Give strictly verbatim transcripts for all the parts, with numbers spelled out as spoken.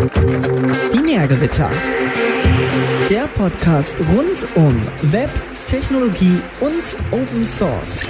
Binärgewitter. Der Podcast rund um Web, Technologie und Open Source.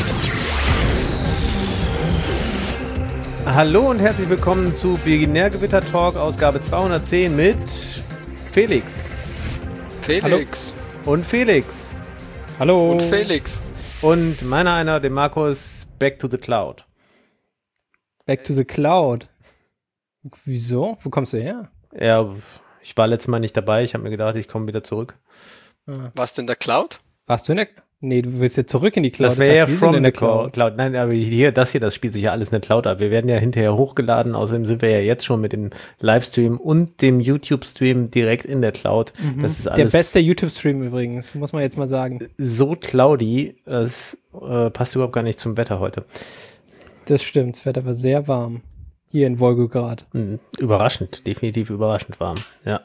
Hallo und herzlich willkommen zu Binärgewitter Talk, Ausgabe zweihundertzehn mit Felix. Felix. Hallo. Und Felix. Hallo. Und Felix. Und meiner einer, dem Markus, Back to the Cloud. Back to the Cloud. Wieso? Wo kommst du her? Ja, ich war letztes Mal nicht dabei. Ich habe mir gedacht, ich komme wieder zurück. Ah. Warst du in der Cloud? Warst du in der Nee, du willst jetzt zurück in die Cloud. Das wäre ja heißt, from in the der Cloud. Cloud. Nein, aber hier, das hier, das spielt sich ja alles in der Cloud ab. Wir werden ja hinterher hochgeladen. Außerdem sind wir ja jetzt schon mit dem Livestream und dem YouTube-Stream direkt in der Cloud. Mhm. Das ist alles der beste YouTube-Stream übrigens, muss man jetzt mal sagen. So cloudy, das äh, passt überhaupt gar nicht zum Wetter heute. Das stimmt, das Wetter war sehr warm. Hier in Wolgograd. Mhm. Überraschend, definitiv überraschend warm, ja.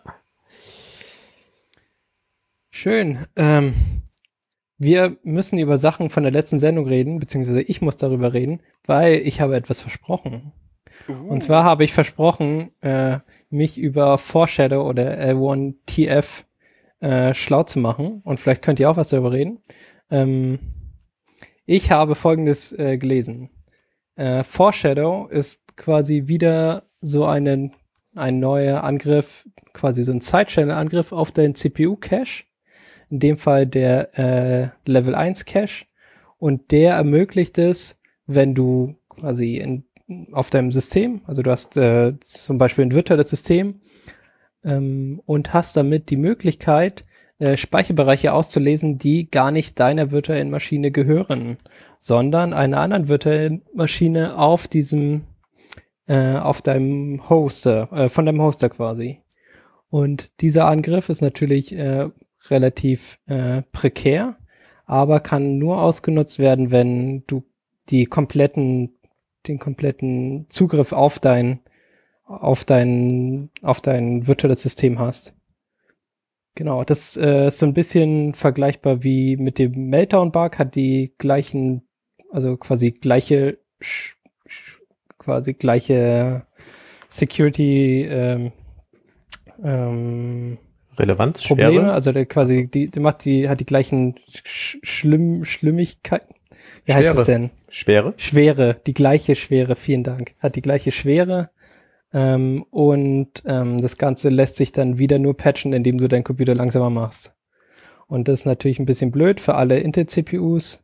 Schön. Ähm, wir müssen über Sachen von der letzten Sendung reden, beziehungsweise ich muss darüber reden, weil ich habe etwas versprochen. Uh. Und zwar habe ich versprochen, äh, mich über Foreshadow oder L eins T F äh, schlau zu machen. Und vielleicht könnt ihr auch was darüber reden. Ähm, ich habe Folgendes äh, gelesen. Äh, Foreshadow ist quasi wieder so einen, ein neuer Angriff, quasi so ein Side-Channel-Angriff auf deinen C P U-Cache. In dem Fall der äh, Level eins Cache. Und der ermöglicht es, wenn du quasi in, auf deinem System, also du hast äh, zum Beispiel ein virtuelles System ähm, und hast damit die Möglichkeit, äh, Speicherbereiche auszulesen, die gar nicht deiner virtuellen Maschine gehören, sondern einer anderen virtuellen Maschine auf diesem, äh, auf deinem Hoster, äh, von deinem Hoster quasi. Und dieser Angriff ist natürlich äh, relativ äh, prekär, aber kann nur ausgenutzt werden, wenn du die kompletten, den kompletten Zugriff auf dein, auf dein, auf dein virtuelles System hast. Genau, das äh, ist so ein bisschen vergleichbar wie mit dem Meltdown-Bug, hat die gleichen, also quasi gleiche, sch, sch, quasi gleiche Security ähm, ähm, Relevanz, Probleme, Schwere? also der quasi, die, die macht die, hat die gleichen Sch Schlimm, Schlimmigkeiten. Wie Schwere. heißt es denn? Schwere? Schwere, die gleiche Schwere, vielen Dank. Hat die gleiche Schwere, ähm, und ähm, das Ganze lässt sich dann wieder nur patchen, indem du deinen Computer langsamer machst. Und das ist natürlich ein bisschen blöd für alle Intel-C P Us.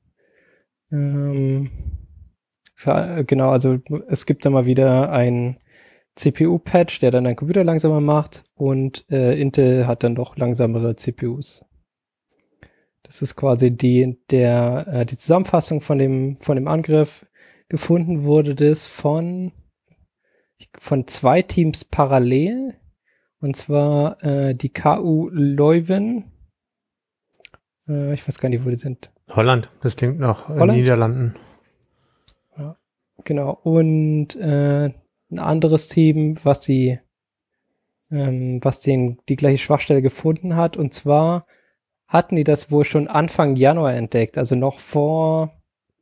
Ähm, für, genau, also es gibt da mal wieder ein C P U-Patch, der dann deinen Computer langsamer macht, und äh, Intel hat dann doch langsamere C P Us. Das ist quasi die, der, äh, die Zusammenfassung von dem, von dem Angriff. Gefunden wurde das von, von zwei Teams parallel, und zwar äh, die K U Leuven. Äh, ich weiß gar nicht, wo die sind. Holland, das klingt nach Holland? Niederlanden. Ja, genau. Und äh, ein anderes Team, was sie, ähm, was den, die gleiche Schwachstelle gefunden hat. Und zwar hatten die das wohl schon Anfang Januar entdeckt, also noch vor,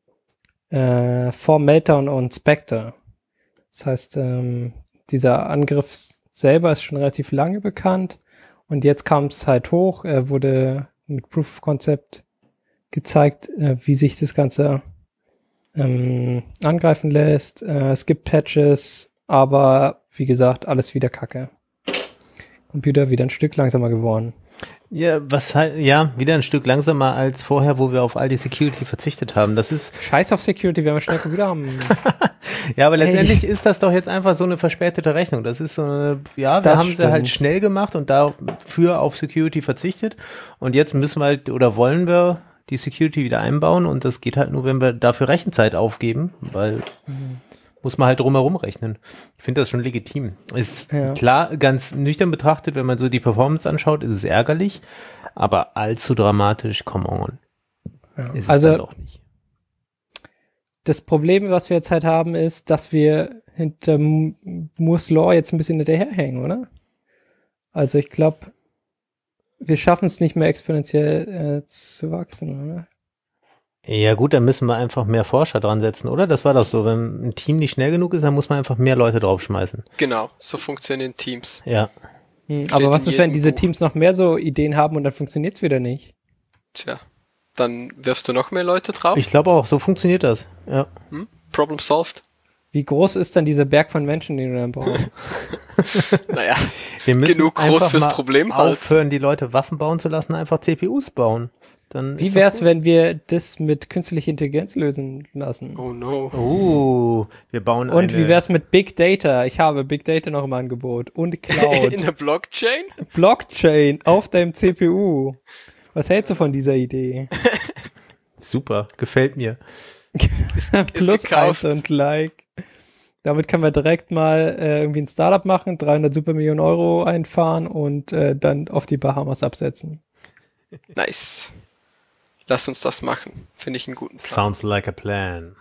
äh, vor Meltdown und Spectre. Das heißt, ähm, dieser Angriff selber ist schon relativ lange bekannt, und jetzt kam es halt hoch, er wurde mit Proof of Concept gezeigt, äh, wie sich das Ganze ähm, angreifen lässt. Äh, es gibt Patches, aber wie gesagt, alles wieder Kacke. Computer wieder ein Stück langsamer geworden. Ja, was halt, ja, wieder ein Stück langsamer als vorher, wo wir auf all die Security verzichtet haben. Das ist Scheiß auf Security, wenn wir schnell Computer haben. ja, aber letztendlich Hey. ist das doch jetzt einfach so eine verspätete Rechnung. Das ist so eine, ja, wir Das haben sie stimmt. halt schnell gemacht und dafür auf Security verzichtet. Und jetzt müssen wir halt, oder wollen wir die Security wieder einbauen, und das geht halt nur, wenn wir dafür Rechenzeit aufgeben, weil mhm. muss man halt drumherum rechnen. Ich finde das schon legitim. Ist Ja. klar, ganz nüchtern betrachtet, wenn man so die Performance anschaut, ist es ärgerlich, aber allzu dramatisch, come on. Ja. Ist es Also dann doch nicht. Das Problem, was wir jetzt halt haben, ist, dass wir hinter Moore's Law jetzt ein bisschen hinterherhängen, oder? Also ich glaube, wir schaffen es nicht mehr exponentiell äh, zu wachsen, oder? Ja gut, dann müssen wir einfach mehr Forscher dran setzen, oder? Das war doch so, wenn ein Team nicht schnell genug ist, dann muss man einfach mehr Leute draufschmeißen. Genau, so funktionieren Teams. Ja. Hm, aber was ist, wenn diese Buch. Teams noch mehr so Ideen haben und dann funktioniert es wieder nicht? Tja, dann wirfst du noch mehr Leute drauf? Ich glaube auch, so funktioniert das. Ja. Hm? Problem solved. Wie groß ist dann dieser Berg von Menschen, den du dann brauchst? Naja, wir müssen genug groß fürs Problem halt. Aufhören, die Leute Waffen bauen zu lassen, einfach C P Us bauen. Dann Wie wär's, wenn wir das mit künstlicher Intelligenz lösen lassen? Oh no. Oh, wir bauen Und eine wie wär's mit Big Data? Ich habe Big Data noch im Angebot. Und Cloud. In der Blockchain? Blockchain auf deinem C P U. Was hältst du von dieser Idee? Super, gefällt mir. Ist, Plus ist eins und Like. Damit können wir direkt mal äh, irgendwie ein Startup machen, dreihundert Super Millionen Euro einfahren und äh, dann auf die Bahamas absetzen. Nice. Lass uns das machen. Finde ich einen guten Plan. Sounds like a plan.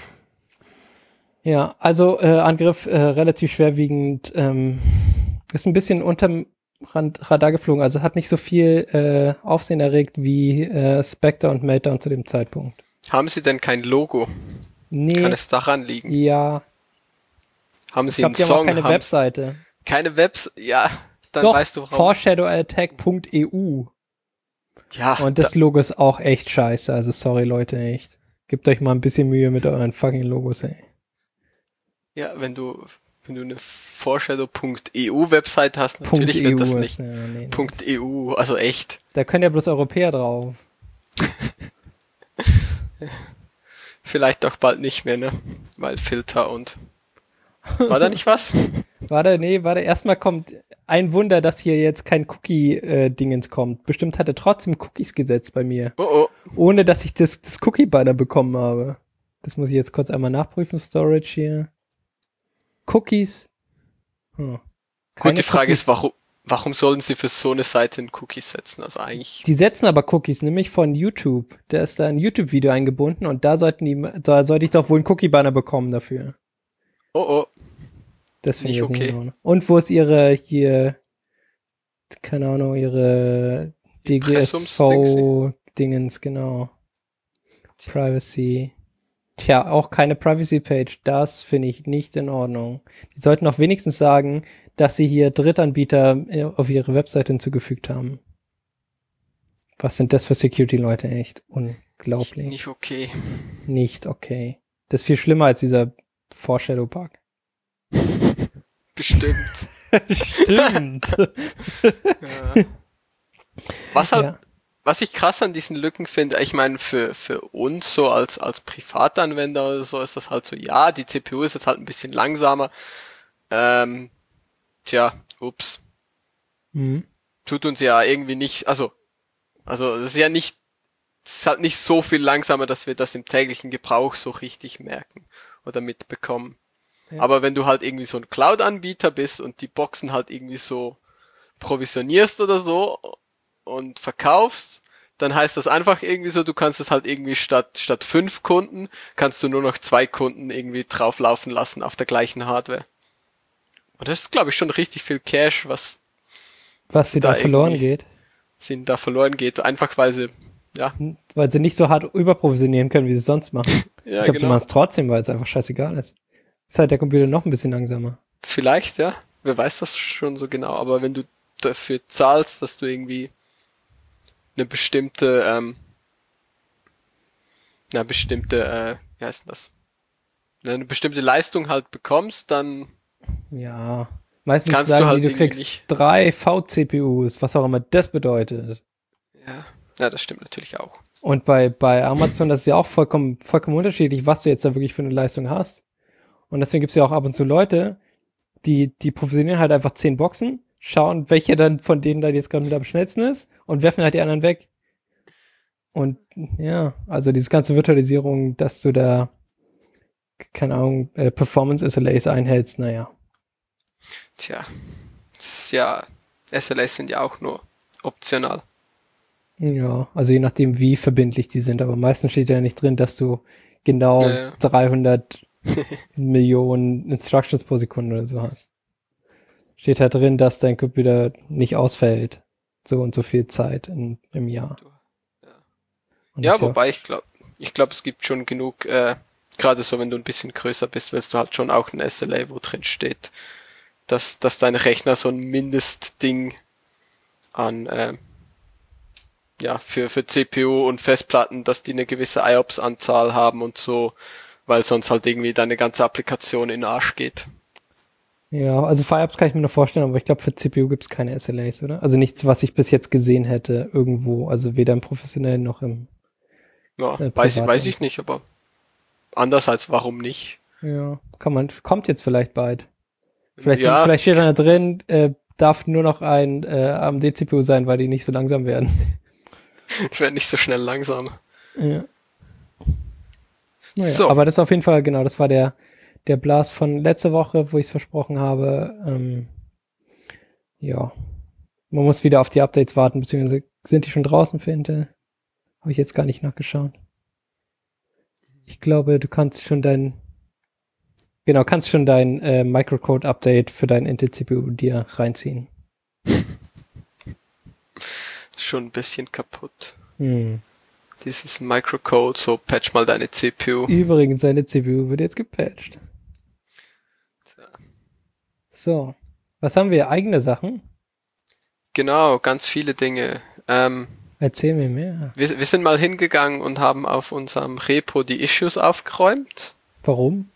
Ja, also äh, Angriff äh, relativ schwerwiegend. Ähm, ist ein bisschen unterm Rand, Radar geflogen. Also hat nicht so viel äh, Aufsehen erregt wie äh, Spectre und Meltdown zu dem Zeitpunkt. Haben Sie denn kein Logo? Nee. Kann es daran liegen? Ja. Haben Sie Ich einen glaube, die haben Song? auch keine haben Webseite. Keine Webseite? Ja, dann Doch, weißt du warum. foreshadowattack punkt e u. Ja. Und das da, Logo ist auch echt scheiße. Also sorry, Leute, echt. Gebt euch mal ein bisschen Mühe mit euren fucking Logos, ey. Ja, wenn du, wenn du eine foreshadow punkt e u Website hast, natürlich wird das nicht. Ist, ja, nee, Punkt .eu, also echt. Da können ja bloß Europäer drauf. Vielleicht doch bald nicht mehr, ne? Weil Filter und... War da nicht was? Warte, nee, warte, erstmal kommt ein Wunder, dass hier jetzt kein Cookie-Dingens kommt. Bestimmt hat er trotzdem Cookies gesetzt bei mir. Oh oh. Ohne, dass ich das, das Cookie-Banner bekommen habe. Das muss ich jetzt kurz einmal nachprüfen. Storage hier. Cookies. Hm. Gut, die Frage Cookies. ist, warum, warum sollen sie für so eine Seite einen Cookie setzen? Also eigentlich... Die setzen aber Cookies, nämlich von YouTube. Da ist da ein YouTube-Video eingebunden und da sollten die, da sollte ich doch wohl einen Cookie-Banner bekommen dafür. Oh oh. Das finde ich Nicht jetzt okay. nicht in Ordnung. Und wo ist ihre, hier, keine Ahnung, ihre D G S V-Dingens, genau. Privacy. Tja, auch keine Privacy-Page. Das finde ich nicht in Ordnung. Die sollten auch wenigstens sagen, dass sie hier Drittanbieter auf ihre Webseite hinzugefügt haben. Was sind das für Security-Leute? Echt unglaublich. Nicht okay. Nicht okay. Das ist viel schlimmer als dieser Foreshadow-Bug. Bestimmt. Stimmt. Ja. Was halt, Ja. was ich krass an diesen Lücken finde, ich meine, für, für uns so als, als Privatanwender oder so ist das halt so, ja, die C P U ist jetzt halt ein bisschen langsamer. Ähm, tja, ups. Mhm. Tut uns ja irgendwie nicht, also, also, das ist ja nicht, es ist halt nicht so viel langsamer, dass wir das im täglichen Gebrauch so richtig merken oder mitbekommen. Ja. Aber wenn du halt irgendwie so ein Cloud-Anbieter bist und die Boxen halt irgendwie so provisionierst oder so und verkaufst, dann heißt das einfach irgendwie so, du kannst es halt irgendwie statt statt fünf Kunden, kannst du nur noch zwei Kunden irgendwie drauflaufen lassen auf der gleichen Hardware. Und das ist, glaube ich, schon richtig viel Cash, was Was sie da, da verloren irgendwie- geht. sind da verloren geht, einfach weil sie, ja, Weil sie nicht so hart überprovisionieren können, wie sie es sonst machen. ja ich glaube, sie genau. machen es trotzdem, weil es einfach scheißegal ist. Ist halt der Computer noch ein bisschen langsamer. Vielleicht, ja. Wer weiß das schon so genau, aber wenn du dafür zahlst, dass du irgendwie eine bestimmte, ähm, eine bestimmte, äh, wie heißt denn das? Eine bestimmte Leistung halt bekommst, dann Ja. Meistens Kannst sagen du halt die, du irgendwie kriegst nicht. drei V-C P Us, was auch immer das bedeutet. ja, ja, das stimmt natürlich auch. Und bei, bei Amazon, das ist ja auch vollkommen, vollkommen unterschiedlich, was du jetzt da wirklich für eine Leistung hast. Und deswegen gibt es ja auch ab und zu Leute, die, die provisionieren halt einfach zehn Boxen, schauen, welche dann von denen dann jetzt gerade mit am schnellsten ist und werfen halt die anderen weg. Und ja, also diese ganze Virtualisierung, dass du da, keine Ahnung, äh, Performance-S L As einhältst, naja. Tja, das ist ja, S L As sind ja auch nur optional. Ja, also je nachdem, wie verbindlich die sind, aber meistens steht ja nicht drin, dass du genau Ja, ja. dreihundert Millionen Instructions pro Sekunde oder so hast. Steht halt drin, dass dein Computer nicht ausfällt. So und so viel Zeit in, im Jahr. Und Ja, das ist wobei ich glaube, ich glaube, es gibt schon genug, äh, gerade so, wenn du ein bisschen größer bist, willst du halt schon auch ein S L A, wo drin steht, dass, dass dein Rechner so ein Mindestding an, äh, ja, für, für C P U und Festplatten, dass die eine gewisse I O P S-Anzahl haben und so, weil sonst halt irgendwie deine ganze Applikation in den Arsch geht. Ja, also für I O P S kann ich mir noch vorstellen, aber ich glaube, für C P U gibt es keine S L As, oder? Also nichts, was ich bis jetzt gesehen hätte irgendwo, also weder im professionellen noch im Ja, äh, weiß, ich- privaten. weiß ich nicht, aber andererseits, warum nicht? Ja, kann man, kommt jetzt vielleicht bald. Vielleicht, Ja. vielleicht steht da drin, äh, darf nur noch ein äh, A M D-C P U sein, weil die nicht so langsam werden. Ich werde nicht so schnell langsam. Ja. Naja, So. aber das ist auf jeden Fall, genau, das war der, der Blast von letzter Woche, wo ich es versprochen habe. Ähm, ja, man muss wieder auf die Updates warten, beziehungsweise sind die schon draußen für Intel? Habe ich jetzt gar nicht nachgeschaut. Ich glaube, du kannst schon dein, genau, kannst schon dein äh, Microcode-Update für dein Intel-C P U dir reinziehen. Schon ein bisschen kaputt. Hm. Dieses Microcode, so patch mal deine C P U. Übrigens, seine C P U wird jetzt gepatcht. Tja. So, was haben wir? Eigene Sachen? Genau, ganz viele Dinge. Ähm, Erzähl mir mehr. wir, wir sind mal hingegangen und haben auf unserem Repo die Issues aufgeräumt. Warum?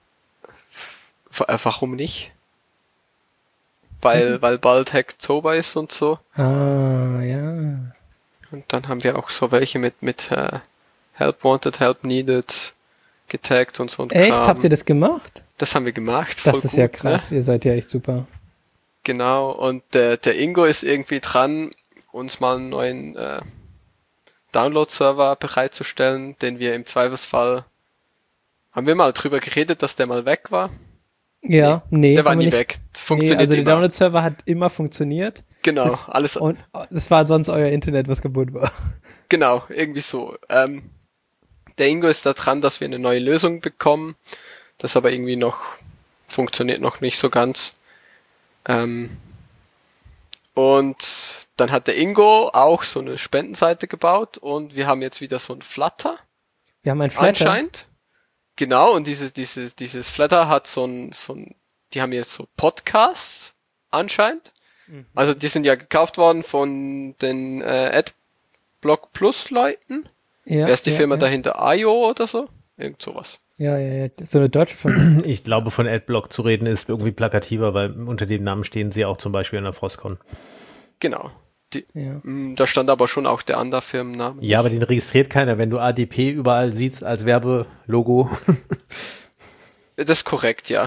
W äh, warum nicht? Weil, weil bald Hacktober ist und so. Ah, ja. Und dann haben wir auch so welche mit, mit äh, Help Wanted, Help Needed getaggt und so. Und Echt? Kram. Habt ihr das gemacht? Das haben wir gemacht. Das voll ist gut, ja krass. Ne? Ihr seid ja echt super. Genau, und der, der Ingo ist irgendwie dran, uns mal einen neuen äh, Download-Server bereitzustellen, den wir im Zweifelsfall, haben wir mal drüber geredet, dass der mal weg war? Ja, nee. Der war haben wir nie nicht. weg. Nee, Funktioniert also der immer. Download-Server hat immer funktioniert. Genau, das, alles, Und das war sonst euer Internet, was kaputt war. genau, irgendwie so. Ähm, der Ingo ist da dran, dass wir eine neue Lösung bekommen, das aber irgendwie noch, funktioniert noch nicht so ganz. Ähm, und dann hat der Ingo auch so eine Spendenseite gebaut und wir haben jetzt wieder so ein Flutter. Wir haben ein Flatter. Anscheinend. Genau, und dieses, dieses, dieses Flutter hat so ein, so ein, die haben jetzt so Podcasts anscheinend. Mhm. Also die sind ja gekauft worden von den äh, Adblock Plus Leuten. Ja, Wer ist die ja, Firma ja. dahinter? I O oder so? Irgend sowas. Ja, ja, ja. So eine deutsche Firma. Ich glaube, von Adblock zu reden ist irgendwie plakativer, weil unter dem Namen stehen sie auch zum Beispiel in der Frostcon. Genau. Die, Ja. mh, da stand aber schon auch der andere Firmenname. Ja, aber den registriert keiner, wenn du A D P überall siehst als Werbelogo. Das ist korrekt, ja.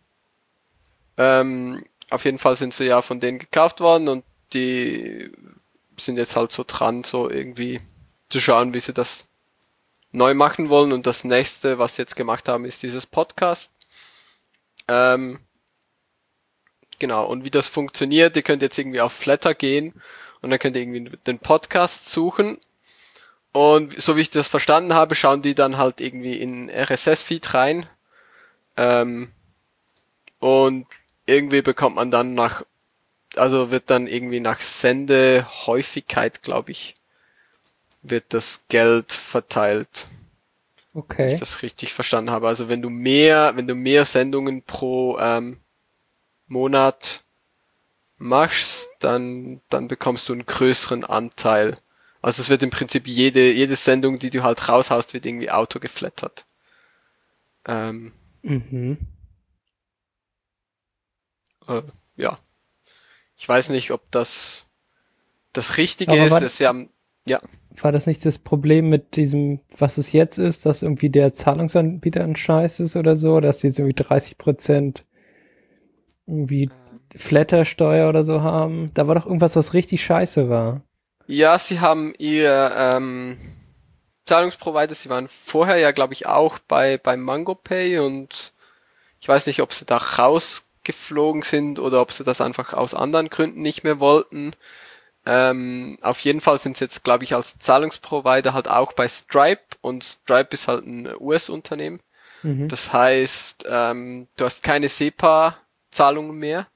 Ähm, auf jeden Fall sind sie ja von denen gekauft worden und die sind jetzt halt so dran, so irgendwie zu schauen, wie sie das neu machen wollen. Und das nächste, was sie jetzt gemacht haben, ist dieses Podcast. Ähm, genau, und wie das funktioniert, ihr könnt jetzt irgendwie auf Flatter gehen und dann könnt ihr irgendwie den Podcast suchen. Und so wie ich das verstanden habe, schauen die dann halt irgendwie in R S S-Feed rein. Ähm, und irgendwie bekommt man dann nach, also wird dann irgendwie nach Sendehäufigkeit, glaube ich, wird das Geld verteilt. Wenn Okay. ich das richtig verstanden habe. Also wenn du mehr, wenn du mehr Sendungen pro ähm, Monat machst, dann, dann bekommst du einen größeren Anteil. Also es wird im Prinzip jede, jede Sendung, die du halt raushaust, wird irgendwie auto geflattert. Ähm, Mhm. äh, ja. Ich weiß nicht, ob das das Richtige Aber ist. war- Es, ja, ja, War das nicht das Problem mit diesem, was es jetzt ist, dass irgendwie der Zahlungsanbieter ein Scheiß ist oder so, dass die jetzt irgendwie dreißig Prozent irgendwie Flattersteuer oder so haben? Da war doch irgendwas, was richtig scheiße war. ja, sie haben ihr ähm, Zahlungsprovider, sie waren vorher ja, glaube ich, auch bei, bei MangoPay und ich weiß nicht, ob sie da rausgeflogen sind oder ob sie das einfach aus anderen Gründen nicht mehr wollten. Ähm, auf jeden Fall sind sie jetzt, glaube ich, als Zahlungsprovider halt auch bei Stripe und Stripe ist halt ein U S-Unternehmen. Mhm. Das heißt, ähm, du hast keine SEPA-Zahlungen mehr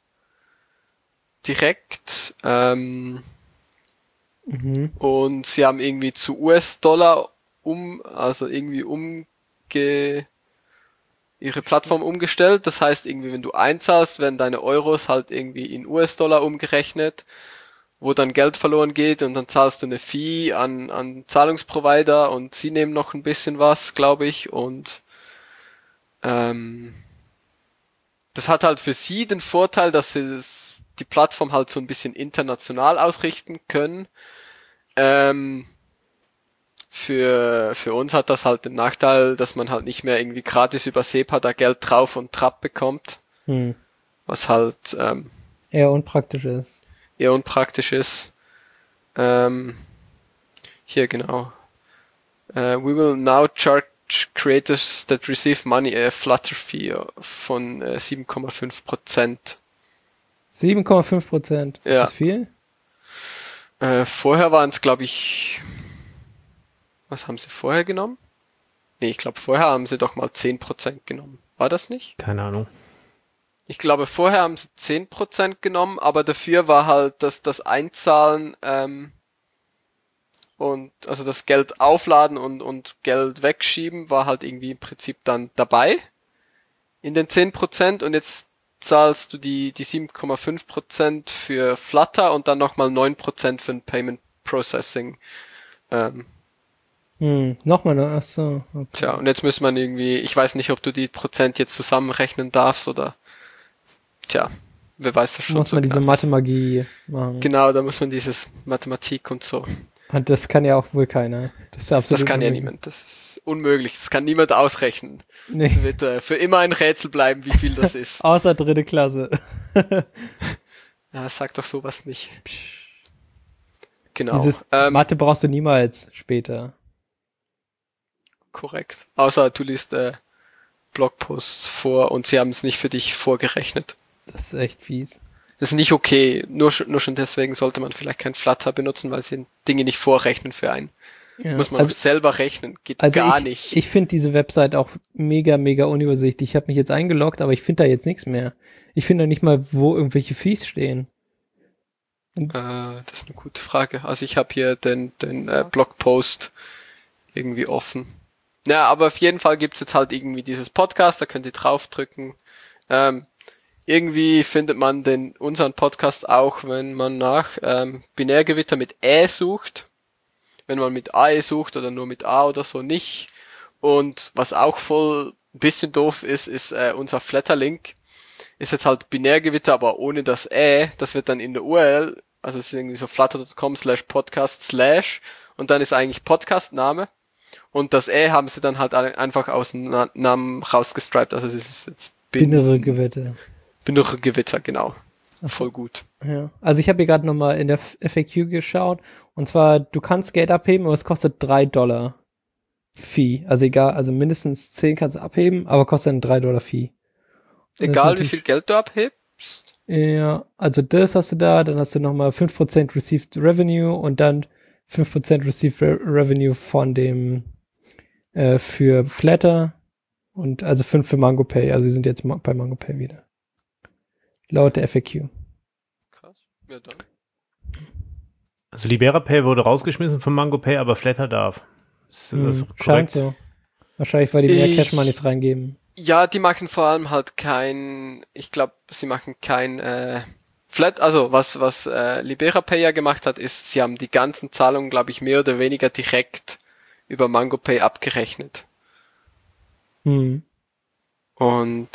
direkt. Ähm, Mhm. und sie haben irgendwie zu U S-Dollar um, also irgendwie umge, ihre Plattform umgestellt. Das heißt, irgendwie, wenn du einzahlst, werden deine Euros halt irgendwie in U S-Dollar umgerechnet, wo dann Geld verloren geht und dann zahlst du eine Fee an, an Zahlungsprovider und sie nehmen noch ein bisschen was, glaube ich, und ähm, das hat halt für sie den Vorteil, dass sie das, die Plattform halt so ein bisschen international ausrichten können. Ähm, für, für uns hat das halt den Nachteil, dass man halt nicht mehr irgendwie gratis über SEPA da Geld drauf und Trab bekommt. Hm. Was halt ähm, eher unpraktisch ist. Eher unpraktisch ist. Ähm, hier genau. Uh, we will now charge creators that receive money a Flutter fee von äh, sieben Komma fünf Prozent. sieben Komma fünf Prozent? Ist ja. das viel? Äh, vorher waren es, glaube ich, was haben sie vorher genommen? Nee, ich glaube, vorher haben sie doch mal zehn Prozent genommen. War das nicht? Keine Ahnung. Ich glaube, vorher haben sie zehn Prozent genommen, aber dafür war halt das, das Einzahlen ähm, und also das Geld aufladen und, und Geld wegschieben war halt irgendwie im Prinzip dann dabei in den zehn Prozent und jetzt zahlst du die, die sieben Komma fünf Prozent für Flutter und dann nochmal neun Prozent für ein Payment Processing. Ähm, hm, nochmal, ne? Ach so. Okay. Tja, und jetzt muss man irgendwie, ich weiß nicht, ob du die Prozent jetzt zusammenrechnen darfst oder, tja, wer weiß das schon. Muss so man diese genau. Mathe-Magie machen. Genau, da muss man dieses Mathematik und so. Und das kann ja auch wohl keiner. Das ist absolut Das kann unmöglich. ja niemand. Das ist unmöglich. Das kann niemand ausrechnen. Nee. Das wird äh, für immer ein Rätsel bleiben, wie viel das ist. Außer dritte Klasse. Ja, sag doch sowas nicht. Genau. Dieses ähm, Mathe brauchst du niemals später. Korrekt. Außer du liest äh, Blogposts vor und sie haben es nicht für dich vorgerechnet. Das ist echt fies. Das ist nicht okay. Nur, nur schon deswegen sollte man vielleicht kein Flutter benutzen, weil sie Dinge nicht vorrechnen für einen. Ja. Muss man also, selber rechnen. Geht also gar ich, nicht. Ich finde diese Website auch mega, mega unübersichtlich. Ich habe mich jetzt eingeloggt, aber ich finde da jetzt nichts mehr. Ich finde da nicht mal, wo irgendwelche Fees stehen. Äh, das ist eine gute Frage. Also ich habe hier den, den äh, Blogpost irgendwie offen. Ja, aber auf jeden Fall gibt's jetzt halt irgendwie dieses Podcast, da könnt ihr draufdrücken. Ähm, irgendwie findet man den unseren Podcast auch, wenn man nach ähm, Binärgewitter mit Ä sucht. Wenn man mit A E sucht oder nur mit A oder so nicht. Und was auch voll ein bisschen doof ist, ist äh, unser Flatter-Link. Ist jetzt halt Binärgewitter, aber ohne das Ä. Das wird dann in der U R L, also es ist irgendwie so flutter Punkt com slash podcast slash und dann ist eigentlich Podcast-Name. Und das Ä haben sie dann halt einfach aus dem Na- Namen rausgestript. Also es ist jetzt Bin- Innere Gewitter. Innere Gewitter, genau. Voll gut. Ja. Also ich habe hier gerade nochmal in der F A Q geschaut. Und zwar, du kannst Geld abheben, aber es kostet drei Dollar Fee. Also egal, also mindestens zehn kannst du abheben, aber kostet dann drei Dollar Fee. Und Egal wie viel Geld du abhebst? Ja, also das hast du da, dann hast du nochmal fünf Prozent Received Revenue und dann fünf Prozent Received Re- Revenue von dem äh, für Flatter und also fünf für MangoPay. Also sie sind jetzt ma- bei MangoPay wieder. Laut der F A Q. Krass. Ja, dann. Also LiberaPay wurde rausgeschmissen von MangoPay, aber Flatter darf. Ist Hm, das scheint korrekt? so. Wahrscheinlich, weil die mehr Ich- Cash Moneys reingeben. Ja, die machen vor allem halt kein, ich glaube, sie machen kein äh, Flat, also was was äh, LiberaPay ja gemacht hat, ist, sie haben die ganzen Zahlungen, glaube ich, mehr oder weniger direkt über MangoPay abgerechnet. Hm. Und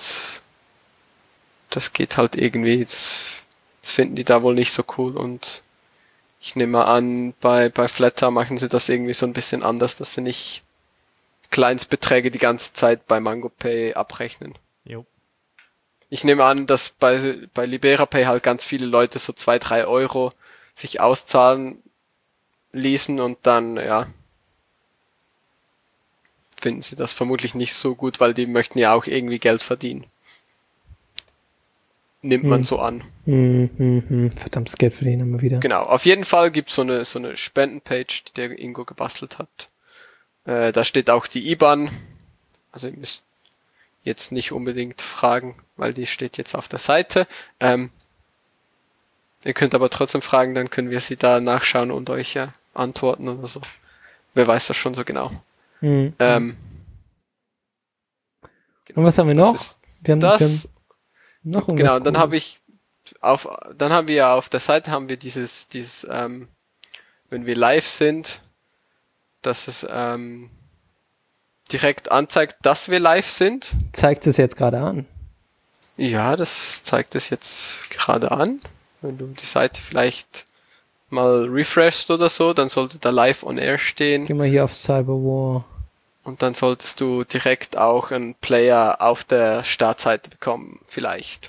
das geht halt irgendwie, das, das finden die da wohl nicht so cool und ich nehme an, bei bei Flatter machen sie das irgendwie so ein bisschen anders, dass sie nicht Kleinstbeträge die ganze Zeit bei MangoPay abrechnen. Jo. Ich nehme an, dass bei, bei LiberaPay halt ganz viele Leute so zwei, drei Euro sich auszahlen ließen und dann, ja, finden sie das vermutlich nicht so gut, weil die möchten ja auch irgendwie Geld verdienen. Nimmt man Hm. so an. Hm, hm, hm. Verdammtes Geld verdienen immer wieder. Genau, auf jeden Fall gibt's so eine, so eine Spendenpage, die der Ingo gebastelt hat. Äh, da steht auch die I B A N. Also ihr müsst jetzt nicht unbedingt fragen, weil die steht jetzt auf der Seite. Ähm, ihr könnt aber trotzdem fragen, dann können wir sie da nachschauen und euch ja antworten oder so. Wer weiß das schon so genau. Mhm. Ähm, Und was haben wir noch? ist Wir haben, das, wir haben noch irgendwas genau, dann Cooles. habe ich auf, dann haben wir ja auf der Seite haben wir dieses, dieses, ähm, wenn wir live sind, dass es ähm, direkt anzeigt, dass wir live sind. Zeigt es jetzt gerade an? Ja, das zeigt es jetzt gerade an. Wenn du die Seite vielleicht mal refreshst oder so, dann sollte da live on air stehen. Geh mal hier auf Cyberwar. Und dann solltest du direkt auch einen Player auf der Startseite bekommen, vielleicht.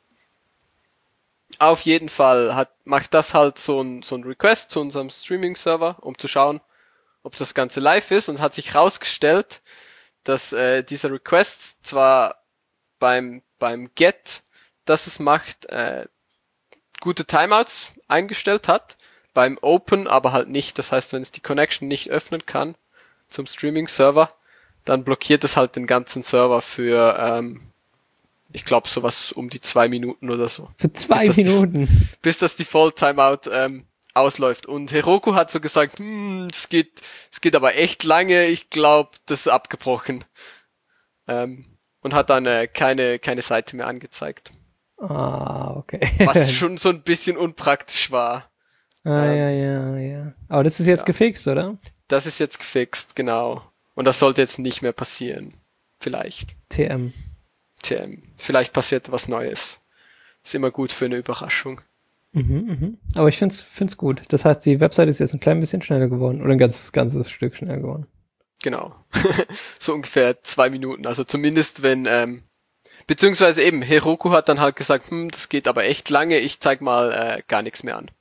Auf jeden Fall hat, macht das halt so ein, so ein Request zu unserem Streaming-Server, um zu schauen, ob das Ganze live ist. Und hat sich herausgestellt, dass äh, dieser Request zwar beim, beim Get, dass es macht, äh, gute Timeouts eingestellt hat, beim Open aber halt nicht. Das heißt, wenn es die Connection nicht öffnen kann zum Streaming-Server, dann blockiert es halt den ganzen Server für, ähm, ich glaube, sowas um die zwei Minuten oder so. Für zwei Bis das Minuten. Die, bis das Default-Timeout ähm, ausläuft. Und Heroku hat so gesagt, hm, es geht, es geht aber echt lange, ich glaube, das ist abgebrochen. Ähm, und hat dann äh, keine, keine Seite mehr angezeigt. Ah, okay. Was schon so ein bisschen unpraktisch war. Ah, ähm, ja, ja, ja. Aber das ist jetzt ja. gefixt, oder? Das ist jetzt gefixt, genau. Und das sollte jetzt nicht mehr passieren. Vielleicht. T M. T M. Vielleicht passiert was Neues. Ist immer gut für eine Überraschung. Mhm, mhm. Aber ich find's, find's gut. Das heißt, die Website ist jetzt ein klein bisschen schneller geworden. Oder ein ganzes, ganzes Stück schneller geworden. Genau. So ungefähr zwei Minuten. Also zumindest wenn, ähm, beziehungsweise eben, Heroku hat dann halt gesagt, hm, das geht aber echt lange, ich zeig mal äh, gar nichts mehr an.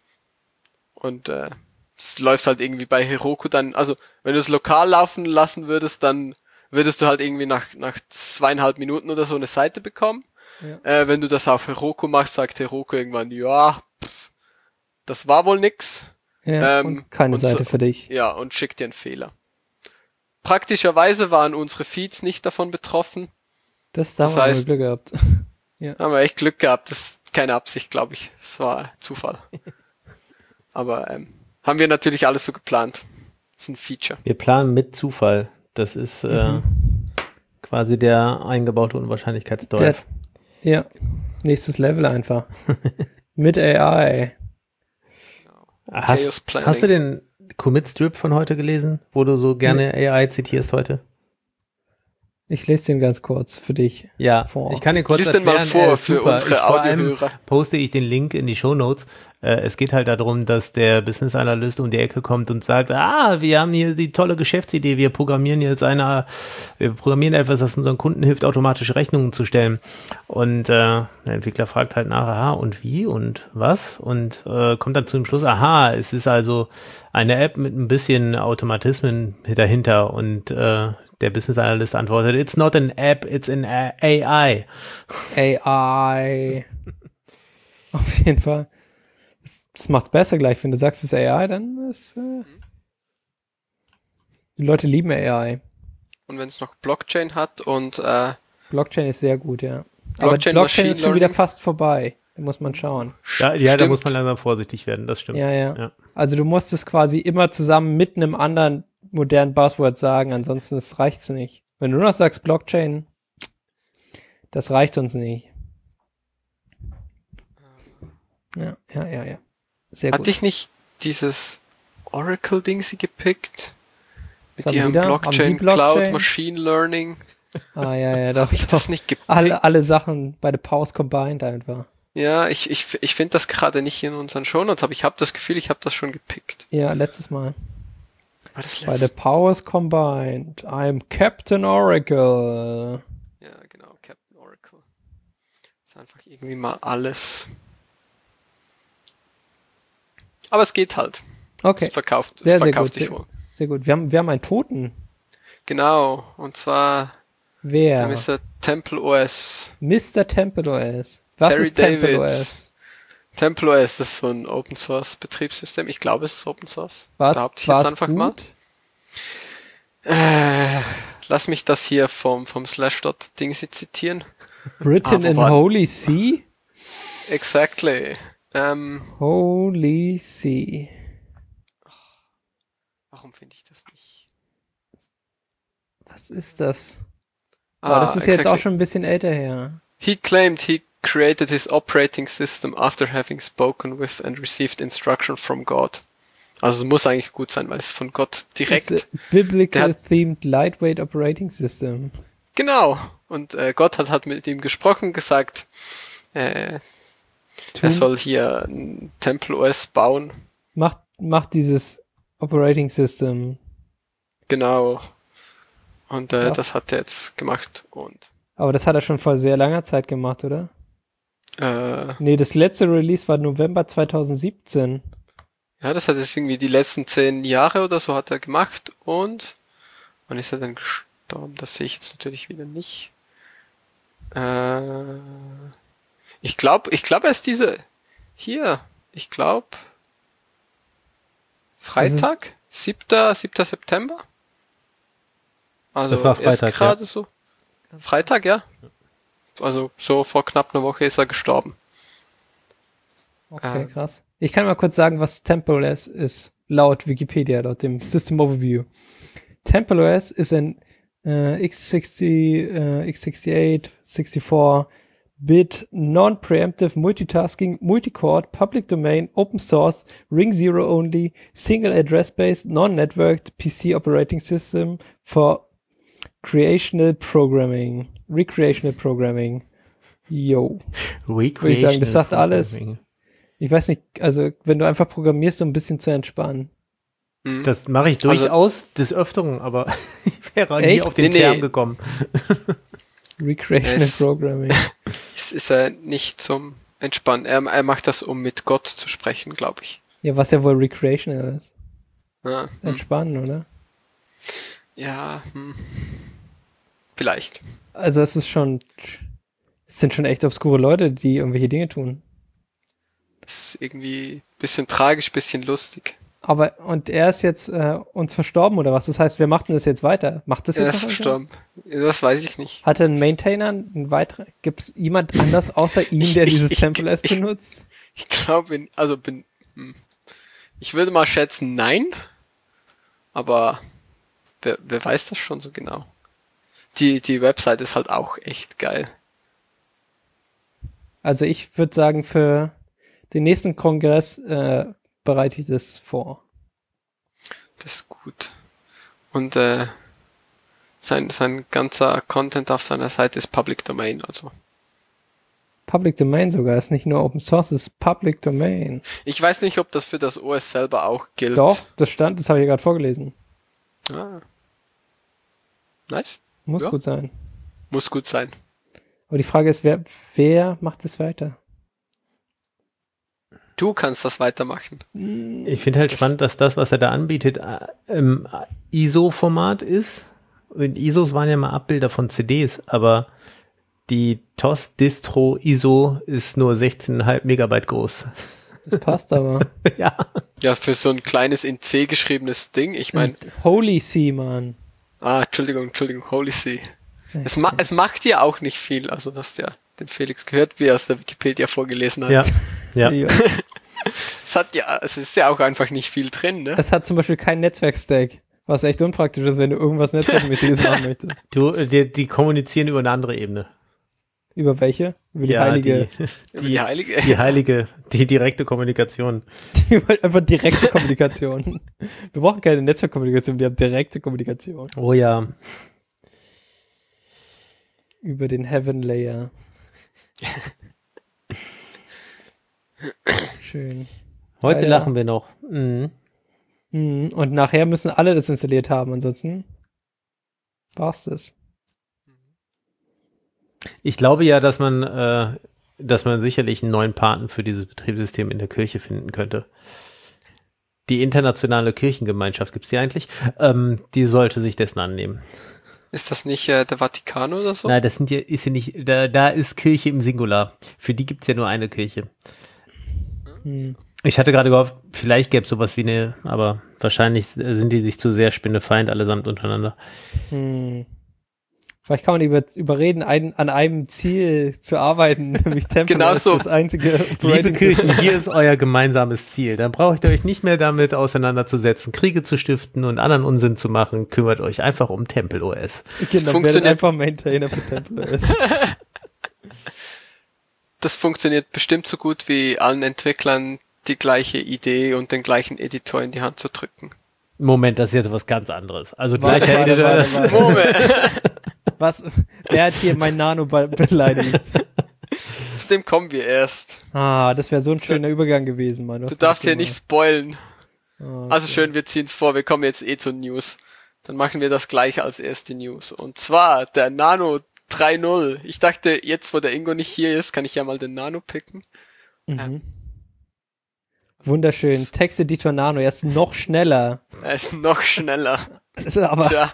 Und äh, es läuft halt irgendwie bei Heroku dann, also wenn du es lokal laufen lassen würdest, dann würdest du halt irgendwie nach, nach zweieinhalb Minuten oder so eine Seite bekommen. Ja. Äh, wenn du das auf Heroku machst, sagt Heroku irgendwann, ja, pff, das war wohl nix. Ja, Ähm, und keine und so- Seite für dich. Ja, und schickt dir einen Fehler. Praktischerweise waren unsere Feeds nicht davon betroffen. Das, da Das haben wir heißt- Glück gehabt. Haben wir echt Glück gehabt. Das ist keine Absicht, glaube ich. Es war Zufall. Aber ähm, haben wir natürlich alles so geplant. Das ist ein Feature. Wir planen mit Zufall. Das ist äh, Mhm. quasi der eingebaute Unwahrscheinlichkeitsdrive. Der, ja, nächstes Level einfach. Mit A I. Chaos Hast, Planning. hast du den Commit-Strip von heute gelesen, wo du so gerne A I zitierst heute? Ich lese den ganz kurz für dich. Ja, Vor. ich kann den kurz Lies den mal erklären. vor er ist für super. unsere ich, vor allem Audiohörer. poste ich den Link in die Shownotes. Äh, es geht halt darum, dass der Business Analyst um die Ecke kommt und sagt, ah, wir haben hier die tolle Geschäftsidee, wir programmieren jetzt eine, wir programmieren etwas, das unseren Kunden hilft, automatische Rechnungen zu stellen. Und äh, der Entwickler fragt halt nach, aha, und wie und was? Und äh, kommt dann zu dem Schluss, aha, es ist also eine App mit ein bisschen Automatismen dahinter und äh, der Business Analyst antwortet, it's not an app, it's an A I. A I. Auf jeden Fall. Das, das macht's besser gleich. Wenn du sagst, es ist A I, dann ist, äh, die Leute lieben A I. Und wenn es noch Blockchain hat und äh, Blockchain ist sehr gut, ja. Blockchain, Aber Blockchain Machine ist schon wieder Learning. fast vorbei. Da muss man schauen. Ja, ja da stimmt. muss man langsam vorsichtig werden, das stimmt. Ja, ja, Ja. Also du musst es quasi immer zusammen mit einem anderen modernen Buzzword sagen, ansonsten es reicht's nicht. Wenn du nur noch sagst Blockchain, das reicht uns nicht. Ja, ja, ja, ja. Sehr Hatte gut. ich nicht dieses Oracle-Ding sie gepickt? Mit Was haben ihrem die da? Haben Blockchain, die Blockchain? Cloud, Machine Learning. Ah, ja, ja, doch, Habe ich doch. das nicht gepickt? Alle, alle Sachen bei der Pause combined einfach. Ja, ich, ich, ich finde das gerade nicht in unseren Shownotes, aber ich habe das Gefühl, ich habe das schon gepickt. Ja, letztes Mal. War das Bei the letzte? powers combined. I'm Captain Oracle. Ja, genau, Captain Oracle. Das ist einfach irgendwie mal alles. Aber es geht halt. Okay, Es verkauft, es Sehr, sehr verkauft gut, sich sehr- wohl. sehr gut. Wir haben, wir haben einen Toten. Genau, und zwar Wer? der Mister Temple O S. Mister Temple O S. Was Terry ist Temple David. O S? Temple O S, das ist so ein Open Source Betriebssystem. Ich glaube, es ist Open Source. Was Behaupte ich war's jetzt einfach gut? mal. Äh, lass mich das hier vom, vom Slashdot-Ding zitieren. Written Ah, wo in war- Holy See? Exactly. Ähm, Holy See. warum finde ich das nicht? Was ist das? Ah, Aber das ist jetzt exactly. auch schon ein bisschen älter her. He claimed he created his operating system after having spoken with and received instruction from God. Also es muss eigentlich gut sein, weil es von Gott direkt... It's a biblical hat- themed lightweight operating system. Genau. Und äh, Gott hat, hat mit ihm gesprochen, gesagt, äh, er soll hier ein Temple O S bauen. Macht, macht dieses Operating System. Genau. Und äh, Krass. das hat er jetzt gemacht. Und Aber das hat er schon vor sehr langer Zeit gemacht, oder? äh, Nee, das letzte Release war November zweitausendsiebzehn. ja, das hat jetzt irgendwie die letzten zehn Jahre oder so hat er gemacht. Und wann ist er denn gestorben? Das sehe ich jetzt natürlich wieder nicht. Äh, ich glaube, ich glaube, er ist diese hier. Ich glaube Freitag, siebter September. Also Das war erst Freitag, gerade ja. so. Freitag, ja. Also so vor knapp einer Woche ist er gestorben. Okay, Ähm. krass. Ich kann mal kurz sagen, was Temple O S ist, laut Wikipedia, laut dem System Overview. Temple O S ist ein äh, x sechzig, äh, x sechsundachtzig, sechsundvierzig Bit non-preemptive multitasking multi-core public domain open source ring zero only single address based non-networked P C operating system for creational programming, recreational programming. Yo. Würde ich sagen, das sagt alles. Ich weiß nicht, also wenn du einfach programmierst, um ein bisschen zu entspannen. Mhm. Das mache ich Also- durchaus des Öfteren, aber ich wäre nie Echt? auf den Nee, nee. Term gekommen. Recreational Es- Programming. Es ist er nicht zum Entspannen. Er, er macht das, um mit Gott zu sprechen, glaube ich. Ja, was ja wohl recreational ist. Ja, hm. Entspannen, oder? ja hm. Vielleicht. Also es ist schon, es sind schon echt obskure Leute, die irgendwelche Dinge tun. Ist irgendwie ein bisschen tragisch, bisschen lustig. Aber, und er ist jetzt äh, uns verstorben, oder was? Das heißt, wer macht denn das jetzt weiter? Macht das Er jetzt ist noch verstorben. Das weiß ich nicht. irgendwer? Hat er einen Maintainer, einen weiteren? Gibt es jemand anders außer ihm, der dieses Ich- Temple S ich- benutzt? Ich glaube, also bin, hm. ich würde mal schätzen, nein. Aber wer, wer weiß das schon so genau? Die, die Website ist halt auch echt geil. Also ich würde sagen, für den nächsten Kongress äh, bereite ich das vor. Das ist gut. Und äh, sein, sein ganzer Content auf seiner Seite ist Public Domain, also. Public Domain sogar, ist nicht nur Open Source, ist Public Domain. Ich weiß nicht, ob das für das O S selber auch gilt. Doch, das stand, das habe ich gerade vorgelesen. Ah. Nice. Muss Ja. gut sein. Muss gut sein. Aber die Frage ist, wer, wer macht es weiter? Du kannst das weitermachen. Ich finde halt Das- spannend, dass das, was er da anbietet, äh, im I S O-Format ist. Und I S Os waren ja mal Abbilder von C Ds, aber die T O S-Distro I S O ist nur sechzehn Komma fünf Megabyte groß. Das passt aber. Ja. Ja, für so ein kleines in C geschriebenes Ding. Ich meine, Holy See, Mann. ah, Entschuldigung, Entschuldigung, Holy See. Es, ma es macht ja auch nicht viel. Also, dass der den Felix gehört, wie er aus der Wikipedia vorgelesen hat. Ja. Ja. Ja. Es hat ja, es ist ja auch einfach nicht viel drin, ne? Es hat zum Beispiel kein Netzwerk-Stack, was echt unpraktisch ist, wenn du irgendwas Netzwerkmäßiges machen möchtest. Du, die, die kommunizieren über eine andere Ebene. Über welche? Über die ja, heilige, Die, Über die, die Heilige. die heilige, die direkte Kommunikation. die, die einfach direkte Kommunikation. Wir brauchen keine Netzwerkkommunikation, wir haben direkte Kommunikation. Oh ja. Über den Heaven Layer. Schön. Heute Ja, ja. lachen wir noch. Mhm. Mhm. Und nachher müssen alle das installiert haben, ansonsten war's das. Ich glaube ja, dass man, äh, dass man sicherlich einen neuen Partner für dieses Betriebssystem in der Kirche finden könnte. Die internationale Kirchengemeinschaft, gibt's die eigentlich? Ähm, die sollte sich dessen annehmen. Ist das nicht äh, der Vatikan oder so? Nein, das sind ja, ist ja nicht, da, da ist Kirche im Singular. Für die gibt's ja nur eine Kirche. Hm. Ich hatte gerade gehofft, vielleicht gäbe es sowas wie eine, aber wahrscheinlich sind die sich zu sehr spinnefeind allesamt untereinander. Hm. Vielleicht kann man über, überreden, ein, an einem Ziel zu arbeiten, nämlich Temple Genau ist so. das einzige Liebe Kirchen, hier ist euer gemeinsames Ziel. Dann braucht ihr euch nicht mehr damit auseinanderzusetzen, Kriege zu stiften und anderen Unsinn zu machen. Kümmert euch einfach um Temple O S. Genau, funktioniert- werdet einfach Maintainer für Temple O S. Das funktioniert bestimmt so gut wie allen Entwicklern die gleiche Idee und den gleichen Editor in die Hand zu drücken. Moment, das ist jetzt was ganz anderes. Also Warte, gleicher warte, Editor, warte, das- warte. Moment, Was? Wer hat hier mein Nano be beleidigt? zu dem kommen wir erst. Ah, das wäre so ein schöner Übergang gewesen, Mann. Du darfst hier nicht spoilen. Oh, Also schön, wir ziehen's vor, wir kommen jetzt eh zu News. Dann machen wir das gleich als erste News. Und zwar der Nano drei Punkt null. Ich dachte, jetzt wo der Ingo nicht hier ist, kann ich ja mal den Nano picken. Mhm. Wunderschön. Texteditor Nano, er ist noch schneller. Er ist noch schneller. Das ist aber, Tja,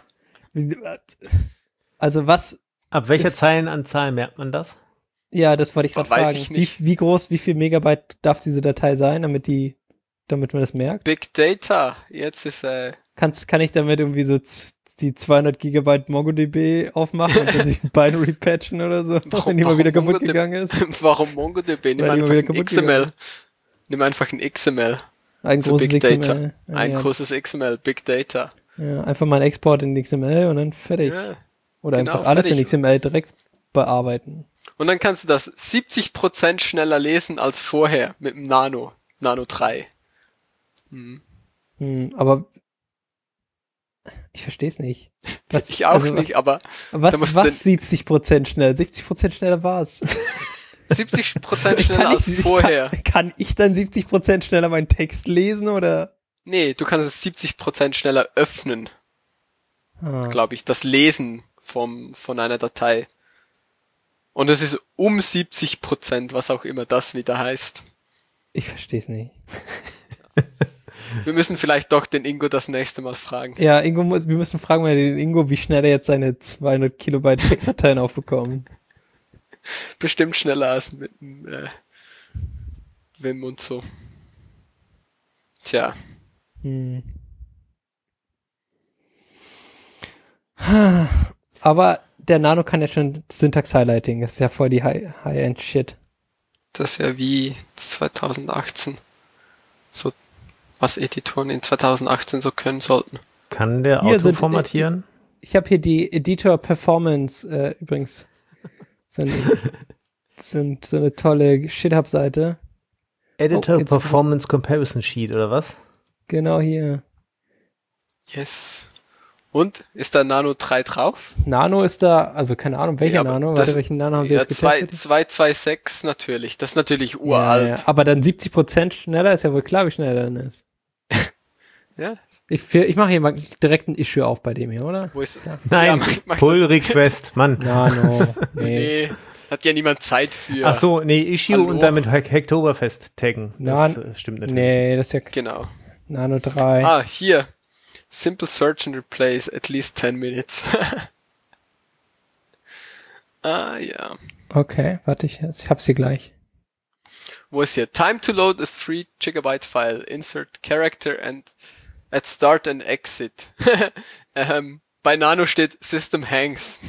also was, Ab welcher Ist- Zeilenanzahl merkt man das? ja, das wollte ich gerade Weiß fragen. ich Wie, nicht. wie groß, wie viel Megabyte darf diese Datei sein, damit die, damit man das merkt? Big Data. Jetzt ist äh, Kannst, kann ich damit irgendwie so z- die zweihundert Gigabyte MongoDB aufmachen und dann die Binary patchen oder so, Warum- wenn die mal wieder warum kaputt MongoDB? gegangen ist? warum MongoDB? Nimm Weil die einfach mal wieder ein kaputt X M L. gegangen Nimm einfach ein X M L. Ein Für großes Big X M Data. L. Ja, Ein ja. großes X M L, Big Data. Ja, einfach mal einen Export in X M L und dann fertig. Ja. Oder genau, einfach alles fertig. in X M L direkt bearbeiten. Und dann kannst du das siebzig Prozent schneller lesen als vorher mit dem Nano. Nano drei. Hm. Hm, aber ich verstehe es nicht. Was, Ich auch also, nicht, aber Was, Da musst was du den- siebzig Prozent schneller? siebzig Prozent schneller war's. siebzig Prozent schneller als ich, vorher. Kann, kann ich dann siebzig Prozent schneller meinen Text lesen oder? Nee, du kannst es siebzig Prozent schneller öffnen, Ah, glaube ich. Das Lesen vom, von einer Datei. Und es ist um siebzig Prozent, was auch immer das wieder heißt. ich verstehe es nicht. Wir müssen vielleicht doch den Ingo das nächste Mal fragen. Ja, Ingo muss, wir müssen fragen mal den Ingo, wie schnell er jetzt seine zweihundert Kilobyte Textdateien aufbekommt. Bestimmt schneller als mit dem äh, Wim und so. Tja, Hm. Aber der Nano kann ja schon Syntax-Highlighting. Das ist ja voll die High- High-End-Shit. das ist ja wie zweitausendachtzehn. So, was Editoren in zweitausendachtzehn so können sollten. Kann der Hier sind- autoformatieren? Ich habe hier die Editor Performance äh, übrigens. So eine, so, ein- so eine tolle GitHub-Seite. Editor oh, jetzt- Performance Comparison Sheet oder was? Genau hier. Yes. Und? Ist da Nano drei drauf? Nano ist da, also keine Ahnung, welcher Ja, aber Nano? das- Warte, welchen Nano haben sie Ja, jetzt zwei- getestet? zwei zwei sechs natürlich. Das ist natürlich Ja, uralt. ja. Aber dann siebzig Prozent schneller ist ja wohl klar, wie schnell er dann ist. Ja. Ich, für- ich mache hier mal direkt ein Issue auf bei dem hier, oder? Wo ist Nein, Ja, mach- mach- Pull Request, Mann. Nano. Nee. Nee, hat ja niemand Zeit für. Ach so, nee, Issue Hallo? und damit Hack Hacktoberfest taggen. Das Nein. äh, stimmt natürlich. Nee, das ist ja Genau. Nano drei. Ah, hier. Simple search and replace at least ten minutes. ah, ja. Okay, warte, ich, ich hab's hier gleich. Wo ist hier? Time to load a three gigabyte file. Insert character and at start and exit. ähm, bei Nano steht System hangs.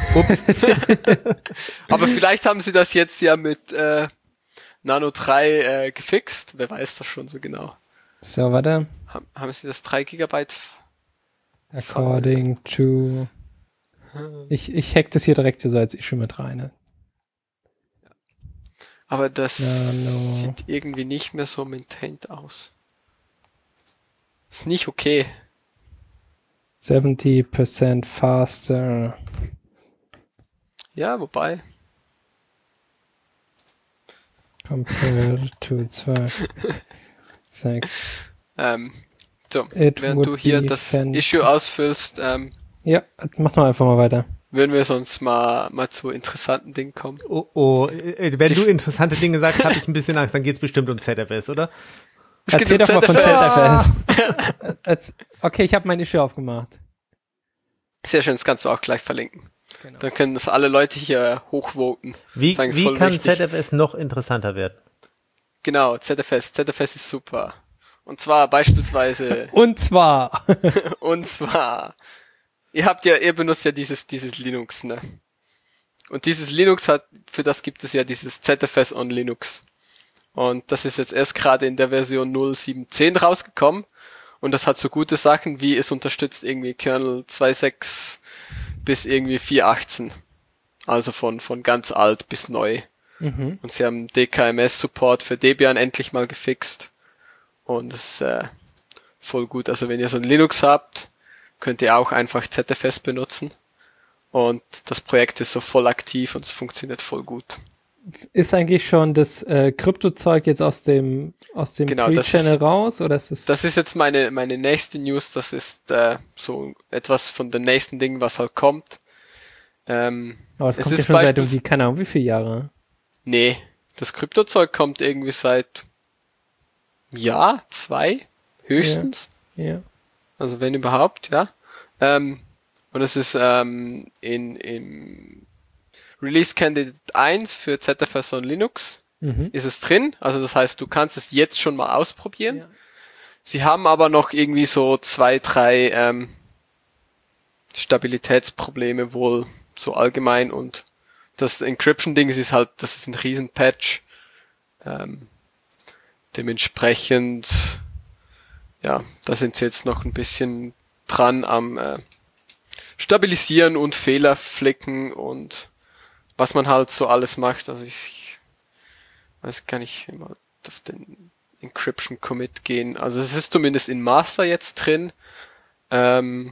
Aber vielleicht haben sie das jetzt ja mit äh, Nano drei äh, gefixt. Wer weiß das schon so genau. So, warte. Haben, haben sie das drei Gigabyte? According to. Ich, ich hack das hier direkt so als Issue mit rein. Ne? Aber das Nano. sieht irgendwie nicht mehr so maintained aus. Ist nicht okay. siebzig Prozent faster. Ja, wobei. Compared to zwei sechs. Ähm, so, It während would du hier be das fan- Issue ausfüllst, ähm, Ja, mach doch einfach mal weiter. würden wir sonst mal, mal zu interessanten Dingen kommen. Oh, oh, äh, wenn Die- du interessante Dinge sagst, habe ich ein bisschen Angst. Dann geht's bestimmt um Z F S, oder? Es geht Erzähl um doch mal von Z Z F S. F S. Erz- Okay, ich habe mein Issue aufgemacht. Sehr schön, das kannst du auch gleich verlinken. Genau. Dann können das alle Leute hier hochvoten. Wie, Sagen, ist wie voll kann wichtig. Z F S noch interessanter werden? Genau, Z F S. Z F S ist super. Und zwar beispielsweise, Und zwar, und zwar, ihr habt ja, ihr benutzt ja dieses, dieses Linux, ne? Und dieses Linux hat, für das gibt es ja dieses Z F S on Linux. Und das ist jetzt erst gerade in der Version null Punkt sieben Punkt zehn rausgekommen. Und das hat so gute Sachen, wie es unterstützt irgendwie Kernel zwei Punkt sechs bis irgendwie vier Punkt achtzehn. Also von, von ganz alt bis neu. Mhm. Und sie haben D K M S-Support für Debian endlich mal gefixt. Und das ist äh, voll gut. Also wenn ihr so ein Linux habt, könnt ihr auch einfach Z F S benutzen. Und das Projekt ist so voll aktiv und es funktioniert voll gut. Ist eigentlich schon das äh, Krypto-Zeug jetzt aus dem aus dem genau, Pre-Channel raus? Oder ist es das ist jetzt meine meine nächste News. Das ist äh, so etwas von den nächsten Dingen, was halt kommt. Ähm, Aber das es kommt ist ja schon seit beispielsweise- irgendwie, keine Ahnung, wie viele Jahre? Nee, das Kryptozeug kommt irgendwie seit Jahr, zwei, höchstens. Ja. Also wenn überhaupt, ja. Ähm, und es ist ähm, in, in Release Candidate eins für Z F S on Linux Mhm. ist es drin. Also das heißt, du kannst es jetzt schon mal ausprobieren. Ja. Sie haben aber noch irgendwie so zwei, drei ähm, Stabilitätsprobleme wohl so allgemein und das Encryption-Ding ist halt, das ist ein Riesen-Patch. Ähm, dementsprechend, ja, da sind sie jetzt noch ein bisschen dran am äh, Stabilisieren und Fehler flicken und was man halt so alles macht. Also ich weiß gar nicht, immer auf den Encryption-Commit gehen. Also es ist zumindest in Master jetzt drin. Ähm,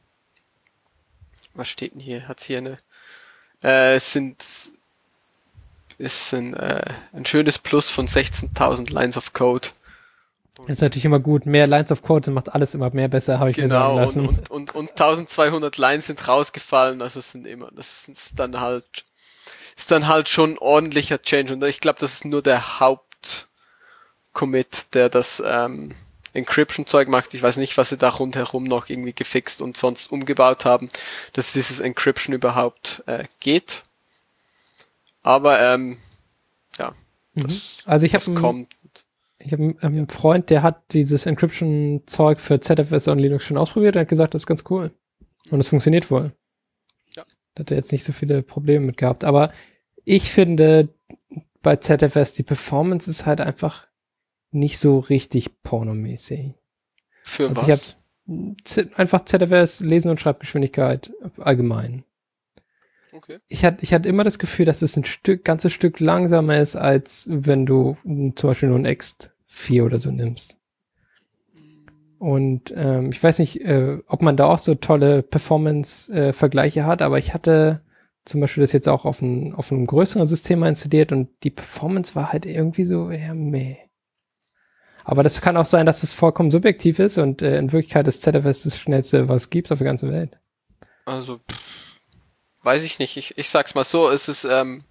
was steht denn hier? Hat's hier eine Äh, es sind ist ein, äh, ein schönes Plus von sechzehntausend Lines of Code. Das ist natürlich immer gut. Mehr Lines of Code macht alles immer mehr besser, habe ich mir sagen Genau, lassen. und, und, und, und tausendzweihundert Lines sind rausgefallen, also es sind immer, das ist dann halt, ist dann halt schon ordentlicher Change. Und ich glaube, das ist nur der Haupt-Commit, der das ähm, Encryption-Zeug macht. Ich weiß nicht, was sie da rundherum noch irgendwie gefixt und sonst umgebaut haben, dass dieses Encryption überhaupt äh, geht. Aber ähm, ja, das, Also ich das habe kommt. ich hab einen, einen Freund, der hat dieses Encryption-Zeug für Z F S on Linux schon ausprobiert und hat gesagt, das ist ganz cool. Und es funktioniert wohl. Ja. Da hat er jetzt nicht so viele Probleme mit gehabt. Aber ich finde, bei Z F S, die Performance ist halt einfach nicht so richtig pornomäßig. Für Also was? ich habe Z- einfach Z F S, Lesen- und Schreibgeschwindigkeit allgemein. Okay. Ich hatte ich hatte immer das Gefühl, dass es ein Stück, ganzes Stück langsamer ist, als wenn du m, zum Beispiel nur ein X vier oder so nimmst. Und ähm, ich weiß nicht, äh, ob man da auch so tolle Performance-Vergleiche hat, aber ich hatte zum Beispiel das jetzt auch auf, ein, auf einem größeren System mal installiert und die Performance war halt irgendwie so eher meh. Aber das kann auch sein, dass es vollkommen subjektiv ist und äh, in Wirklichkeit ist Z F S das schnellste, was es gibt auf der ganzen Welt. Also, pff, weiß ich nicht. Ich, ich sag's mal so, es ist, ähm,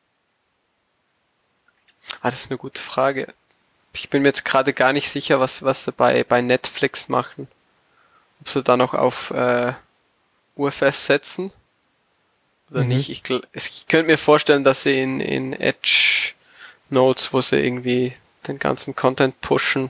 ah, das ist eine gute Frage. Ich bin mir jetzt gerade gar nicht sicher, was, was sie bei, bei Netflix machen. Ob sie da noch auf äh, U F S setzen oder Mhm. nicht. Ich, gl- es- ich könnte mir vorstellen, dass sie in, in Edge Notes, wo sie irgendwie den ganzen Content pushen,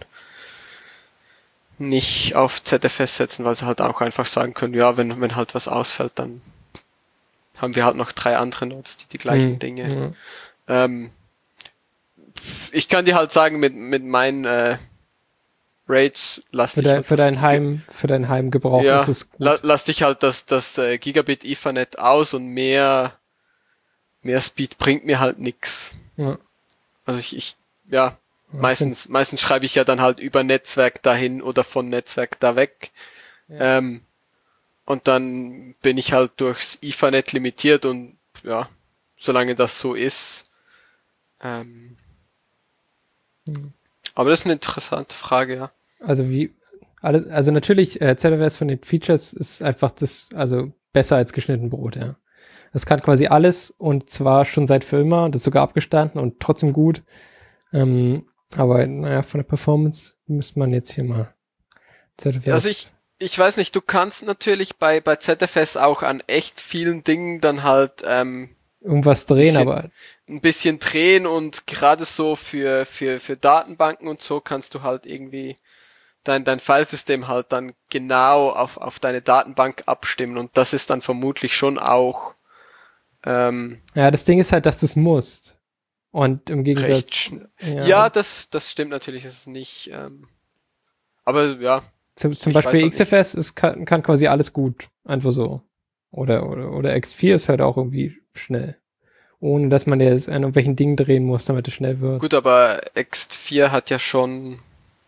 nicht auf Z F S setzen, weil sie halt auch einfach sagen können, ja, wenn, wenn halt was ausfällt, dann haben wir halt noch drei andere Nodes, die die gleichen Hm, Dinge. ja. Ähm, ich kann dir halt sagen, mit, mit meinen äh, Rates lass Für, dich dein, halt für das dein Giga- Heim, für dein Heimgebrauch ja, ist es gut. la, lass dich halt das, das äh, Gigabit Ethernet aus und mehr, mehr Speed bringt mir halt nix. Ja. Also ich, ich ja, Ja, meistens, meistens schreibe ich ja dann halt über Netzwerk dahin oder von Netzwerk da weg. Ja. Ähm, und dann bin ich halt durchs Ethernet limitiert und ja, solange das so ist. Ähm, Hm. aber das ist eine interessante Frage, ja. Also wie alles, also natürlich, äh, Z F S von den Features ist einfach das, also besser als geschnitten Brot, ja. Das kann quasi alles und zwar schon seit für immer und ist sogar abgestanden und trotzdem gut. Ähm, aber naja, von der Performance müsste man jetzt hier mal Z F S. Also ich, ich weiß nicht, du kannst natürlich bei, bei Z F S auch an echt vielen Dingen dann halt ähm, irgendwas drehen, bisschen- aber ein bisschen drehen und gerade so für, für, für Datenbanken und so kannst du halt irgendwie dein, dein Filesystem halt dann genau auf, auf deine Datenbank abstimmen und das ist dann vermutlich schon auch ähm, ja, das Ding ist halt, dass du es musst. Und im Gegensatz... recht schn- ja, ja, das, das stimmt natürlich, ist es nicht, ähm, aber ja. zum, zum ich Beispiel weiß halt X F S ist, kann, kann quasi alles gut. Einfach so. Oder, oder, oder X vier ist halt auch irgendwie schnell. Ohne, dass man jetzt an irgendwelchen Dingen drehen muss, damit es schnell wird. Gut, aber X vier hat ja schon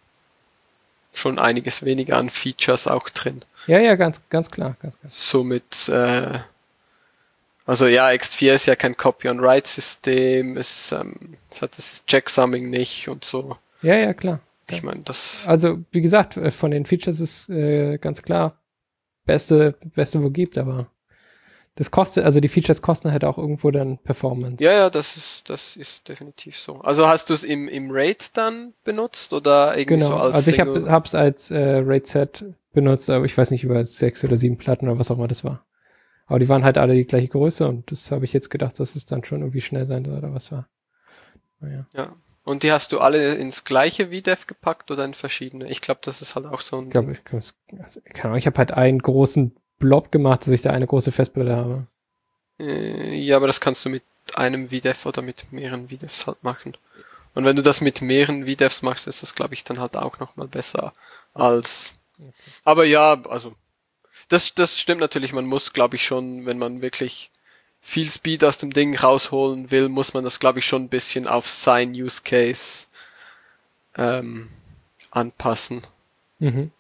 schon einiges weniger an Features auch drin. Ja, ja, ganz, ganz klar, ganz klar. Somit, äh, also ja, X vier ist ja kein Copy-on-Write-System, es, ähm, es hat das Checksumming nicht und so. Ja, ja, klar. Ich meine, das... Also, wie gesagt, äh, von den Features ist äh, ganz klar beste, beste, wo gibt, aber das kostet, also die Features kosten halt auch irgendwo dann Performance. Ja, ja, das ist, das ist definitiv so. Also hast du es im, im RAID dann benutzt oder irgendwie Genau, so als also ich Single? habe hab's als äh, RAID-Set benutzt, aber ich weiß nicht, über sechs oder sieben Platten oder was auch immer das war. Aber die waren halt alle die gleiche Größe und das habe ich jetzt gedacht, dass es dann schon irgendwie schnell sein soll oder was war. Naja. Ja. Und die hast du alle ins gleiche V D E F gepackt oder in verschiedene? Ich glaube, das ist halt auch so ein Ich glaube, ich, glaub, es- also, keine Ahnung, ich habe halt einen großen Blob gemacht, dass ich da eine große Festplatte habe. Äh, ja, aber das kannst du mit einem V D E F oder mit mehreren V D E Fs halt machen. Und wenn du das mit mehreren V D E Fs machst, ist das, glaube ich, dann halt auch nochmal besser als... Aber ja, also, das, das stimmt natürlich. Man muss, glaube ich, schon, wenn man wirklich viel Speed aus dem Ding rausholen will, muss man das, glaube ich, schon ein bisschen auf sein Use Case ähm, anpassen. Mhm.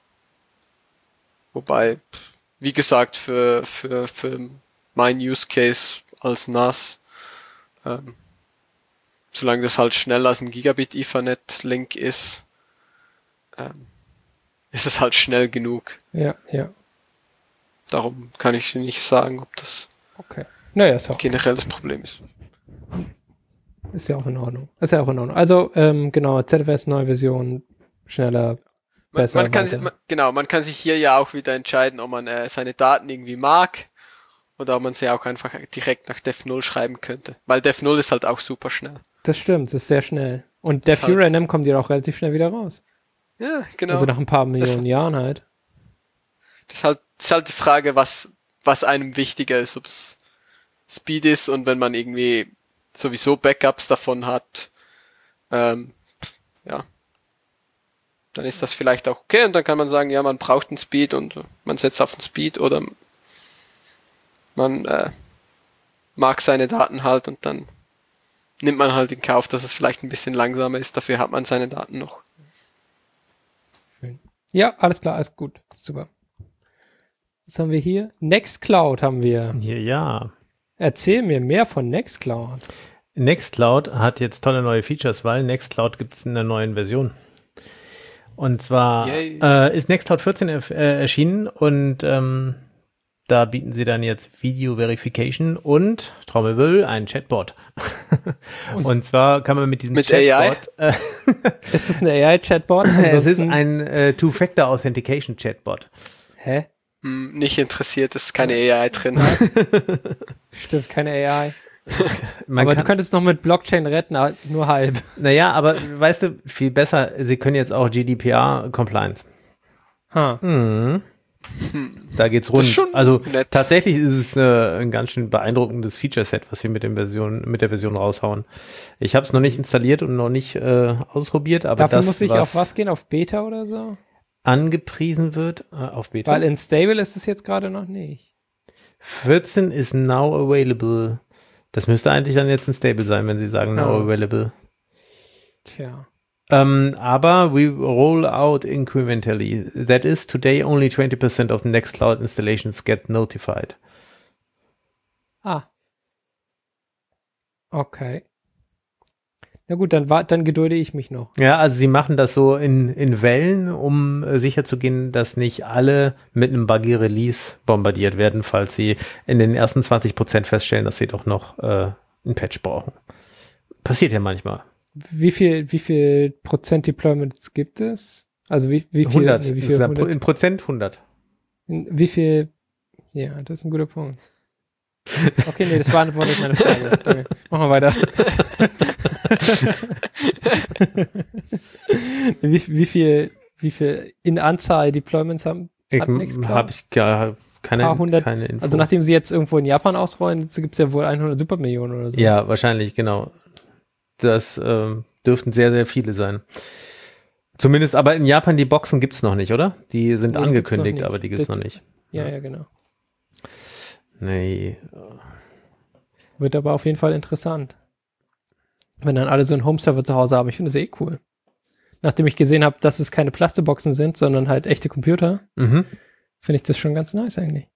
Wobei, wie gesagt, für, für, für mein Use Case als N A S, ähm, solange das halt schneller als ein Gigabit Ethernet-Link ist, ähm, ist es halt schnell genug. Ja, ja. Darum kann ich nicht sagen, ob das Okay. Naja, ist, auch, generell das Problem ist. ist ja auch in Ordnung. Ist ja auch in Ordnung. Also, ähm, genau, Z F S, neue Version, schneller, Man, besser, man kann, weiter. man, genau, man kann sich hier ja auch wieder entscheiden, ob man äh, seine Daten irgendwie mag oder ob man sie auch einfach direkt nach Def null schreiben könnte. Weil Def null ist halt auch super schnell. Das stimmt, das ist sehr schnell. Und der Ist halt- Fury N M kommt ja auch relativ schnell wieder raus. Ja, genau. Also nach ein paar Millionen Jahren halt. Das ist halt, das ist halt die Frage, was, was einem wichtiger ist, ob es Speed ist und wenn man irgendwie sowieso Backups davon hat, ähm, ja, dann ist das vielleicht auch okay und dann kann man sagen, ja, man braucht einen Speed und man setzt auf den Speed oder man äh, mag seine Daten halt und dann nimmt man halt in Kauf, dass es vielleicht ein bisschen langsamer ist, dafür hat man seine Daten noch. Schön. Ja, alles klar, alles gut. Super. Was haben wir hier? Nextcloud haben wir. Ja, ja. Erzähl mir mehr von Nextcloud. Nextcloud hat jetzt tolle neue Features, weil Nextcloud gibt es in der neuen Version. Und zwar Yay. äh, ist Nextcloud vierzehn erf- äh, erschienen und ähm, da bieten sie dann jetzt Video Verification und Trommelwirbel ein Chatbot. und zwar kann man mit diesem Mit Chatbot A I? Äh, Ist das ein A I-Chatbot? es ist ein äh, Two-Factor Authentication Chatbot. Hä? Hm, nicht interessiert, ist keine A I drin. Stimmt, keine A I. Man aber kann, du könntest noch mit Blockchain retten, aber nur halb. naja, aber weißt du, viel besser, sie können jetzt auch G D P R-Compliance. Ha. Mhm. Da geht's Das rund. ist schon Also nett. tatsächlich ist es äh, ein ganz schön beeindruckendes Feature-Set, was sie mit, dem Version, mit der Version raushauen. Ich habe es noch nicht installiert und noch nicht äh, ausprobiert, aber Dafür das, muss ich was auf was gehen? Auf Beta oder so? angepriesen wird, äh, auf Beta. Weil in Stable ist es jetzt gerade noch nicht. vierzehn is now available. Das müsste eigentlich dann jetzt ein Stable sein, wenn sie sagen now Ja. available. Tja. Um, aber we roll out incrementally. That is, today only twenty percent of the Nextcloud installations get notified. Ah. Okay. Na gut, dann, wa- dann gedulde ich mich noch. Ja, also sie machen das so in, in Wellen, um äh, sicherzugehen, dass nicht alle mit einem buggy Release bombardiert werden, falls sie in den ersten zwanzig Prozent feststellen, dass sie doch noch äh, ein Patch brauchen. Passiert ja manchmal. Wie viel, wie viel Prozent Deployments gibt es? Also wie, wie viel? hundert. nee, wie viel Insgesamt hundert? in Prozent hundert. In- Wie viel? Ja, das ist ein guter Punkt. Okay, nee, das war war nicht meine Frage. Danke. Machen wir weiter. wie, wie viel, wie viel in Anzahl Deployments haben? Ich habe ich gar keine, paar hundert, keine Info. Also nachdem sie jetzt irgendwo in Japan ausrollen, gibt es ja wohl hundert Supermillionen oder so. Ja, wahrscheinlich, genau. Das ähm, dürften sehr, sehr viele sein. Zumindest, aber in Japan, die Boxen gibt's noch nicht, oder? Die sind Nee, die angekündigt, gibt's noch nicht. aber die gibt's Das- noch nicht. Ja, ja, genau. Nee. Wird aber auf jeden Fall interessant. Wenn dann alle so einen Home-Server zu Hause haben. Ich finde das eh cool. Nachdem ich gesehen habe, dass es keine Plastikboxen sind, sondern halt echte Computer, Mhm. finde ich das schon ganz nice eigentlich.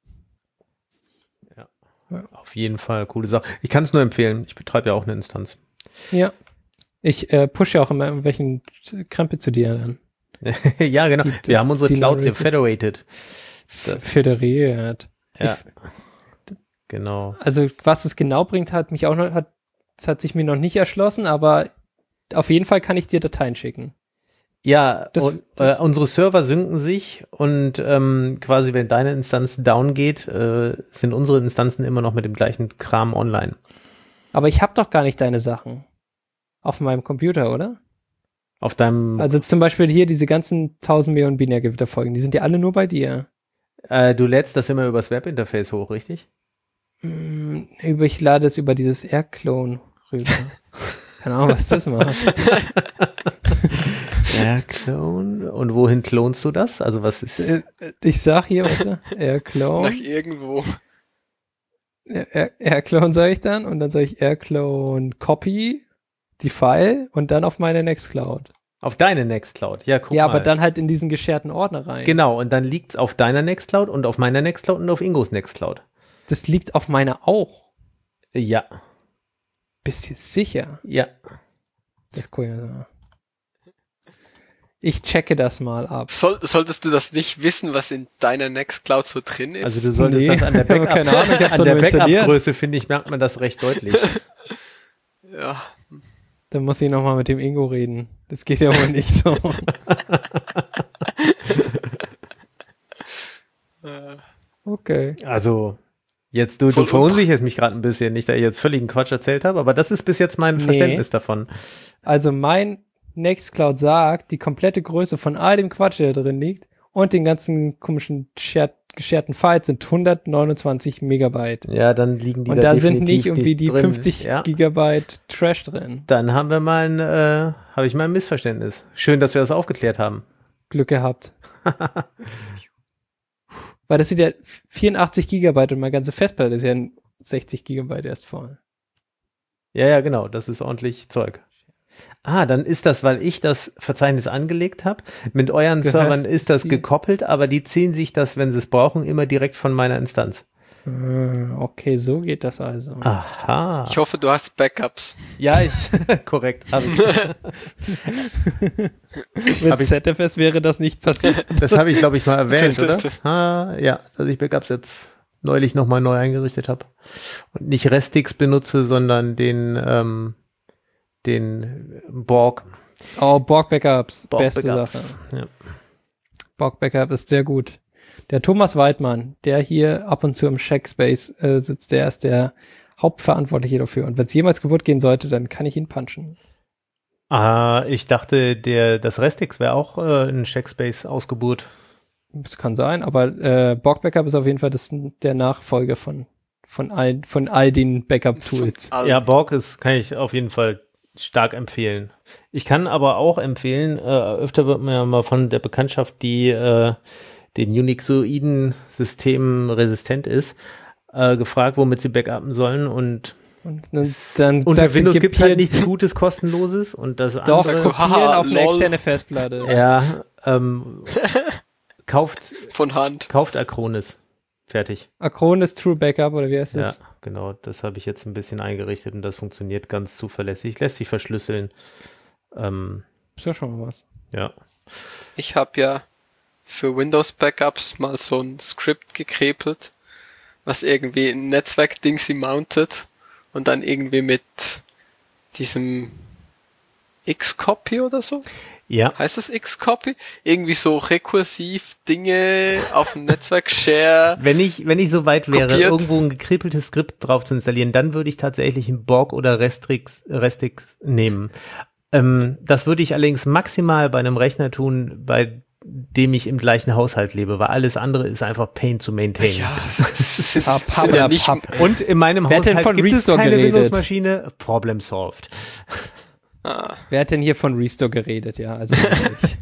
Auf jeden Fall, coole Sache. Ich kann es nur empfehlen. Ich betreibe ja auch eine Instanz. Ja. Ich äh, pushe ja auch immer irgendwelchen Krempel zu dir dann. Ja, genau. Die- Wir haben unsere die Clouds hier Leute- federated. F- Föderiert. Ja, Ich- genau. Also was es genau bringt, hat mich auch noch, hat, das hat sich mir noch nicht erschlossen, aber auf jeden Fall kann ich dir Dateien schicken. Ja, Das- und, das- äh, unsere Server synken sich und ähm, quasi, wenn deine Instanz down geht, äh, sind unsere Instanzen immer noch mit dem gleichen Kram online. Aber ich habe doch gar nicht deine Sachen auf meinem Computer, oder? Auf deinem, Also zum Beispiel hier diese ganzen tausend Millionen Binärgewitterfolgen, die sind ja alle nur bei dir. äh, du lädst das immer übers Webinterface hoch, richtig? Hm, über, ich lade es über dieses Airclone rüber. Keine Ahnung, was das macht. Airclone. Und wohin klonst du das? Also was ist? Äh, Ich sag hier, warte, Nach Airclone. irgendwo. Air, Airclone sage ich dann und dann sage ich Airclone Copy, die File und dann auf meine Nextcloud. Auf deine Nextcloud. Ja, guck Ja, mal. aber dann halt in diesen gescherten Ordner rein. Genau, und dann liegt's auf deiner Nextcloud und auf meiner Nextcloud und auf Ingos Nextcloud. Das liegt auf meiner auch. Ja, Bist du sicher? ja. Das ist cool. Ich checke das mal ab. Soll, solltest du das nicht wissen, was in deiner Nextcloud so drin ist? Also du solltest Nee, das an der aber Backup, keine Ahnung, ich hab's an doch der nur installiert. Backup-Größe, finde ich, merkt man das recht deutlich. ja. Dann muss ich nochmal mit dem Ingo reden. Das geht ja wohl nicht so. Okay. Also, jetzt, du, du Voll verunsicherst mich gerade ein bisschen, nicht, dass ich jetzt völligen Quatsch erzählt habe, aber das ist bis jetzt mein Nee. Verständnis davon. Also mein Nextcloud sagt, die komplette Größe von all dem Quatsch, der da drin liegt und den ganzen komischen shared, gescherten Files sind hundertneunundzwanzig Megabyte. Ja, dann liegen die Und da da sind definitiv nicht irgendwie die drin. fünfzig Ja. Gigabyte Trash drin. Dann haben wir mal ein, äh, habe ich mal ein Missverständnis. Schön, dass wir das aufgeklärt haben. Glück gehabt. Weil das sind ja vierundachtzig Gigabyte und meine ganze Festplatte ist ja sechzig Gigabyte erst voll. Ja, ja, genau, das ist ordentlich Zeug. Ah, dann ist das, weil ich das Verzeichnis angelegt habe. Mit euren Gehörst Servern ist das die- gekoppelt, aber die ziehen sich das, wenn sie es brauchen, immer direkt von meiner Instanz. Äh, Okay, so geht das also. Aha. Ich hoffe, du hast Backups. Ja, ich, korrekt, habe ich. Mit hab ich- Z F S wäre das nicht passiert. Das habe ich, glaube ich, mal erwähnt, oder? Ah, ja, dass ich Backups jetzt neulich nochmal neu eingerichtet habe. Und nicht Restix benutze, sondern den, ähm, den Borg. Oh, Borg Backups, Borg beste Backups. Sache. Ja. Borg Backup ist sehr gut. Der Thomas Weidmann, der hier ab und zu im Checkspace äh, sitzt, der ist der Hauptverantwortliche dafür. Und wenn es jemals kaputt gehen sollte, dann kann ich ihn punchen. Ah, ich dachte, der, das Restix wäre auch äh, in Checkspace ausgebucht. Das kann sein, aber äh, Borg Backup ist auf jeden Fall das, der Nachfolger von, von, all, von all den Backup-Tools. Von Ja, allem. Borg ist, kann ich auf jeden Fall stark empfehlen. Ich kann aber auch empfehlen, äh, öfter wird mir ja mal von der Bekanntschaft, die äh, den Unixoiden-Systemen resistent ist, äh, gefragt, womit sie backuppen sollen, und Und dann, dann unter sagst du, Windows gib gibt es hier halt nichts Gutes, Kostenloses, und das doch Sagst andere, du, haha, auf eine lol. externe Festplatte. ja, ähm, kauft, Von Hand. kauft Acronis. Fertig. Acronis True Backup oder wie heißt Ja, das? genau, das habe ich jetzt ein bisschen eingerichtet und das funktioniert ganz zuverlässig. Lässt sich verschlüsseln. Ähm, Ist ja schon mal was. ja. Ich habe ja für Windows Backups mal so ein Skript gekrepelt, was irgendwie ein Netzwerk-Ding sie mountet und dann irgendwie mit diesem Xcopy oder so, Ja. heißt das Xcopy? Irgendwie so rekursiv Dinge auf dem Netzwerk-Share. Wenn ich, wenn ich so weit wäre, Kopiert. irgendwo ein gekrippeltes Skript drauf zu installieren, dann würde ich tatsächlich einen Borg oder Restrix, Restix nehmen. Ähm, das würde ich allerdings maximal bei einem Rechner tun, bei dem ich im gleichen Haushalt lebe, weil alles andere ist einfach Pain to maintain. Ja, das ist, Papp, sind ja nicht, Papp. Und in meinem Wer hat denn Haushalt von gibt es Restore keine geredet? Windows-Maschine. Problem solved. ah, Wer hat denn hier von Restore geredet? Ja, also ich.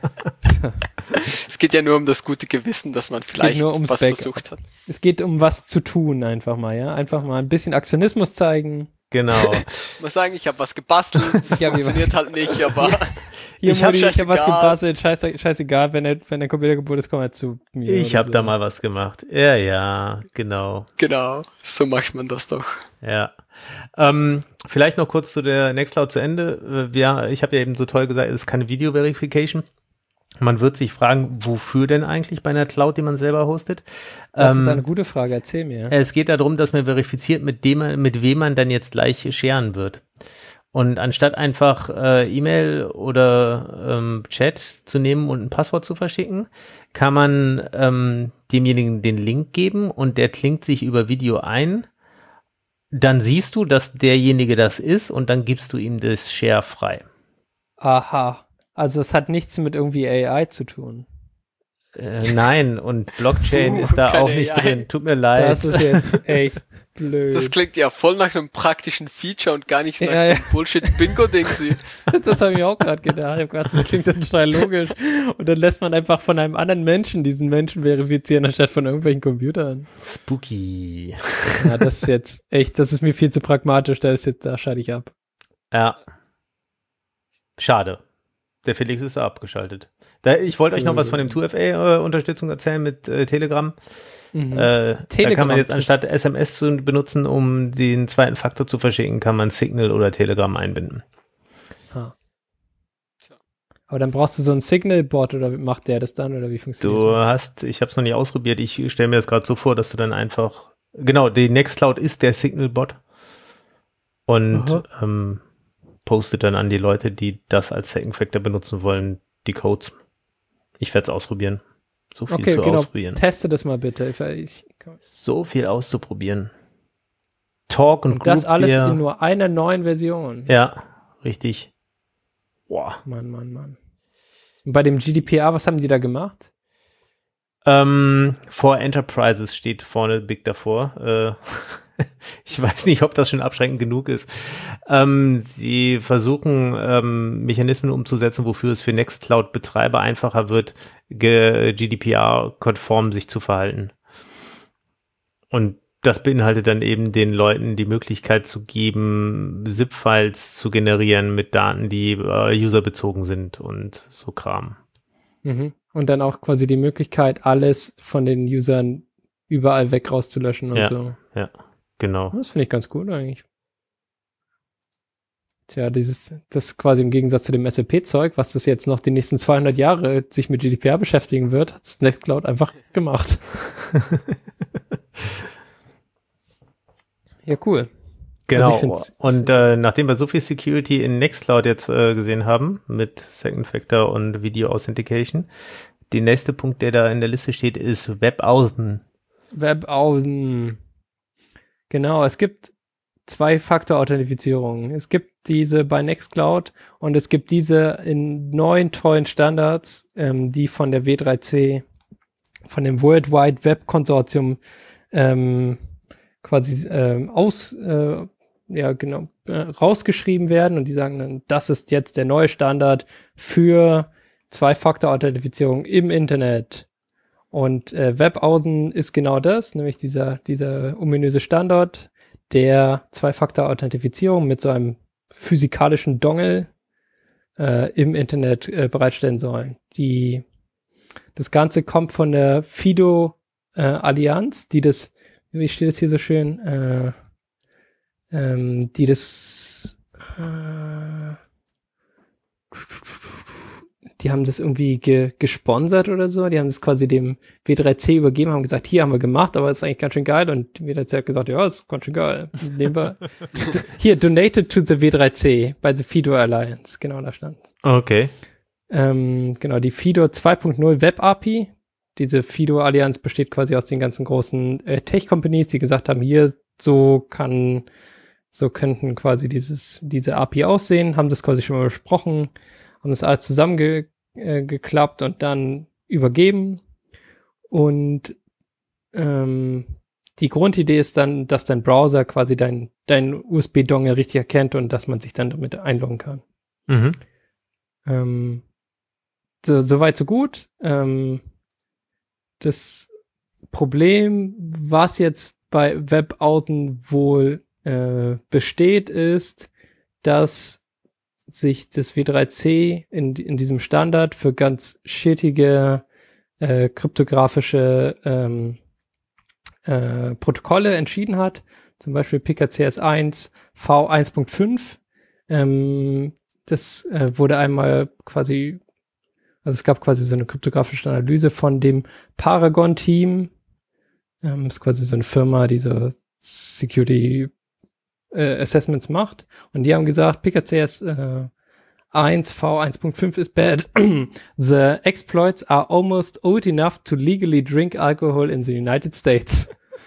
es geht ja nur um das gute Gewissen, dass man vielleicht nur ums was Backup. versucht hat. Es geht um was zu tun einfach mal, ja. Einfach mal ein bisschen Aktionismus zeigen. Genau. Ich muss sagen, ich habe was gebastelt, es Ja, wie funktioniert halt nicht, aber Hier, Ich hab Modi, ich hab was scheißegal. gebastelt, scheiße, scheißegal, wenn der, wenn der Computer kaputt ist, komm halt zu mir. Ich oder habe so. da mal was gemacht. Ja, ja, genau. genau, so macht man das doch. Ja. Ähm, vielleicht noch kurz zu der Nextcloud zu Ende. Äh, Wir, ich habe ja eben so toll gesagt, es ist keine Video-Verification. Man wird sich fragen, wofür denn eigentlich bei einer Cloud, die man selber hostet? Das ähm, ist eine gute Frage, erzähl mir. Es geht darum, dass man verifiziert, mit dem, man- mit wem man dann jetzt gleich scheren wird. Und anstatt einfach äh, E-Mail oder ähm, Chat zu nehmen und ein Passwort zu verschicken, kann man ähm, demjenigen den Link geben und der klingt sich über Video ein. Dann siehst du, dass derjenige das ist und dann gibst du ihm das Share frei. Aha. Also es hat nichts mit irgendwie A I zu tun. Äh, nein, und Blockchain Puh, ist da keine auch nicht A I. drin. Tut mir leid. Das ist jetzt echt blöd. Das klingt ja voll nach einem praktischen Feature und gar nicht nach Ja, so ja. einem Bullshit-Bingo-Ding. Das habe ich auch gerade gedacht. Ich habe gedacht, das klingt total logisch. Und dann lässt man einfach von einem anderen Menschen diesen Menschen verifizieren, anstatt von irgendwelchen Computern. Spooky. Ja, das ist jetzt echt, das ist mir viel zu pragmatisch. Da ist jetzt, da schalte ich ab. Ja. Schade. Der Felix ist da abgeschaltet. Da, ich wollte euch noch was von dem zwei F A-Unterstützung erzählen mit äh, Telegram. Mhm. Äh, da Telegram. kann man jetzt anstatt S M S zu benutzen, um den zweiten Faktor zu verschicken, kann man Signal oder Telegram einbinden. Ah. Aber dann brauchst du so einen Signal-Bot oder macht der das dann oder wie funktioniert Du das? hast, ich habe es noch nicht ausprobiert, ich stelle mir das gerade so vor, dass du dann einfach, genau, die Nextcloud ist der Signal-Bot und Aha. ähm, postet dann an die Leute, die das als Second Factor benutzen wollen, die Codes. Ich werde es ausprobieren. So viel Okay, zu genau. ausprobieren. Teste das mal bitte. Ich, ich, So viel auszuprobieren. Talk und, und das Group alles wär- in nur einer neuen Version. Ja, richtig. Boah. Mann, Mann, Mann. Und bei dem G D P R, was haben die da gemacht? Ähm, For Enterprises steht vorne big davor. Äh, ich weiß nicht, ob das schon abschreckend genug ist. Ähm, sie versuchen, ähm, Mechanismen umzusetzen, wofür es für Nextcloud-Betreiber einfacher wird, G D P R-konform sich zu verhalten. Und das beinhaltet dann eben den Leuten die Möglichkeit zu geben, ZIP-Files zu generieren mit Daten, die äh, userbezogen sind und so Kram. Mhm. Und dann auch quasi die Möglichkeit, alles von den Usern überall weg rauszulöschen und Ja. so. Genau. Das finde ich ganz cool eigentlich. Tja, dieses, das quasi im Gegensatz zu dem S A P-Zeug, was das jetzt noch die nächsten zweihundert Jahre sich mit G D P R beschäftigen wird, hat es Nextcloud einfach gemacht. Ja, cool. Genau. Also ich find's- ich und find's- äh, nachdem wir so viel Security in Nextcloud jetzt äh, gesehen haben, mit Second Factor und Video Authentication, der nächste Punkt, der da in der Liste steht, ist WebAuthn. WebAuthn. Genau, es gibt Zwei-Faktor-Authentifizierung. Es gibt diese bei Nextcloud und es gibt diese in neuen tollen Standards, ähm, die von der W drei C, von dem World Wide Web Konsortium ähm, quasi ähm, aus, äh, ja genau, äh, rausgeschrieben werden und die sagen dann, das ist jetzt der neue Standard für Zwei-Faktor-Authentifizierung im Internet. Und äh, WebAuthn ist genau das, nämlich dieser, dieser ominöse Standard der Zwei-Faktor-Authentifizierung mit so einem physikalischen Dongle äh, im Internet äh, bereitstellen sollen. Die, das Ganze kommt von der FIDO-Allianz, die das, wie steht das hier so schön, äh, ähm, die das äh, die haben das irgendwie ge gesponsert oder so. Die haben das quasi dem W drei C übergeben, haben gesagt, hier haben wir gemacht, aber ist eigentlich ganz schön geil. Und W drei C hat gesagt, ja, ist ganz schön geil. Nehmen wir. Hier, donated to the W drei C bei the FIDO Alliance. Genau, da stand. Okay. Ähm, genau, die FIDO zwei Punkt null Web A P I. Diese FIDO Allianz besteht quasi aus den ganzen großen äh, Tech-Companies, die gesagt haben, hier, so kann so könnten quasi dieses, diese A P I aussehen, haben das quasi schon mal besprochen, haben das alles zusammengeklappt äh, und dann übergeben. Und ähm, die Grundidee ist dann, dass dein Browser quasi dein, dein U S B-Dongle richtig erkennt und dass man sich dann damit einloggen kann. Mhm. Ähm, so, so weit, so gut. Ähm, das Problem, was jetzt bei WebAuthn wohl äh, besteht, ist, dass sich das W drei C in, in diesem Standard für ganz shittige äh, kryptografische ähm, äh, Protokolle entschieden hat. Zum Beispiel P K C S eins V eins Punkt fünf. Ähm, das äh, wurde einmal quasi, also es gab quasi so eine kryptografische Analyse von dem Paragon-Team. Ähm, ist quasi so eine Firma, die so Security äh, Assessments macht. Und die haben gesagt, P K C S äh, eins V eins Punkt fünf is bad. The exploits are almost old enough to legally drink alcohol in the United States.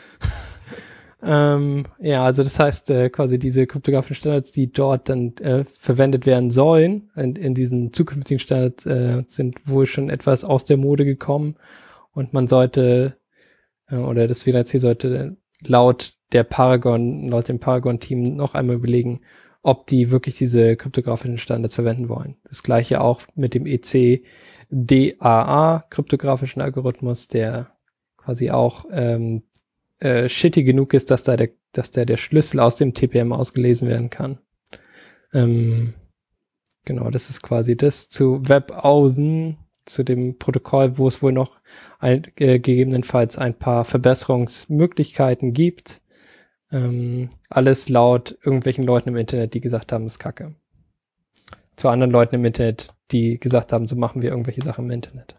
ähm, ja, also das heißt äh, quasi diese kryptografischen Standards, die dort dann äh, verwendet werden sollen, in, in diesen zukünftigen Standards äh, sind wohl schon etwas aus der Mode gekommen und man sollte äh, oder das W drei C sollte laut der Paragon, laut dem Paragon-Team noch einmal überlegen, ob die wirklich diese kryptografischen Standards verwenden wollen. Das gleiche auch mit dem E C D A A kryptografischen Algorithmus, der quasi auch ähm, äh, shitty genug ist, dass da der, dass der der Schlüssel aus dem T P M ausgelesen werden kann. Ähm, genau, das ist quasi das zu WebAuthn, zu dem Protokoll, wo es wohl noch ein, äh, gegebenenfalls ein paar Verbesserungsmöglichkeiten gibt. Ähm, alles laut irgendwelchen Leuten im Internet, die gesagt haben, das ist Kacke. Zu anderen Leuten im Internet, die gesagt haben, so machen wir irgendwelche Sachen im Internet.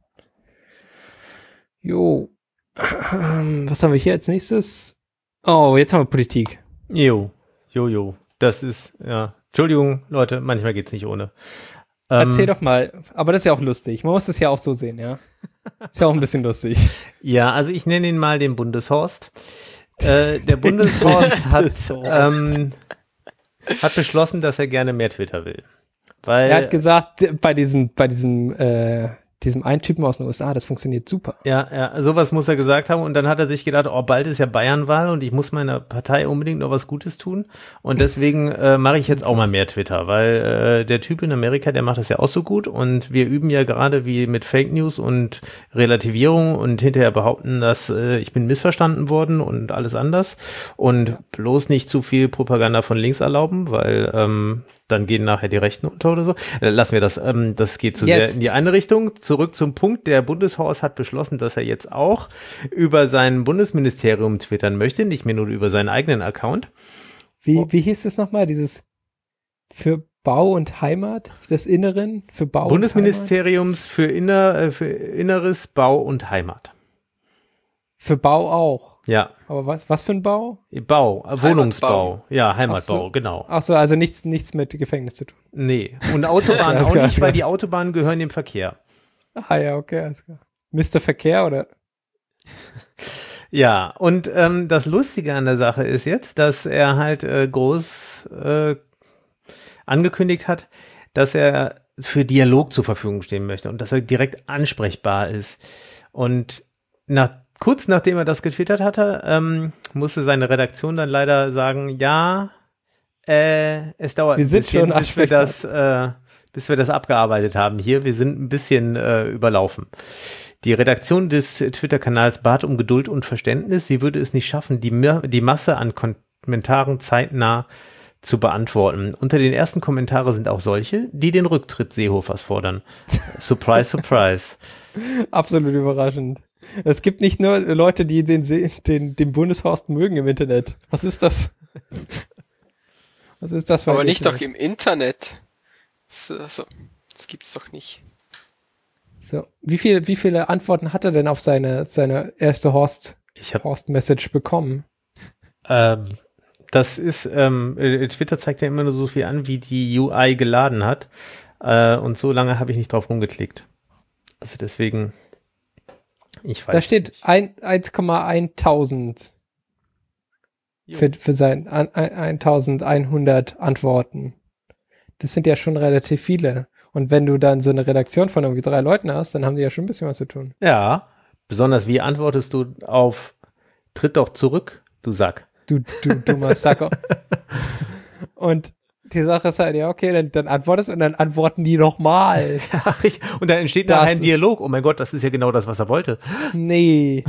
Jo. Was haben wir hier als nächstes? Oh, jetzt haben wir Politik. Jo, jo, jo. Das ist, ja. Entschuldigung, Leute, manchmal geht's nicht ohne. Ähm, Erzähl doch mal, aber das ist ja auch lustig. Man muss das ja auch so sehen, ja. Ist ja auch ein bisschen lustig. Ja, also ich nenne ihn mal den Bundeshorst. Äh, der Bundeshorst hat, ähm, hat beschlossen, dass er gerne mehr Twitter will. Weil, er hat gesagt, bei diesem, bei diesem, äh, diesem einen Typen aus den U S A, das funktioniert super. Ja, ja, sowas muss er gesagt haben und dann hat er sich gedacht, oh, bald ist ja Bayernwahl und ich muss meiner Partei unbedingt noch was Gutes tun und deswegen äh, mache ich jetzt auch mal mehr Twitter, weil äh, der Typ in Amerika, der macht das ja auch so gut und wir üben ja gerade wie mit Fake News und Relativierung und hinterher behaupten, dass äh, ich bin missverstanden worden und alles anders und bloß nicht zu viel Propaganda von links erlauben, weil ähm, dann gehen nachher die Rechten unter oder so. Lassen wir das, ähm, das geht zu jetzt. sehr in die eine Richtung. Zurück zum Punkt, der Bundeshorst hat beschlossen, dass er jetzt auch über sein Bundesministerium twittern möchte, nicht mehr nur über seinen eigenen Account. Wie, wie hieß es nochmal, dieses für Bau und Heimat, des Inneren, für Bau Bundesministeriums für, Inner, äh, für Inneres, Bau und Heimat. Für Bau auch. Ja. Aber was, was für ein Bau? Bau, äh, Wohnungsbau. Heimatbau. Ja, Heimatbau, Ach so. genau. Ach so, also nichts, nichts mit Gefängnis zu tun. Nee. Und Autobahn Alles auch klar, nicht, alles weil klar. die Autobahnen gehören dem Verkehr. Ah ja, okay, alles klar. Mister Verkehr oder? Ja, und ähm, das Lustige an der Sache ist jetzt, dass er halt äh, groß äh, angekündigt hat, dass er für Dialog zur Verfügung stehen möchte und dass er direkt ansprechbar ist. Und nach, kurz nachdem er das getwittert hatte, ähm, musste seine Redaktion dann leider sagen, ja, äh, es dauert Wir ein sind bisschen, schon bis wir das, äh, bis wir das abgearbeitet haben hier. Wir sind ein bisschen äh, überlaufen. Die Redaktion des Twitter-Kanals bat um Geduld und Verständnis. Sie würde es nicht schaffen, die, die Masse an Kommentaren zeitnah zu beantworten. Unter den ersten Kommentaren sind auch solche, die den Rücktritt Seehofers fordern. Surprise, surprise. Absolut überraschend. Es gibt nicht nur Leute, die den, See- den, den Bundeshorst mögen im Internet. Was ist das? Was ist das für ein Aber nicht Internet? doch im Internet. So, so. Das gibt's doch nicht. So, wie viel, wie viele Antworten hat er denn auf seine, seine erste Horst, Ich hab, Horst-Message bekommen? ähm, das ist, ähm, äh, Twitter zeigt ja immer nur so viel an, wie die U I geladen hat. Äh, und so lange habe ich nicht drauf rumgeklickt. Also deswegen, ich weiß Da steht nicht. ein- eins Komma eins tausend. Für, für sein an, ein, eintausendeinhundert Antworten. Das sind ja schon relativ viele. Und wenn du dann so eine Redaktion von irgendwie drei Leuten hast, dann haben die ja schon ein bisschen was zu tun. Ja, besonders wie antwortest du auf Tritt doch zurück, du Sack. Du, du dummer Sacker. Und die Sache ist halt, ja, okay, dann, dann antwortest und dann antworten die nochmal. Ja, richtig. Und dann entsteht da ein Dialog. Oh mein Gott, das ist ja genau das, was er wollte. Nee.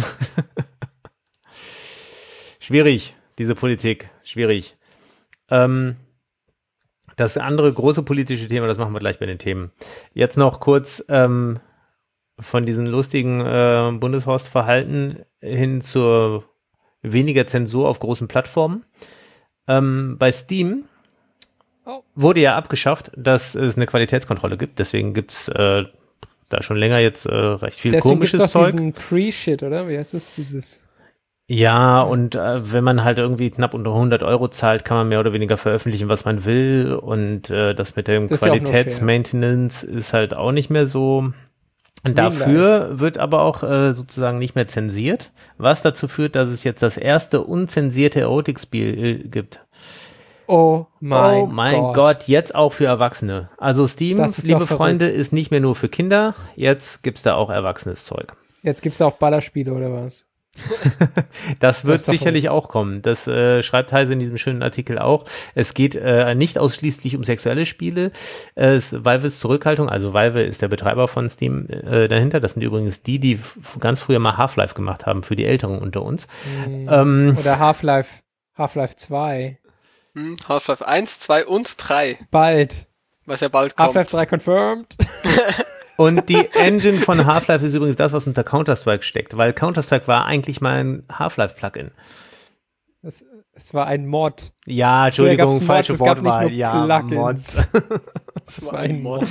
Schwierig, diese Politik. Schwierig. Ähm, das andere große politische Thema, das machen wir gleich bei den Themen. Jetzt noch kurz ähm, von diesen lustigen äh, Bundeshorst-Verhalten hin zur weniger Zensur auf großen Plattformen. Ähm, bei Steam oh. wurde ja abgeschafft, dass es eine Qualitätskontrolle gibt. Deswegen gibt es äh, da schon länger jetzt äh, recht viel Deswegen komisches gibt's doch Zeug. Diesen Free-Shit, oder? Wie heißt das? Dieses Ja, und äh, wenn man halt irgendwie knapp unter hundert Euro zahlt, kann man mehr oder weniger veröffentlichen, was man will. Und äh, das mit dem Das ist ja auch nur fair. Qualitätsmaintenance ist halt auch nicht mehr so. Und dafür wird aber auch äh, sozusagen nicht mehr zensiert, was dazu führt, dass es jetzt das erste unzensierte Erotikspiel äh, gibt. Oh mein, oh mein Gott. Gott, jetzt auch für Erwachsene. Also Steam, liebe Freunde, ist nicht mehr nur für Kinder, jetzt gibt's da auch erwachsenes Zeug. Jetzt gibt's da auch Ballerspiele oder was? Das wird das sicherlich auch kommen. Das äh, schreibt Heise in diesem schönen Artikel auch. Es geht äh, nicht ausschließlich um sexuelle Spiele. Äh, es, Valves Zurückhaltung, also Valve ist der Betreiber von Steam äh, dahinter. Das sind übrigens die, die f- ganz früher mal Half-Life gemacht haben für die Älteren unter uns. Mm, Ähm, oder Half-Life, Half-Life zwei. Hm, Half-Life eins, zwei und drei, Bald. was ja bald kommt. Half-Life drei confirmed. Und die Engine von Half-Life ist übrigens das, was unter Counter-Strike steckt, weil Counter-Strike war eigentlich mal ein Half-Life-Plugin. Es, es war ein Mod. Ja, Entschuldigung, Mods, falsche es gab Wortwahl. nicht nur Ja, Plugins. Mods. Das war ein Mod.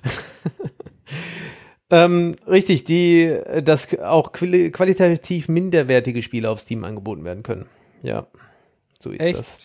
ähm, richtig, die, dass auch quali- qualitativ minderwertige Spiele auf Steam angeboten werden können. Ja, so ist Echt? das.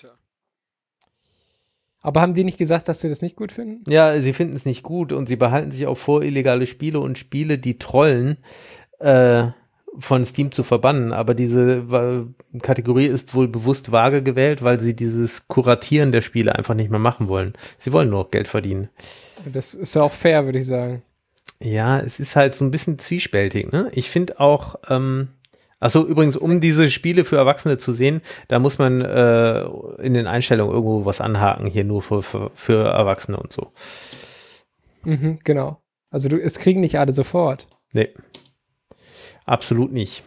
Aber haben die nicht gesagt, dass sie das nicht gut finden? Ja, sie finden es nicht gut und sie behalten sich auch vor, illegale Spiele und Spiele, die trollen, äh, von Steam zu verbannen. Aber diese äh, Kategorie ist wohl bewusst vage gewählt, weil sie dieses Kuratieren der Spiele einfach nicht mehr machen wollen. Sie wollen nur noch Geld verdienen. Das ist ja auch fair, würde ich sagen. Ja, es ist halt so ein bisschen zwiespältig, ne? Ich finde auch, ähm, achso, übrigens, um diese Spiele für Erwachsene zu sehen, da muss man äh, in den Einstellungen irgendwo was anhaken, hier nur für, für, für Erwachsene und so. Mhm, genau. Also du, es kriegen nicht alle sofort. Nee. Absolut nicht.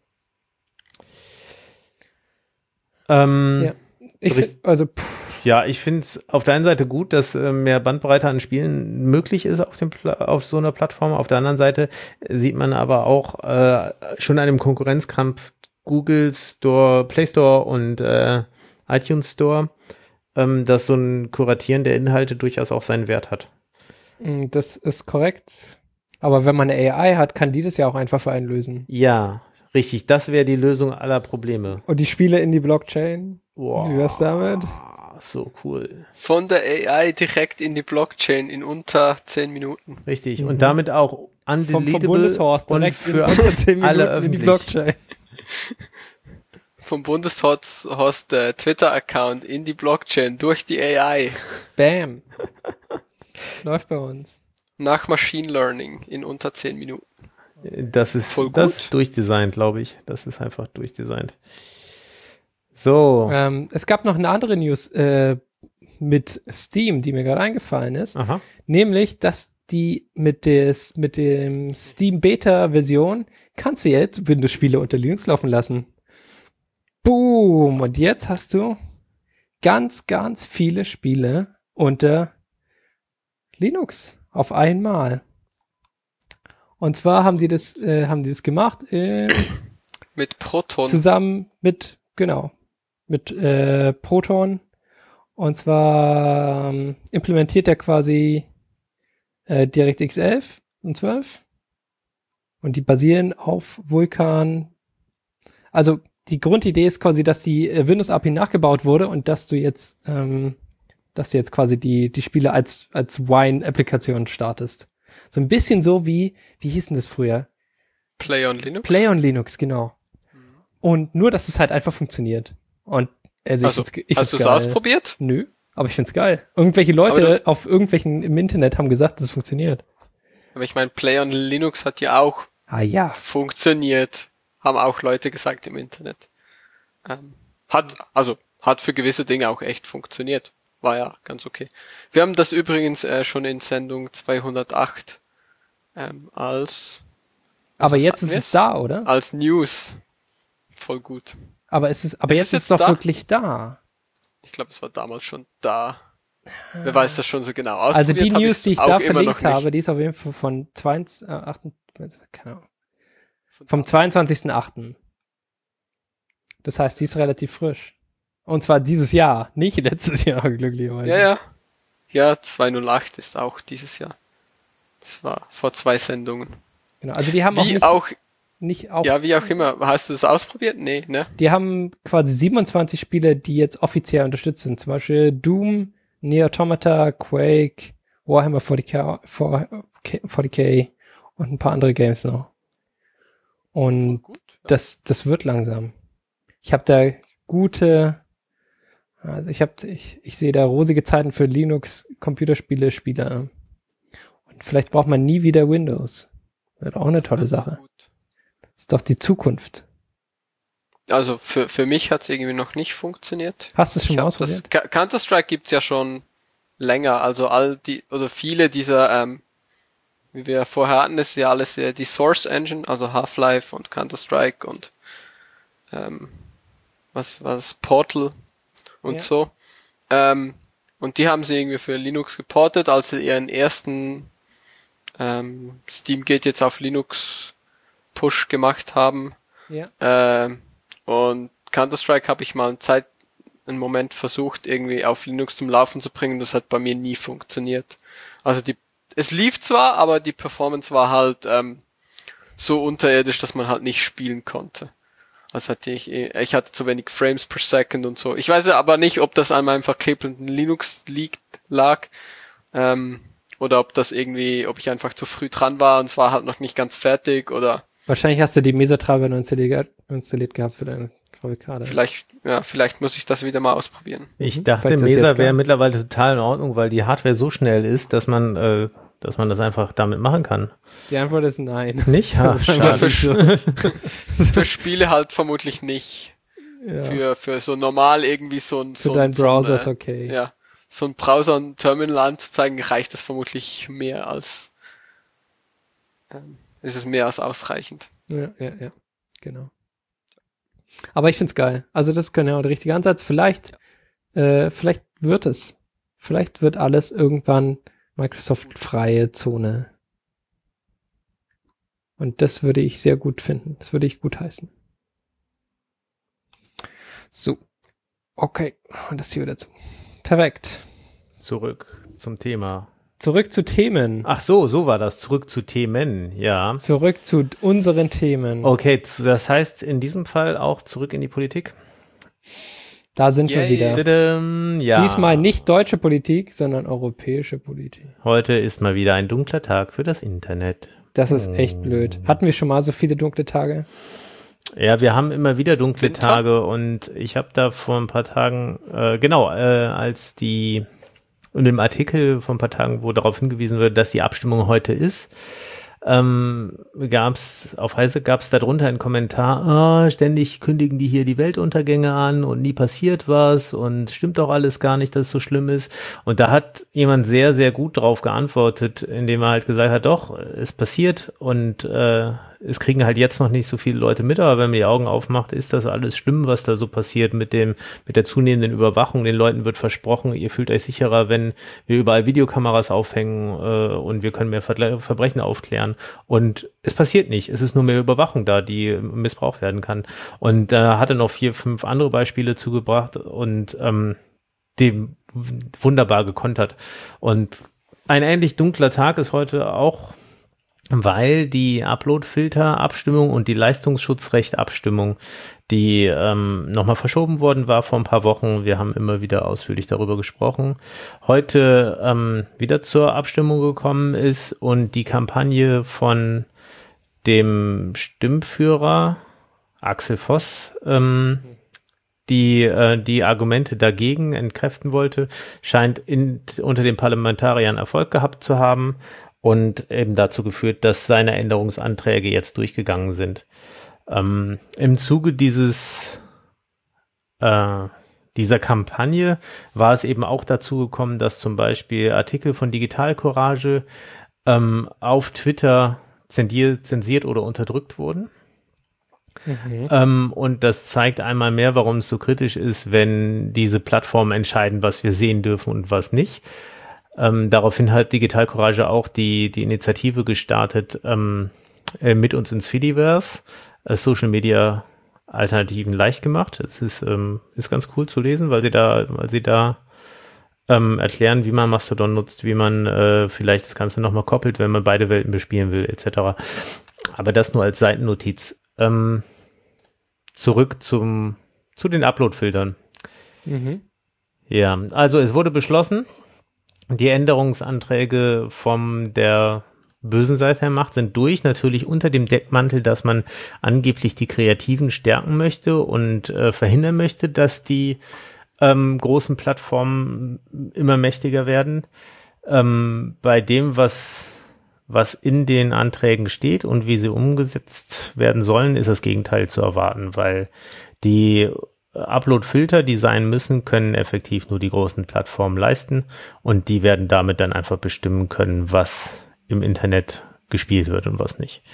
Ähm, Ja. Ich Richt- find, also pff, Ja, ich finde es auf der einen Seite gut, dass äh, mehr Bandbreite an Spielen möglich ist auf, dem Pla- auf so einer Plattform. Auf der anderen Seite sieht man aber auch äh, schon an dem Konkurrenzkampf Google Store, Play Store und äh, iTunes Store, ähm, dass so ein Kuratieren der Inhalte durchaus auch seinen Wert hat. mh, das ist korrekt. Aber wenn man eine A I hat, kann die das ja auch einfach für einen lösen. Ja, richtig. Das wäre die Lösung aller Probleme. Und die Spiele in die Blockchain? Wow. Wie wär's damit? So cool. Von der A I direkt in die Blockchain in unter zehn Minuten. Richtig. Mhm. Und damit auch Vom, vom undeletable Bundeshorst und direkt für in unter zehn alle Minuten in die öffentlich. Blockchain. Vom Bundeshorst äh, Twitter-Account in die Blockchain durch die A I. Bam. Läuft bei uns. Nach Machine Learning in unter zehn Minuten. Das ist, Voll gut. das ist durchdesignt, glaube ich. Das ist einfach durchdesignt. So. Ähm, es gab noch eine andere News äh, mit Steam, die mir gerade eingefallen ist. Aha. Nämlich, dass die mit, des, mit dem Steam Beta-Version kannst du jetzt Windows-Spiele unter Linux laufen lassen. Boom! Und jetzt hast du ganz, ganz viele Spiele unter Linux auf einmal. Und zwar haben die das, äh, haben die das gemacht äh, Mit Proton. zusammen mit, genau, mit äh, Proton. Und zwar ähm, implementiert er quasi äh, DirectX elf und zwölf. Und die basieren auf Vulkan. Also die Grundidee ist quasi, dass die äh, Windows-A P I nachgebaut wurde und dass du jetzt, ähm, dass du jetzt quasi die die Spiele als als Wine-Applikation startest. So ein bisschen so wie, wie hieß denn das früher? Play on Linux. Play on Linux, genau. Und nur, dass es halt einfach funktioniert. Und Also, Also, ich find's, ich hast du find's es geil. ausprobiert? Nö, aber ich find's geil. Irgendwelche Leute auf irgendwelchen im Internet haben gesagt, dass es funktioniert. Aber ich meine, Play on Linux hat ja auch Ah ja. funktioniert. Haben auch Leute gesagt im Internet. Ähm, hat, also, hat für gewisse Dinge auch echt funktioniert. War ja ganz okay. Wir haben das übrigens äh, schon in Sendung zweihundertacht ähm, als Aber was jetzt hatten ist wir's? es da, oder? als News. Voll gut. Aber es ist, aber Ist jetzt es ist es jetzt doch da? wirklich da. Ich glaube, es war damals schon da. Wer weiß das schon so genau. Also die Ausprobiert hab News, ich's die ich auch da immer noch verlinkt nicht. habe, die ist auf jeden Fall von zweiundzwanzig, äh, achtundzwanzig, keine Ahnung, vom zweiundzwanzigsten achten Das heißt, die ist relativ frisch. Und zwar dieses Jahr, nicht letztes Jahr, glücklicherweise. Ja, ja. Ja, zweihundertacht ist auch dieses Jahr. Das war vor zwei Sendungen. Genau. Also die haben auch Wie nicht, auch, nicht auch, ja, wie auch immer. Hast du das ausprobiert? Nee, ne? die haben quasi siebenundzwanzig Spiele, die jetzt offiziell unterstützt sind. Zum Beispiel Doom, Nier Automata, Quake, Warhammer forty K, forty K und ein paar andere Games noch. Und Gut. das, das wird langsam. Ich habe da gute, also ich habe, ich, ich sehe da rosige Zeiten für Linux-Computerspiele-Spieler. Und vielleicht braucht man nie wieder Windows. Wäre auch eine tolle Sache. Gut. Das ist doch die Zukunft. Also für, für mich hat es irgendwie noch nicht funktioniert. Hast du es schon Ich mal hab ausprobiert? das, Ka- Counter-Strike gibt's ja schon länger. Also all die, oder viele dieser, ähm, wie wir vorher hatten, ist ja alles äh, die Source Engine, also Half-Life und Counter-Strike und ähm, was was Portal und Ja. so. Ähm, und die haben sie irgendwie für Linux geportet, als sie ihren ersten ähm, Steam geht jetzt auf Linux Push gemacht haben. Ja. Ähm, und Counter-Strike habe ich mal eine Zeit, einen Moment versucht, irgendwie auf Linux zum Laufen zu bringen. Das hat bei mir nie funktioniert. Also die, es lief zwar, aber die Performance war halt ähm, so unterirdisch, dass man halt nicht spielen konnte. Also hatte ich, ich hatte zu wenig Frames per Second und so. Ich weiß aber nicht, ob das an meinem verkripelten Linux liegt, lag, ähm, oder ob das irgendwie, ob ich einfach zu früh dran war und es war halt noch nicht ganz fertig oder Wahrscheinlich hast du die Mesa-Treiber nur installiert, installiert gehabt für deine Grafikkarte. vielleicht, ja, vielleicht muss ich das wieder mal ausprobieren. Ich Mhm. dachte, Falls das Mesa jetzt wäre gab. mittlerweile total in Ordnung, weil die Hardware so schnell ist, dass man, äh, dass man das einfach damit machen kann. Die Antwort ist nein. Nicht? Das ist Ha, einfach schade. nicht so. Für Spiele halt vermutlich nicht. Ja. Für, für so normal irgendwie so ein, Für so ein, deinen so Browser ein, ist okay. ja, so ein Browser und Terminal anzuzeigen, reicht es vermutlich mehr als, ähm, ist es mehr als ausreichend. Ja, ja, ja, genau. Aber ich find's geil. Also das ist genau der richtige Ansatz. Vielleicht, äh, vielleicht wird es. Vielleicht wird alles irgendwann Microsoft-freie Zone. Und das würde ich sehr gut finden. Das würde ich gut heißen. So. Okay. Und das hier wieder zu. Perfekt. Zurück zum Thema. Zurück zu Themen. Ach so, so war das. Zurück zu Themen, ja. Zurück zu unseren Themen. Okay, z- das heißt in diesem Fall auch zurück in die Politik? Da sind wir Yay. wieder. Tadam, ja. Diesmal nicht deutsche Politik, sondern europäische Politik. Heute ist mal wieder ein dunkler Tag für das Internet. Das ist echt blöd. Hatten wir schon mal so viele dunkle Tage? Ja, wir haben immer wieder dunkle Winter? Tage und ich habe da vor ein paar Tagen, äh, genau, äh, als die, in dem Artikel vor ein paar Tagen, wo darauf hingewiesen wird, dass die Abstimmung heute ist, ähm, gab's, auf Heise gab's darunter einen Kommentar, ah, ständig kündigen die hier die Weltuntergänge an und nie passiert was und stimmt doch alles gar nicht, dass es so schlimm ist. Und da hat jemand sehr, sehr gut drauf geantwortet, indem er halt gesagt hat, doch, es passiert und äh, es kriegen halt jetzt noch nicht so viele Leute mit, aber wenn man die Augen aufmacht, ist das alles schlimm, was da so passiert mit dem, mit der zunehmenden Überwachung. Den Leuten wird versprochen, ihr fühlt euch sicherer, wenn wir überall Videokameras aufhängen äh, und wir können mehr Vergle- Verbrechen aufklären. Und es passiert nicht. Es ist nur mehr Überwachung da, die missbraucht werden kann. Und da hat er noch vier, fünf andere Beispiele zugebracht und ähm, dem wunderbar gekontert. Und ein ähnlich dunkler Tag ist heute auch, weil die Upload-Filter-Abstimmung und die Leistungsschutzrecht-Abstimmung, die ähm, nochmal verschoben worden war vor ein paar Wochen. Wir haben immer wieder ausführlich darüber gesprochen. Heute ähm, wieder zur Abstimmung gekommen ist und die Kampagne von dem Stimmführer Axel Voss ähm, die äh, die Argumente dagegen entkräften wollte, scheint in, unter den Parlamentariern Erfolg gehabt zu haben und eben dazu geführt, dass seine Änderungsanträge jetzt durchgegangen sind. Ähm, im Zuge dieses äh, dieser Kampagne war es eben auch dazu gekommen, dass zum Beispiel Artikel von Digital Courage ähm, auf Twitter zensiert, zensiert oder unterdrückt wurden. Mhm. Ähm, und das zeigt einmal mehr, warum es so kritisch ist, wenn diese Plattformen entscheiden, was wir sehen dürfen und was nicht. Ähm, daraufhin hat Digital Courage auch die, die Initiative gestartet, ähm, äh, mit uns ins Fediverse, äh, Social Media Alternativen leicht gemacht. Es ist, ähm, ist ganz cool zu lesen, weil sie da, weil sie da ähm, erklären, wie man Mastodon nutzt, wie man äh, vielleicht das Ganze nochmal koppelt, wenn man beide Welten bespielen will, et cetera. Aber das nur als Seitennotiz. Ähm, zurück zum zu den Upload-Filtern. Mhm. Ja, also es wurde beschlossen, die Änderungsanträge von der bösen Seite der Macht sind durch, natürlich unter dem Deckmantel, dass man angeblich die Kreativen stärken möchte und äh, verhindern möchte, dass die ähm, großen Plattformen immer mächtiger werden. Ähm, bei dem, was, was in den Anträgen steht und wie sie umgesetzt werden sollen, ist das Gegenteil zu erwarten, weil die Upload-Filter, die sein müssen, können effektiv nur die großen Plattformen leisten und die werden damit dann einfach bestimmen können, was im Internet gespielt wird und was nicht.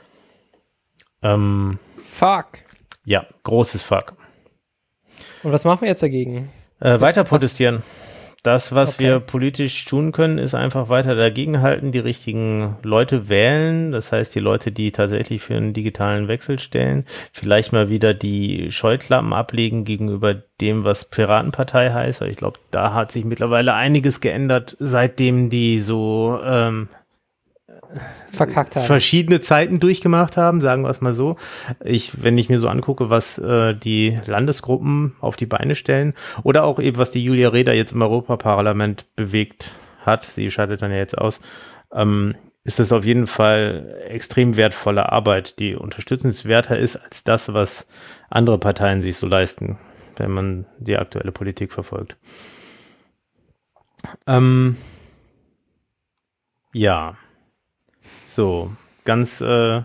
Ähm, Fuck. Ja, großes Fuck. Und was machen wir jetzt dagegen? Äh, jetzt weiter protestieren. Das, was okay. wir politisch tun können, ist einfach weiter dagegenhalten, die richtigen Leute wählen. Das heißt, die Leute, die tatsächlich für einen digitalen Wechsel stellen, vielleicht mal wieder die Scheuklappen ablegen gegenüber dem, was Piratenpartei heißt. Weil ich glaube, da hat sich mittlerweile einiges geändert, seitdem die so ähm, verkackt haben. Verschiedene Zeiten durchgemacht haben, sagen wir es mal so. Ich, wenn ich mir so angucke, was äh, die Landesgruppen auf die Beine stellen oder auch eben, was die Julia Reda jetzt im Europaparlament bewegt hat, sie scheidet dann ja jetzt aus, ähm, ist das auf jeden Fall extrem wertvolle Arbeit, die unterstützenswerter ist als das, was andere Parteien sich so leisten, wenn man die aktuelle Politik verfolgt. Ähm, ja. So, ganz, äh,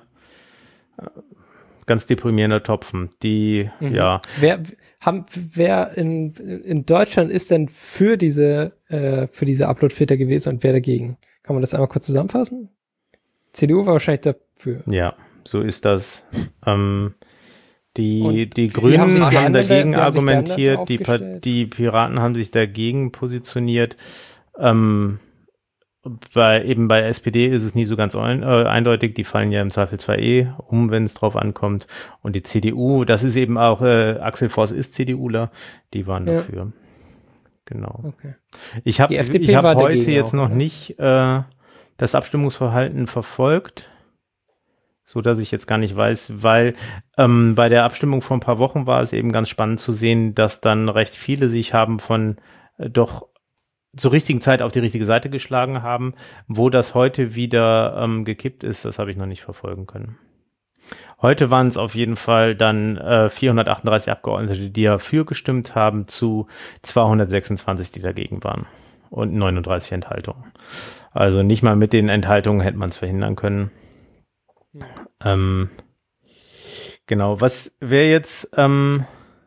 ganz deprimierender Topfen. Die, mhm. ja. Wer, haben, wer in, in Deutschland ist denn für diese, äh, für diese Upload-Filter gewesen und wer dagegen? Kann man das einmal kurz zusammenfassen? C D U war wahrscheinlich dafür. Ja, so ist das. ähm, die, die wie Grünen haben, haben, haben dagegen haben argumentiert, die, die, die Piraten haben sich dagegen positioniert. Ähm, Bei, eben bei S P D ist es nie so ganz ein, äh, eindeutig, die fallen ja im Zweifelsfall eh um, wenn es drauf ankommt. Und die C D U, das ist eben auch, äh, Axel Voss ist CDUler, die waren ja. dafür. Genau. Okay. Ich habe ich hab heute jetzt auch, noch oder? nicht äh, das Abstimmungsverhalten verfolgt, so dass ich jetzt gar nicht weiß, weil ähm, bei der Abstimmung vor ein paar Wochen war es eben ganz spannend zu sehen, dass dann recht viele sich haben von äh, doch zur richtigen Zeit auf die richtige Seite geschlagen haben. Wo das heute wieder ähm, gekippt ist, das habe ich noch nicht verfolgen können. Heute waren es auf jeden Fall dann äh, vierhundertachtunddreißig Abgeordnete, die dafür gestimmt haben, zu zweihundertsechsundzwanzig, die dagegen waren. Und neununddreißig Enthaltungen. Also nicht mal mit den Enthaltungen hätte man es verhindern können. Ja. Ähm, genau, was wäre jetzt... Ähm,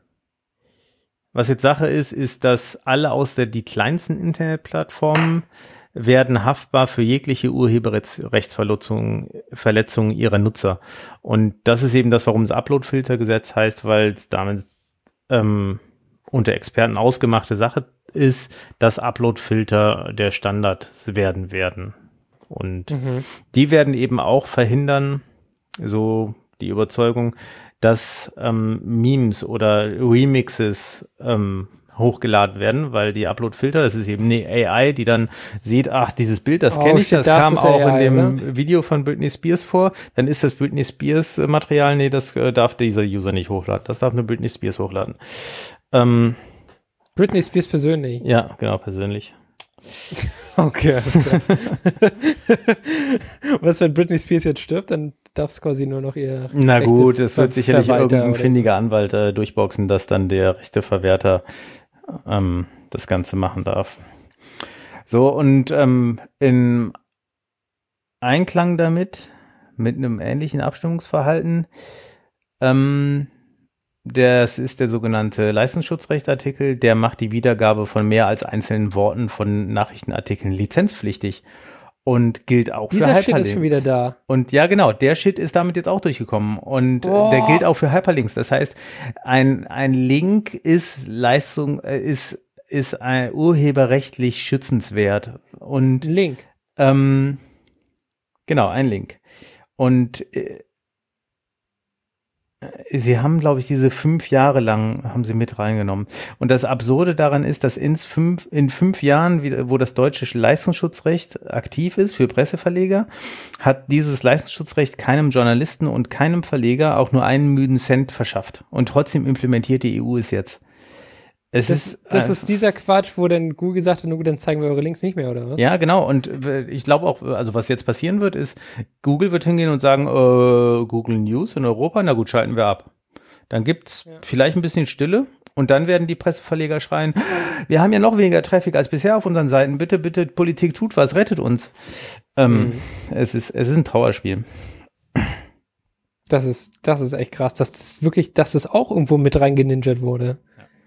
Was jetzt Sache ist, ist, dass alle aus der, die kleinsten Internetplattformen werden haftbar für jegliche Urheberrechtsverletzungen Verletzungen ihrer Nutzer. Und das ist eben das, warum das Upload-Filter-Gesetz heißt, weil es damit ähm, unter Experten ausgemachte Sache ist, dass Upload-Filter der Standard werden werden. Und mhm. die werden eben auch verhindern, so die Überzeugung, dass ähm, Memes oder Remixes ähm, hochgeladen werden, weil die Upload-Filter, das ist eben eine A I, die dann sieht, ach, dieses Bild, das kenne oh, ich, das, das kam auch A I, in dem ne? Video von Britney Spears vor, dann ist das Britney Spears Material, nee, das äh, darf dieser User nicht hochladen, das darf nur Britney Spears hochladen. Ähm, Britney Spears persönlich? Ja, genau, persönlich. Okay, alles klar. Was, wenn Britney Spears jetzt stirbt, dann darf es quasi nur noch ihr Na Rechte gut, es wird Ver- sicherlich Verwalter irgendein oder findiger Anwalt äh, durchboxen, dass dann der Rechteverwerter ähm, das Ganze machen darf. So, und ähm, in Einklang damit, mit einem ähnlichen Abstimmungsverhalten, ähm, das ist der sogenannte Leistungsschutzrechtartikel, der macht die Wiedergabe von mehr als einzelnen Worten von Nachrichtenartikeln lizenzpflichtig und gilt auch Dieser für Shit Hyperlinks. ist schon wieder da. Und ja, genau, der Shit ist damit jetzt auch durchgekommen und äh, Boah. der gilt auch für Hyperlinks. Das heißt, ein, ein Link ist Leistung, äh, ist, ist ein urheberrechtlich schützenswert und Link. ähm, genau, ein Link. Und äh, sie haben, glaube ich, diese fünf Jahre lang haben sie mit reingenommen. Und das Absurde daran ist, dass ins fünf, in fünf Jahren, wie- wo das deutsche Leistungsschutzrecht aktiv ist für Presseverleger, hat dieses Leistungsschutzrecht keinem Journalisten und keinem Verleger auch nur einen müden Cent verschafft. Und trotzdem implementiert die E U es jetzt. Es Das, ist, das äh, ist dieser Quatsch, wo dann Google gesagt hat, nur dann zeigen wir eure Links nicht mehr, oder was? Ja, genau. Und äh, ich glaube auch, also was jetzt passieren wird, ist, Google wird hingehen und sagen, äh, Google News in Europa, na gut, schalten wir ab. Dann gibt's Ja. vielleicht ein bisschen Stille und dann werden die Presseverleger schreien, wir haben ja noch weniger Traffic als bisher auf unseren Seiten. Bitte, bitte, Politik tut was, rettet uns. Ähm, Mhm. es ist, es ist ein Trauerspiel. Das ist, das ist echt krass, dass das wirklich, dass das auch irgendwo mit reingeninjert wurde.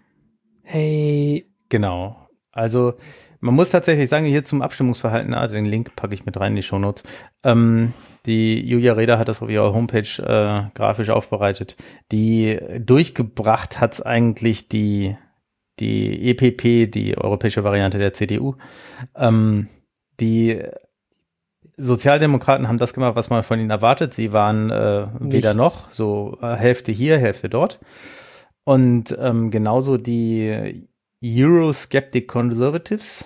Hey, Genau. Also man muss tatsächlich sagen, hier zum Abstimmungsverhalten, ah, den Link packe ich mit rein in die Shownotes. Ähm, die Julia Reda hat das auf ihrer Homepage äh, grafisch aufbereitet. Die durchgebracht hat's eigentlich die, die E P P, die europäische Variante der C D U. Ähm, die Sozialdemokraten haben das gemacht, was man von ihnen erwartet. Sie waren äh, weder Nichts. noch, so äh, Hälfte hier, Hälfte dort. Und ähm, genauso die Eurosceptic Conservatives.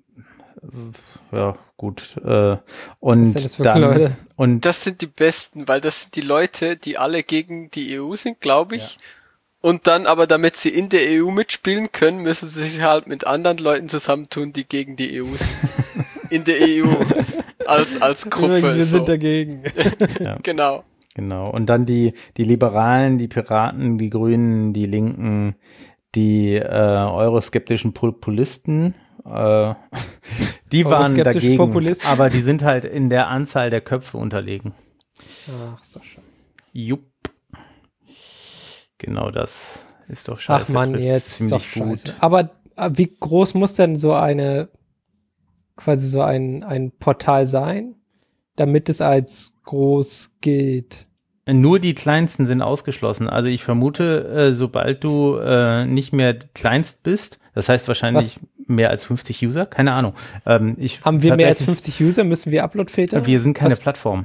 Ja, gut. Äh, und was sind das für dann, Leute? Und Das sind die Besten, weil das sind die Leute, die alle gegen die E U sind, glaube ich. Und dann aber, damit sie in der E U mitspielen können, müssen sie sich halt mit anderen Leuten zusammentun, die gegen die E U sind. In der E U. Als, als Gruppe. Übrigens, wir so. sind dagegen. Genau. genau. Und dann die, die Liberalen, die Piraten, die Grünen, die Linken, die äh, euroskeptischen Populisten, äh, die waren Euroskeptische dagegen. Populisten. Aber die sind halt in der Anzahl der Köpfe unterlegen. Ach, ist doch scheiße. Jupp. Genau das ist doch scheiße. Ach man, trifft's jetzt ist doch ziemlich scheiße. Aber äh, wie groß muss denn so eine, quasi so ein, ein Portal sein, damit es als groß gilt? Nur die kleinsten sind ausgeschlossen. Also ich vermute, äh, sobald du äh, nicht mehr kleinst bist, das heißt wahrscheinlich Was? mehr als fünfzig User, keine Ahnung. Ähm, ich Haben wir mehr als tatsächlich- fünfzig User? Müssen wir Upload-Filter? Wir sind keine Was- Plattform.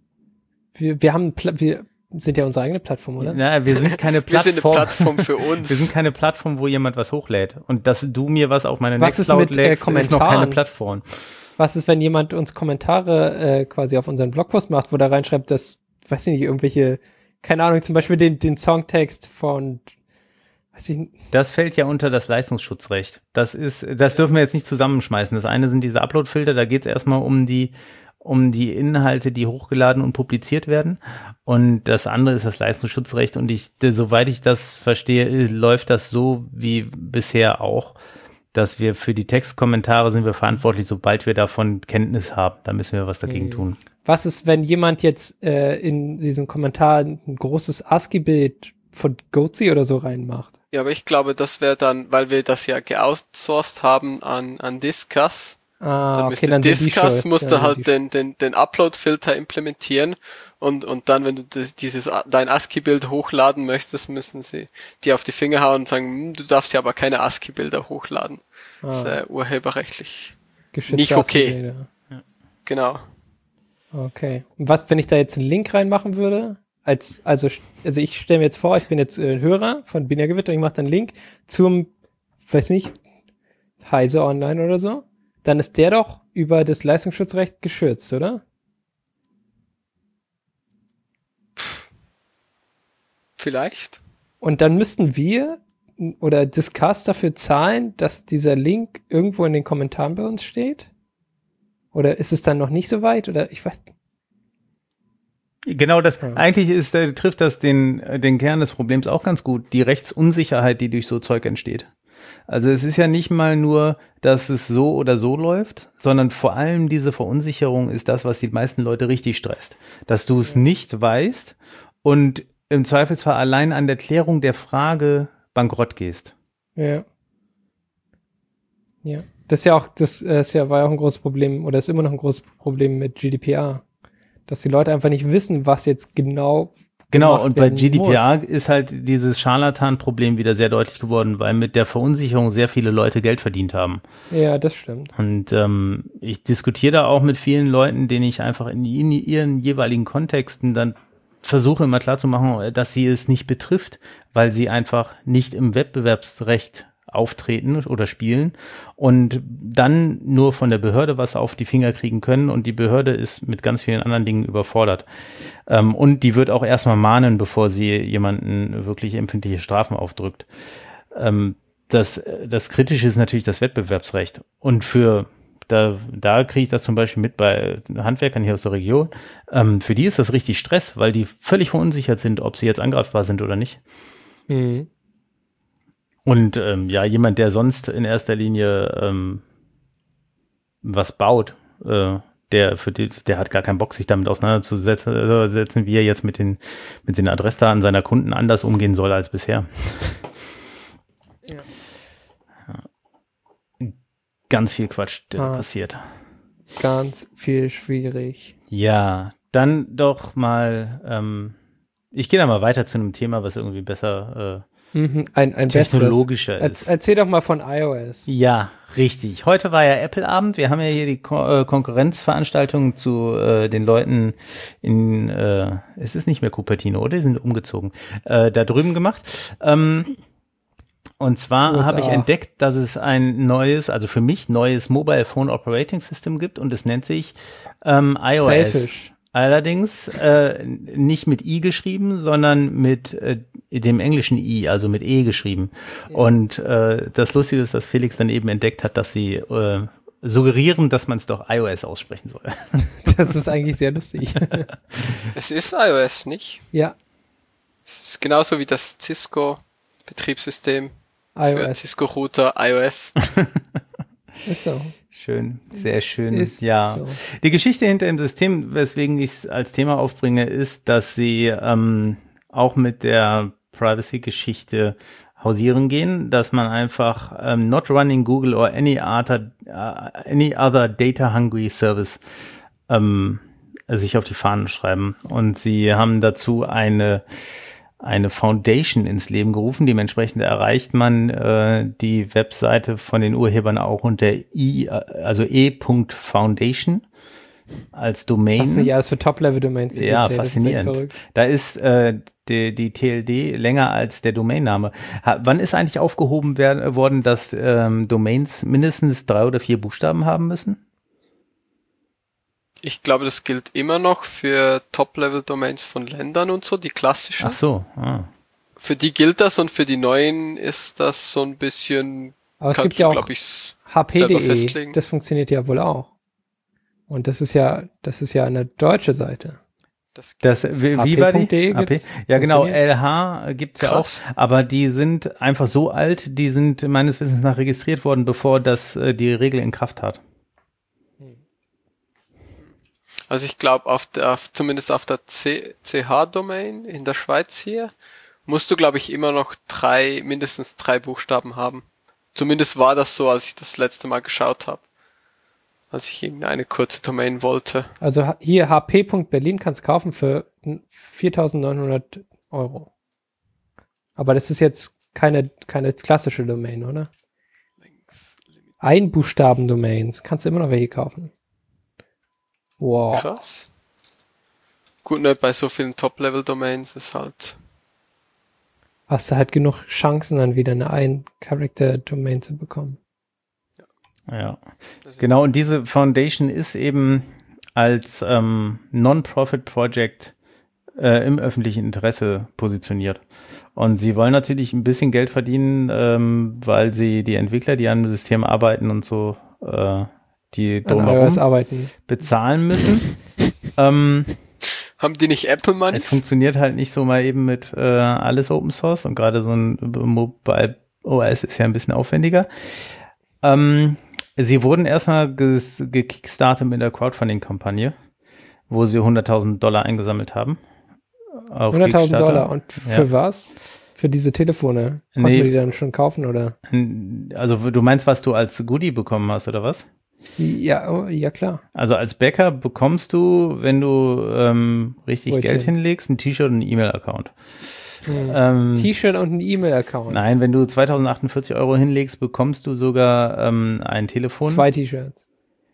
Wir, wir haben, Pla wir sind ja unsere eigene Plattform, oder? Na, wir sind keine Wir sind eine Plattform. Plattform für uns. Wir sind keine Plattform, wo jemand was hochlädt. Und dass du mir was auf meine Was ist Nextcloud mit, äh, lädst, ist noch keine Kommentaren? Plattform. Was ist, wenn jemand uns Kommentare äh, quasi auf unseren Blogpost macht, wo da reinschreibt, dass, weiß ich nicht, irgendwelche, keine Ahnung, zum Beispiel den, den Songtext von, weiß ich nicht, Das fällt ja unter das Leistungsschutzrecht. Das ist, das dürfen wir jetzt nicht zusammenschmeißen. Das eine sind diese Upload-Filter, da geht es erstmal um die, um die Inhalte, die hochgeladen und publiziert werden. Und das andere ist das Leistungsschutzrecht. Und ich, soweit ich das verstehe, läuft das so wie bisher auch, dass wir für die Textkommentare sind wir verantwortlich, sobald wir davon Kenntnis haben. Da müssen wir was dagegen Mhm. tun. was ist, wenn jemand jetzt äh, in diesem Kommentar ein großes ASCII-Bild von Goatse oder so reinmacht? Ja, aber ich glaube, das wäre dann, weil wir das ja geoutsourced haben an, an Discuss. Ah, Dann okay, müsste dann sind die Discuss schuld. musste Ja, halt sind die den, den, den Upload-Filter implementieren und, und dann, wenn du das, dieses, dein ASCII-Bild hochladen möchtest, müssen sie dir auf die Finger hauen und sagen, hm, du darfst ja aber keine ASCII-Bilder hochladen. schuld. Das ist Ah, äh, urheberrechtlich. geschützte nicht okay. ASCII-Bilder. Genau. Okay. Und was, wenn ich da jetzt einen Link reinmachen würde? Als, also, also ich stelle mir jetzt vor, ich bin jetzt äh, Hörer von Binärgewitter, ich mache dann einen Link zum, weiß nicht, Heise Online oder so. Dann ist der doch über das Leistungsschutzrecht geschützt, oder? Vielleicht. Und dann müssten wir oder Discuss dafür zahlen, dass dieser Link irgendwo in den Kommentaren bei uns steht? Oder ist es dann noch nicht so weit? Oder ich weiß nicht. Genau, das Ja. eigentlich ist, äh, trifft das den, den Kern des Problems auch ganz gut. Die Rechtsunsicherheit, die durch so Zeug entsteht. Also es ist ja nicht mal nur, dass es so oder so läuft, sondern vor allem diese Verunsicherung ist das, was die meisten Leute richtig stresst. Dass du es nicht weißt und im Zweifelsfall allein an der Klärung der Frage bankrott gehst. Ja. Ja. Das ist ja auch, das ist ja, war ja auch ein großes Problem, oder ist immer noch ein großes Problem mit G D P R. Dass die Leute einfach nicht wissen, was jetzt genau Genau, gemacht und bei werden G D P R muss. ist halt dieses Scharlatan-Problem wieder sehr deutlich geworden, weil mit der Verunsicherung sehr viele Leute Geld verdient haben. Ja, das stimmt. Und ähm, ich diskutiere da auch mit vielen Leuten, denen ich einfach in, in ihren jeweiligen Kontexten dann versuche immer klarzumachen, dass sie es nicht betrifft, weil sie einfach nicht im Wettbewerbsrecht auftreten oder spielen und dann nur von der Behörde was auf die Finger kriegen können und die Behörde ist mit ganz vielen anderen Dingen überfordert. Ähm, und die wird auch erstmal mahnen, bevor sie jemanden wirklich empfindliche Strafen aufdrückt. Ähm, das, das Kritische ist natürlich das Wettbewerbsrecht. Und für Da, da kriege ich das zum Beispiel mit bei Handwerkern hier aus der Region. Ähm, für die ist das richtig Stress, weil die völlig verunsichert sind, ob sie jetzt angreifbar sind oder nicht. Mhm. Und ähm, ja, jemand, der sonst in erster Linie ähm, was baut, äh, der für die, der hat gar keinen Bock, sich damit auseinanderzusetzen, äh, setzen, wie er jetzt mit den mit den Adressdaten seiner Kunden anders umgehen soll als bisher. Ja. Ja. Ganz viel Quatsch, der Ah. passiert. Ganz viel schwierig. Ja, dann doch mal, ähm, ich gehe da mal weiter zu einem Thema, was irgendwie besser Mhm. Ein, ein äh, technologischer besseres. ist. Er, erzähl doch mal von iOS. Ja, richtig. Heute war ja Apple-Abend. Wir haben ja hier die Ko äh, Konkurrenzveranstaltung zu äh, den Leuten in, äh, es ist nicht mehr Cupertino, oder? Die sind umgezogen, äh, da drüben gemacht. Ähm, und zwar U S A. habe ich entdeckt, dass es ein neues, also für mich neues Mobile Phone Operating System gibt und es nennt sich ähm, iOS. Selfish. Allerdings äh, nicht mit I geschrieben, sondern mit äh, dem englischen I, also mit E geschrieben. Ja. Und äh, das Lustige ist, dass Felix dann eben entdeckt hat, dass sie äh, suggerieren, dass man es doch iOS aussprechen soll. Das ist eigentlich sehr lustig. Es ist iOS, nicht? Ja, Es ist genauso wie das Cisco-Betriebssystem für iOS. Cisco-Router iOS. Ist so. Schön, sehr Ist- schön. ist Ja. so. Die Geschichte hinter dem System, weswegen ich es als Thema aufbringe, ist, dass sie ähm, auch mit der Privacy-Geschichte hausieren gehen, dass man einfach ähm, not running Google or any other, uh, any other data-hungry service ähm, sich auf die Fahnen schreiben. Und sie haben dazu eine eine Foundation ins Leben gerufen. Dementsprechend erreicht man äh, die Webseite von den Urhebern auch unter i, also e.foundation als Domain. Was nicht alles für Top-Level-Domains gibt. Ja, ey, das ist echt faszinierend. verrückt. Da ist äh, die, die T L D länger als der Domainname. Ha, wann ist eigentlich aufgehoben werden, worden, dass ähm, Domains mindestens drei oder vier Buchstaben haben müssen? Ich glaube, das gilt immer noch für Top-Level-Domains von Ländern und so, die klassischen. Ach so. Ah. Für die gilt das und für die neuen ist das so ein bisschen, Aber es kannst gibt ja du, auch glaub ich, H P selber punkt de. festlegen. Das funktioniert ja wohl auch. Und das ist ja, das ist ja eine deutsche Seite. das Das, wie, wie war die? H P punkt de H P? Ja, genau, funktioniert. L H gibt's ja auch, Krass. aber die sind einfach so alt, die sind meines Wissens nach registriert worden, bevor das äh, die Regel in Kraft hat. Also ich glaube, auf der, auf, zumindest auf der C H-Domain in der Schweiz hier, musst du, glaube ich, immer noch drei, mindestens drei Buchstaben haben. Zumindest war das so, als ich das letzte Mal geschaut habe. Als ich irgendeine kurze Domain wollte. Also ha- hier H P Punkt Berlin kannst kaufen für viertausendneunhundert Euro. Aber das ist jetzt keine, keine klassische Domain, oder? Einbuchstaben-Domains. Kannst du immer noch welche kaufen. Wow. Krass. Gut, ne, bei so vielen Top-Level-Domains ist halt... Hast du halt genug Chancen, dann wieder eine Ein-Character-Domain zu bekommen. Ja, genau. Und diese Foundation ist eben als ähm, Non-Profit-Project äh, im öffentlichen Interesse positioniert. Und sie wollen natürlich ein bisschen Geld verdienen, ähm, weil sie die Entwickler, die an dem System arbeiten und so, äh, die An iOS arbeiten. bezahlen müssen. ähm, Haben die nicht Apple Money? Es funktioniert halt nicht so mal eben mit äh, alles Open Source und gerade so ein Mobile O S ist ja ein bisschen aufwendiger. Ähm, sie wurden erstmal ges- gekickstartet mit der Crowdfunding-Kampagne, wo sie hunderttausend Dollar eingesammelt haben. Auf hunderttausend Kickstarter. Dollar. Und für Ja. was? Für diese Telefone? Konnten Nee. wir die dann schon kaufen, oder? Also du meinst, was du als Goodie bekommen hast, oder was? Ja, oh, ja klar. Also als Bäcker bekommst du, wenn du ähm, richtig Brötchen. Geld hinlegst, ein T-Shirt und einen E-Mail-Account. Hm. Ähm, T-Shirt und ein E-Mail-Account. Nein, wenn du zweitausendachtundvierzig Euro hinlegst, bekommst du sogar ähm, ein Telefon. Zwei T-Shirts.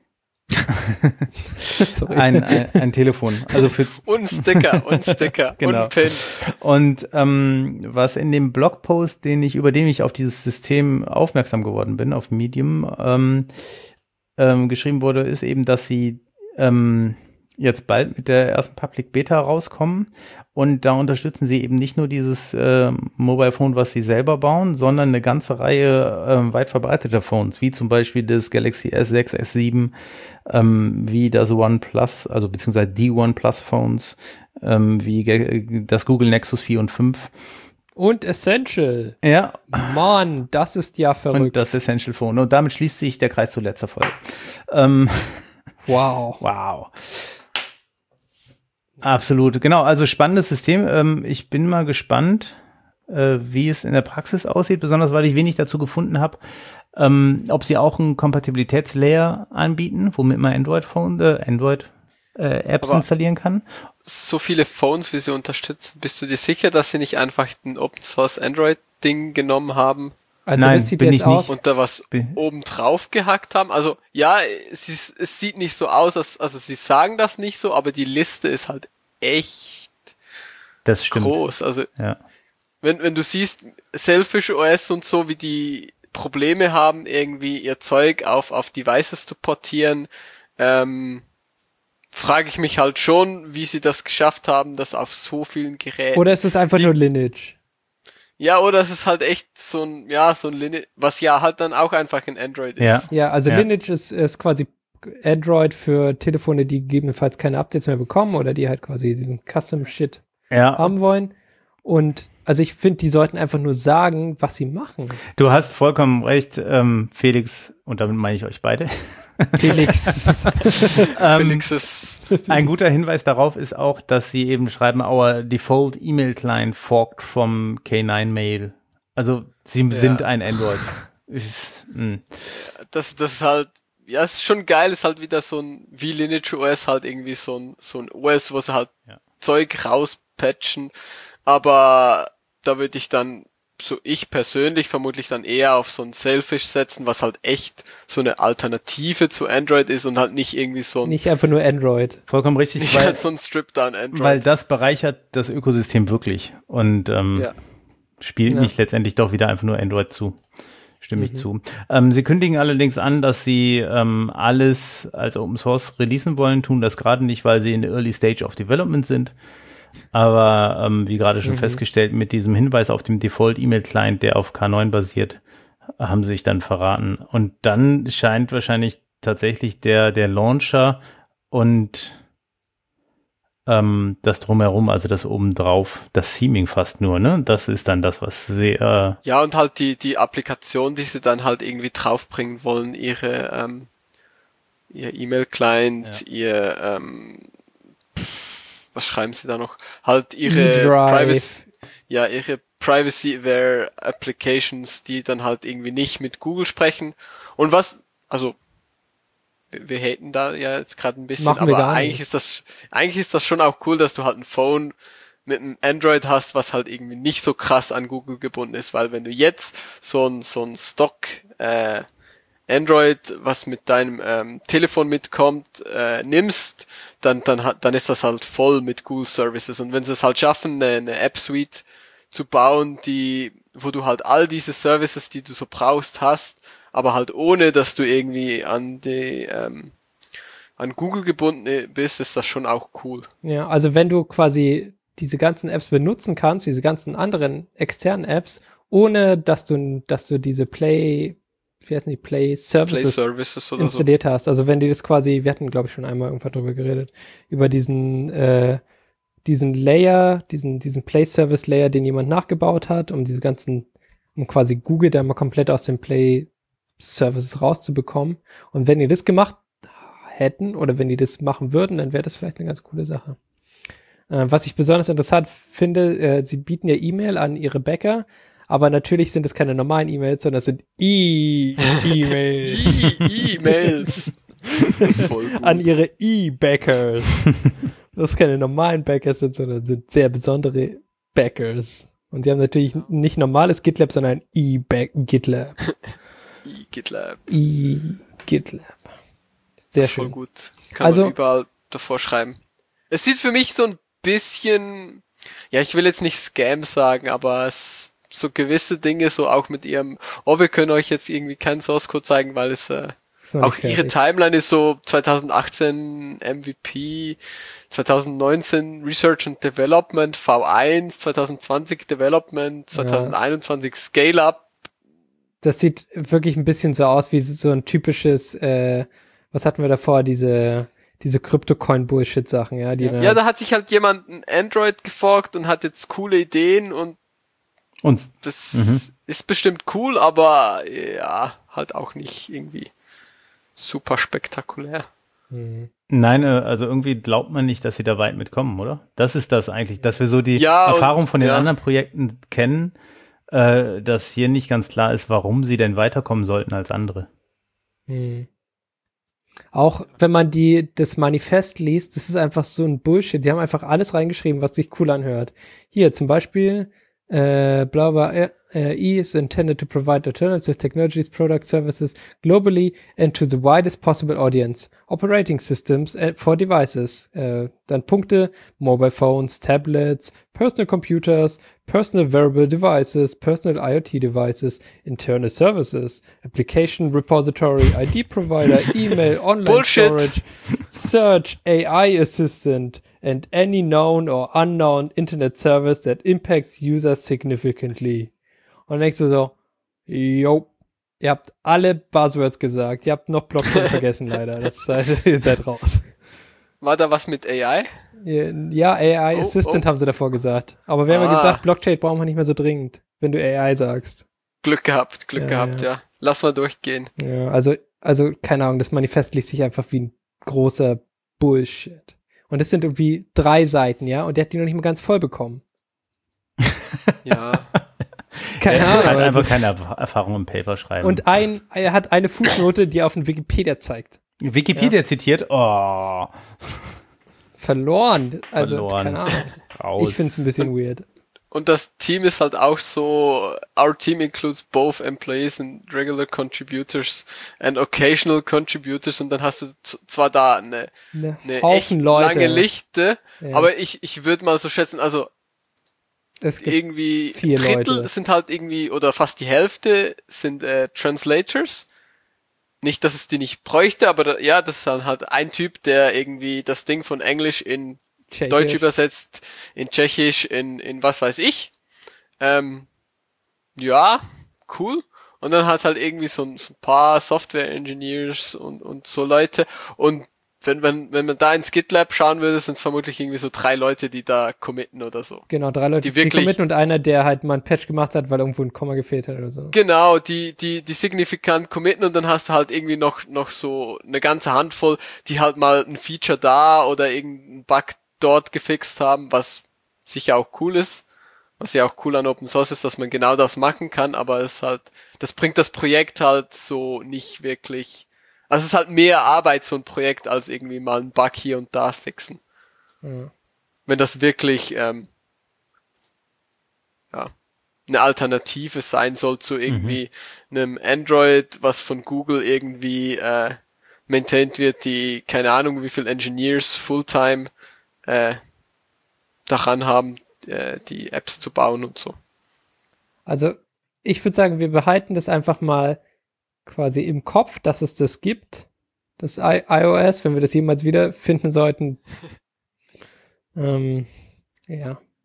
Sorry. ein, ein, ein Telefon. Also für Und Sticker, und Sticker, Genau. und Pin. und ähm, was in dem Blogpost, den ich, über den ich auf dieses System aufmerksam geworden bin, auf Medium, ähm, ähm, geschrieben wurde, ist eben, dass sie ähm, jetzt bald mit der ersten Public Beta rauskommen und da unterstützen sie eben nicht nur dieses äh, Mobile Phone, was sie selber bauen, sondern eine ganze Reihe äh, weit verbreiteter Phones, wie zum Beispiel das Galaxy S sechs, S sieben, ähm, wie das OnePlus, also beziehungsweise die OnePlus Phones, ähm, wie ge- das Google Nexus vier und fünf. Und Essential. Ja, Mann, das ist ja und verrückt. das Essential Phone. Und damit schließt sich der Kreis zu letzter Folge. Ähm, Wow. wow. Absolut, genau. Also spannendes System. Ähm, ich bin mal gespannt, äh, wie es in der Praxis aussieht, besonders weil ich wenig dazu gefunden habe, ähm, ob sie auch einen Kompatibilitätslayer anbieten, womit man Android-Phone, äh, Android äh, Apps Aber- installieren kann. So viele Phones, wie sie unterstützen. Bist du dir sicher, dass sie nicht einfach ein Open Source Android Ding genommen haben Also Nein, das sieht bin jetzt ich nicht. aus. und da was Bin- oben drauf gehackt haben? Also ja, es, ist, es sieht nicht so aus, als, also sie sagen das nicht so, aber die Liste ist halt echt Das stimmt. groß. Also Ja. wenn, wenn du siehst, Selfish O S und so, wie die Probleme haben, irgendwie ihr Zeug auf, auf Devices zu portieren, ähm, frage ich mich halt schon, wie sie das geschafft haben, das auf so vielen Geräten. Oder ist es einfach Wie- nur Lineage? Ja, oder es ist halt echt so ein, ja, so ein Lineage, was ja halt dann auch einfach ein Android Ja. ist. Ja, also Ja. Lineage ist, ist quasi Android für Telefone, die gegebenenfalls keine Updates mehr bekommen oder die halt quasi diesen Custom-Shit Ja, haben wollen. Und also ich finde, die sollten einfach nur sagen, was sie machen. du hast vollkommen recht, ähm, Felix, und damit meine ich euch beide. Felix. Ähm, Felix ist, Ein guter Hinweis darauf ist auch, dass sie eben schreiben, our default email client forked from K neun Mail. Also sie sind ein Android. Ich- hm. das, das ist halt, ja, es ist schon geil, ist halt wieder so ein, wie Lineage O S halt irgendwie so ein, so ein O S, wo sie halt Ja. Zeug rauspatchen, aber da würde ich dann, so ich persönlich vermutlich dann eher auf so ein Selfish setzen, was halt echt so eine Alternative zu Android ist und halt nicht irgendwie so ein, Nicht einfach nur Android. Vollkommen richtig, nicht weil, halt so ein Strip-Down Android. weil das bereichert das Ökosystem wirklich und ähm, Ja. spielt Ja. nicht letztendlich doch wieder einfach nur Android zu. Stimme ich zu. Ähm, sie kündigen allerdings an, dass sie ähm, alles als Open Source releasen wollen, tun das gerade nicht, weil sie in der Early Stage of Development sind. Aber ähm, wie gerade schon Mhm. festgestellt, mit diesem Hinweis auf dem Default-E-Mail-Client, der auf K neun basiert, haben sie sich dann verraten. Und dann scheint wahrscheinlich tatsächlich der, der Launcher und ähm, das Drumherum, also das obendrauf, das Theming fast nur, ne? Das ist dann das, was sehr Ja, und halt die, die Applikation, die sie dann halt irgendwie draufbringen wollen, ihre, ähm, ihr E-Mail-Client, ihr, ähm, was schreiben sie da noch? Halt ihre E-Drive. Privacy, ja, ihre Privacy-Aware Applications, die dann halt irgendwie nicht mit Google sprechen. Und was, also, wir, wir haten da ja jetzt gerade ein bisschen, Machen wir aber gar eigentlich nicht. ist das, eigentlich ist das schon auch cool, dass du halt ein Phone mit einem Android hast, was halt irgendwie nicht so krass an Google gebunden ist, weil wenn du jetzt so ein, so ein Stock, äh, Android, was mit deinem ähm, Telefon mitkommt, äh, nimmst, dann, dann, hat, dann ist das halt voll mit Google Services. Und wenn sie es halt schaffen, eine, eine App-Suite zu bauen, die, wo du halt all diese Services, die du so brauchst, hast, aber halt ohne, dass du irgendwie an die, ähm, an Google gebunden bist, ist das schon auch cool. Ja, also wenn du quasi diese ganzen Apps benutzen kannst, diese ganzen anderen externen Apps, ohne dass du, dass du diese Play, wie heißen die, Play Services, Play Services oder installiert so. hast. Also wenn die das quasi, wir hatten, glaube ich, schon einmal irgendwann drüber geredet, über diesen, äh, diesen Layer, diesen, diesen Play Service Layer, den jemand nachgebaut hat, um diese ganzen, um quasi Google da mal komplett aus den Play Services rauszubekommen. Und wenn die das gemacht hätten oder wenn die das machen würden, dann wäre das vielleicht eine ganz coole Sache. Äh, was ich besonders interessant finde, äh, sie bieten ja E-Mail an ihre Bäcker, aber natürlich sind es keine normalen E-Mails, sondern es sind E-E-Mails. E-E-Mails. Voll gut. An ihre E-Backers. Das keine normalen Backers sind, sondern sind sehr besondere Backers. Und sie haben natürlich nicht normales GitLab, sondern E-GitLab. E-GitLab. E-GitLab. Sehr das ist schön. Voll gut. Kann also, man überall davor schreiben. Es sieht für mich so ein bisschen, ja, ich will jetzt nicht Scam sagen, aber es so gewisse Dinge, so auch mit ihrem, oh, wir können euch jetzt irgendwie keinen Source Code zeigen, weil es äh, auch ihre Timeline ist so zwanzig achtzehn M V P, zwanzig neunzehn Research and Development, V eins, zwanzig zwanzig Development, zwanzig einundzwanzig ja. Scale-Up. Das sieht wirklich ein bisschen so aus wie so ein typisches, äh, was hatten wir davor, diese diese Crypto-Coin-Bullshit-Sachen, ja. Die ja. dann ja, da hat sich halt jemand ein Android geforkt und hat jetzt coole Ideen und Und das mhm. ist bestimmt cool, aber ja, halt auch nicht irgendwie super spektakulär. Mhm. Nein, also irgendwie glaubt man nicht, dass sie da weit mitkommen, oder? Das ist das eigentlich, dass wir so die ja, Erfahrung von den ja. anderen Projekten kennen, äh, dass hier nicht ganz klar ist, warum sie denn weiterkommen sollten als andere. Mhm. Auch wenn man die das Manifest liest, das ist einfach so ein Bullshit. Die haben einfach alles reingeschrieben, was sich cool anhört. Hier zum Beispiel Uh, blah blah uh, uh, E is intended to provide alternative technologies, product services globally and to the widest possible audience. Operating systems for devices. Uh, dann Punkte: Mobile phones, tablets, personal computers, personal wearable devices, personal IoT devices, internal services, application repository, I D provider, email, online Bullshit. storage, search, A I assistant, and any known or unknown internet service that impacts users significantly. Und dann denkst du so, jo, ihr habt alle Buzzwords gesagt, ihr habt noch Blockchain vergessen leider, das seid, ihr seid raus. War da was mit A I? Ja, A I oh, Assistant oh. haben sie davor gesagt. Aber wir ah. haben ja gesagt, Blockchain brauchen wir nicht mehr so dringend, wenn du A I sagst. Glück gehabt, Glück ja, gehabt, ja. ja. Lass mal durchgehen. Ja, also, also, keine Ahnung, das Manifest liest sich einfach wie ein großer Bullshit. Und es sind irgendwie drei Seiten, ja, und der hat die noch nicht mal ganz voll bekommen. Ja. Keine er Ahnung. hat einfach also keine Erfahrung im Paper schreiben. Und ein, er hat eine Fußnote, die auf dem Wikipedia zeigt. Wikipedia ja. zitiert, oh. Verloren. Also, Verloren. keine Ahnung. Raus. Ich finde es ein bisschen weird. Und das Team ist halt auch so, our team includes both employees and regular contributors and occasional contributors, und dann hast du z- zwar da eine, eine, eine Haufen echt Leute. lange Liste, ja. aber ich, ich würde mal so schätzen, also es gibt irgendwie vier ein Drittel Leute. sind halt irgendwie, oder fast die Hälfte sind äh, Translators. Nicht, dass es die nicht bräuchte, aber da, ja, das ist dann halt ein Typ, der irgendwie das Ding von Englisch in Tschechisch. Deutsch übersetzt, in Tschechisch, in, in was weiß ich. Ähm, ja, cool. Und dann hat halt irgendwie so ein, so ein paar Software-Engineers und, und so Leute. Und wenn, wenn, wenn man da ins GitLab schauen würde, sind es vermutlich irgendwie so drei Leute, die da committen oder so. Genau, drei Leute, die die, wirklich, die committen und einer, der halt mal ein Patch gemacht hat, weil irgendwo ein Komma gefehlt hat oder so. Genau, die, die, die signifikant committen, und dann hast du halt irgendwie noch, noch so eine ganze Handvoll, die halt mal ein Feature da oder irgendeinen Bug dort gefixt haben, was sicher auch cool ist, was ja auch cool an Open Source ist, dass man genau das machen kann, aber es halt, das bringt das Projekt halt so nicht wirklich, also es ist halt mehr Arbeit, so ein Projekt, als irgendwie mal einen Bug hier und da fixen. Ja. Wenn das wirklich, ähm, ja, eine Alternative sein soll zu irgendwie mhm. einem Android, was von Google irgendwie äh, maintained wird, die, keine Ahnung, wie viel Engineers Fulltime äh, daran haben, äh, die Apps zu bauen und so. Also, ich würde sagen, wir behalten das einfach mal quasi im Kopf, dass es das gibt, das I- iOS, wenn wir das jemals wieder finden sollten. ähm, ja,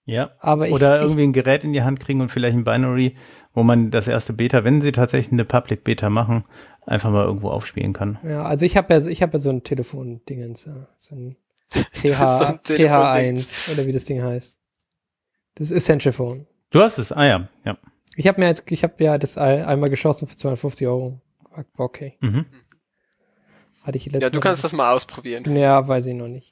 Ja, Aber ich, oder ich, irgendwie ein Gerät in die Hand kriegen und vielleicht ein Binary, wo man das erste Beta, wenn sie tatsächlich eine Public Beta machen, einfach mal irgendwo aufspielen kann. Ja, also ich habe ja, ich habe ja so ein Telefon-Dingens, ja. So ein T H, so ein T H Telefon-Dings. eins oder wie das Ding heißt. Das Essential Phone. Du hast es, ah ja, ja. Ich habe mir jetzt, ich habe ja das ein- einmal geschossen für zweihundertfünfzig Euro. War okay. Mhm. Hatte ich letztes Ja, du Mal kannst das mal ausprobieren. Ja, weiß ich noch nicht.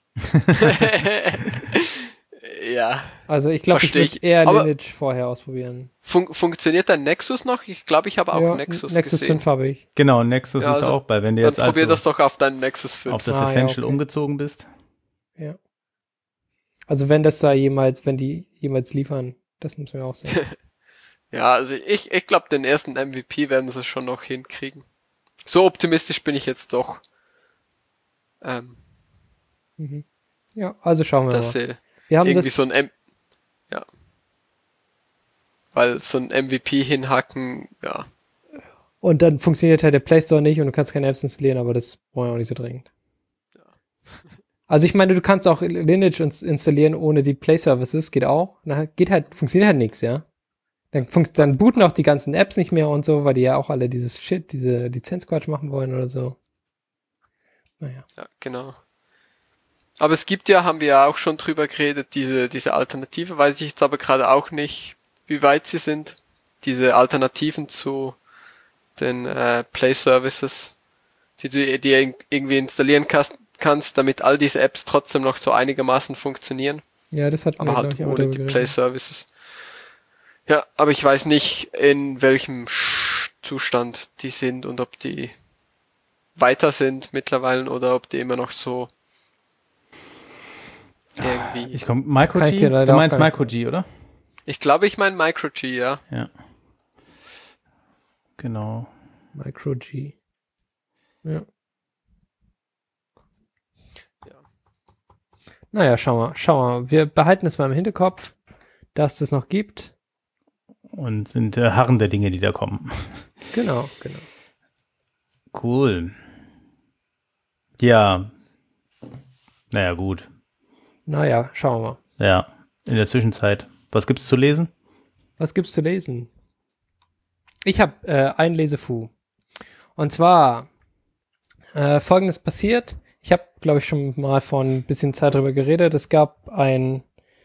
Ja. Also ich glaube, ich Versteh würde ich. eher Aber- Lineage vorher ausprobieren. Fun funktioniert dein Nexus noch? Ich glaube, ich habe auch ja, Nexus, Nexus gesehen. fünf habe ich. Genau, Nexus Ja, ist also auch bei, wenn du Dann jetzt probier also das doch auf deinen Nexus fünf. auf das Ah, ja, Essential okay. umgezogen bist. Ja. Also wenn das da jemals, wenn die jemals liefern, das muss man ja auch sagen. Ja, also ich, ich glaube, den ersten M V P werden sie schon noch hinkriegen. So optimistisch bin ich jetzt doch. Ähm, Mhm. Ja, also schauen wir dass mal. sie Wir haben irgendwie das, so ein M ja. Weil so ein M V P hinhacken, ja. und dann funktioniert halt der Play Store nicht und du kannst keine Apps installieren, aber das brauchen wir auch nicht so dringend. Also ich meine, du kannst auch Lineage ins- installieren ohne die Play Services, geht auch. Na, geht halt, funktioniert halt nichts, ja. Dann, funkt, dann booten auch die ganzen Apps nicht mehr und so, weil die ja auch alle dieses Shit, diese Lizenzquatsch machen wollen oder so. Naja. Ja, genau. Aber es gibt ja, haben wir ja auch schon drüber geredet, diese, diese Alternative, weiß ich jetzt aber gerade auch nicht, wie weit sie sind. Diese Alternativen zu den äh, Play Services, die du dir irgendwie installieren kannst, kannst, damit all diese Apps trotzdem noch so einigermaßen funktionieren. Ja, das hat Aber mir, halt glaub ich, auch ohne drüber die geredet. Play Services. Ja, aber ich weiß nicht, in welchem Sch- Zustand die sind und ob die weiter sind mittlerweile oder ob die immer noch so irgendwie. Ich komme, kann ich dir MicroG, leider du auch meinst gar nicht MicroG, oder? Ich glaube, ich meine MicroG, ja. Ja. Genau. Micro G. Ja. Ja. Naja, schauen wir, schauen wir. Wir behalten es mal im Hinterkopf, dass es das noch gibt. Und sind äh, Harren der Dinge, die da kommen. Genau, genau. Cool. Ja. Naja, gut. Naja, schauen wir mal. Ja. In der Zwischenzeit. Was gibt's zu lesen? Was gibt's zu lesen? Ich habe äh, ein Lesefu. Und zwar äh, Folgendes passiert. Ich habe, glaube ich, schon mal vor ein bisschen Zeit drüber geredet. Es gab ein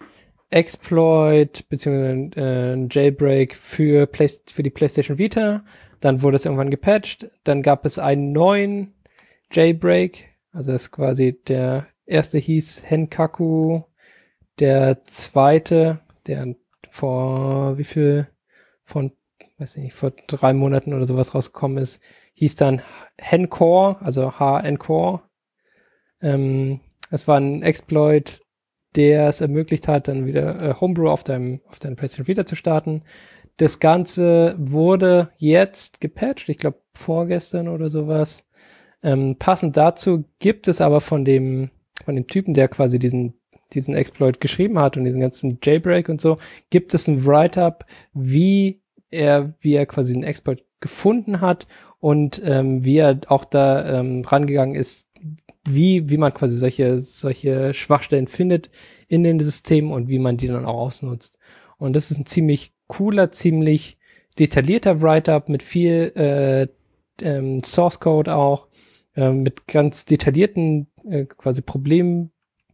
Exploit bzw. Äh, ein Jailbreak für, Play für die PlayStation Vita. Dann wurde es irgendwann gepatcht. Dann gab es einen neuen Jailbreak. Also das ist quasi der erste hieß Henkaku. Der zweite, der vor wie viel, von, weiß nicht, vor drei Monaten oder sowas rausgekommen ist, hieß dann Hencore, also H-Encore. Ähm, es war ein Exploit, der es ermöglicht hat, dann wieder äh, Homebrew auf deinem, auf deinem PlayStation Vita zu starten. Das Ganze wurde jetzt gepatcht, ich glaube vorgestern oder sowas. Ähm, passend dazu gibt es aber von dem, von dem Typen, der quasi diesen diesen Exploit geschrieben hat und diesen ganzen Jailbreak und so, gibt es ein Write-up, wie er, wie er quasi den Exploit gefunden hat und ähm, wie er auch da ähm, rangegangen ist, wie, wie man quasi solche, solche Schwachstellen findet in den Systemen und wie man die dann auch ausnutzt. Und das ist ein ziemlich cooler, ziemlich detaillierter Write-up mit viel äh, ähm, Source Code auch, äh, mit ganz detaillierten äh, quasi Problemen,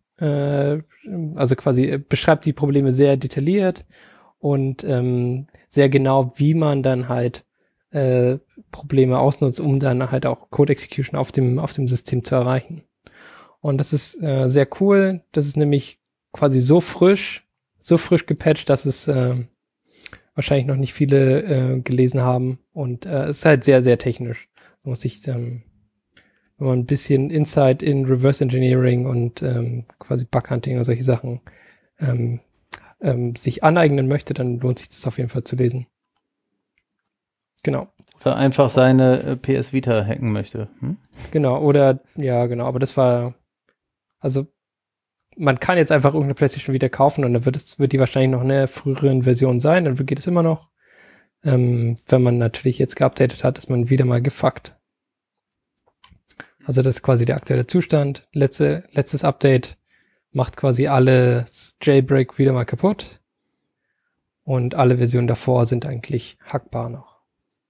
also quasi beschreibt die Probleme sehr detailliert und ähm, sehr genau, wie man dann halt äh, Probleme ausnutzt, um dann halt auch Code Execution auf dem auf dem System zu erreichen. Und das ist äh, sehr cool. Das ist nämlich quasi so frisch, so frisch gepatcht, dass es äh, wahrscheinlich noch nicht viele äh, gelesen haben. Und äh, es ist halt sehr, sehr technisch. Man muss sich ähm, wenn man ein bisschen Insight in Reverse Engineering und ähm, quasi Bug-Hunting und solche Sachen ähm, ähm, sich aneignen möchte, dann lohnt sich das auf jeden Fall zu lesen. Genau. So einfach seine äh, P S Vita hacken möchte. Hm? Genau, oder, ja, genau, aber das war, also, man kann jetzt einfach irgendeine PlayStation Vita kaufen und dann wird es, wird die wahrscheinlich noch eine früheren Version sein, dann geht es immer noch. Ähm, wenn man natürlich jetzt geupdatet hat, ist man wieder mal gefuckt. Also das ist quasi der aktuelle Zustand. Letzte, letztes Update macht quasi alles Jailbreak wieder mal kaputt. Und alle Versionen davor sind eigentlich hackbar noch.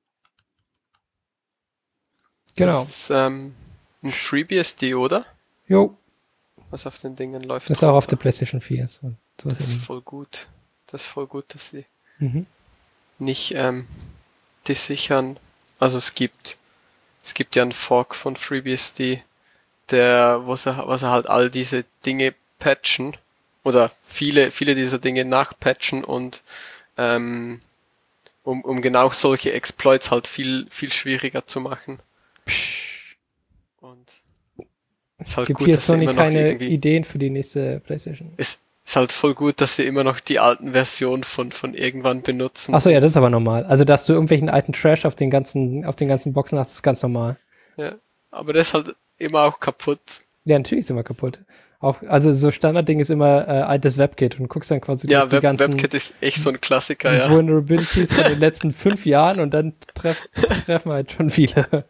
Genau. Das ist ähm, ein FreeBSD, oder? Jo, Was auf den Dingen läuft. das ist auch auf der PlayStation vier. So, sowas Das ist eben. voll gut. Das ist voll gut, dass sie Mhm. nicht ähm, die sichern. Also es gibt es gibt ja einen Fork von FreeBSD, der, wo sie, wo sie halt all diese Dinge patchen oder viele, viele dieser Dinge nachpatchen und ähm, um, um genau solche Exploits halt viel, viel schwieriger zu machen. Und es ist halt Gibt gut, hier dass sie Sony immer noch keine irgendwie Ideen für die nächste PlayStation? es ist halt voll gut, dass sie immer noch die alten Versionen von, von irgendwann benutzen. Achso, ja, das ist aber normal. Also, dass du irgendwelchen alten Trash auf den ganzen, auf den ganzen Boxen hast, ist ganz normal. Ja, aber das ist halt immer auch kaputt. Ja, natürlich ist immer kaputt. Auch, also so Standardding ist immer äh, altes WebKit und guckst dann quasi Ja, durch die Web, ganzen WebKit ist echt so ein Klassiker, ja. Vulnerabilities von den letzten fünf Jahren und dann treff, treffen halt schon viele.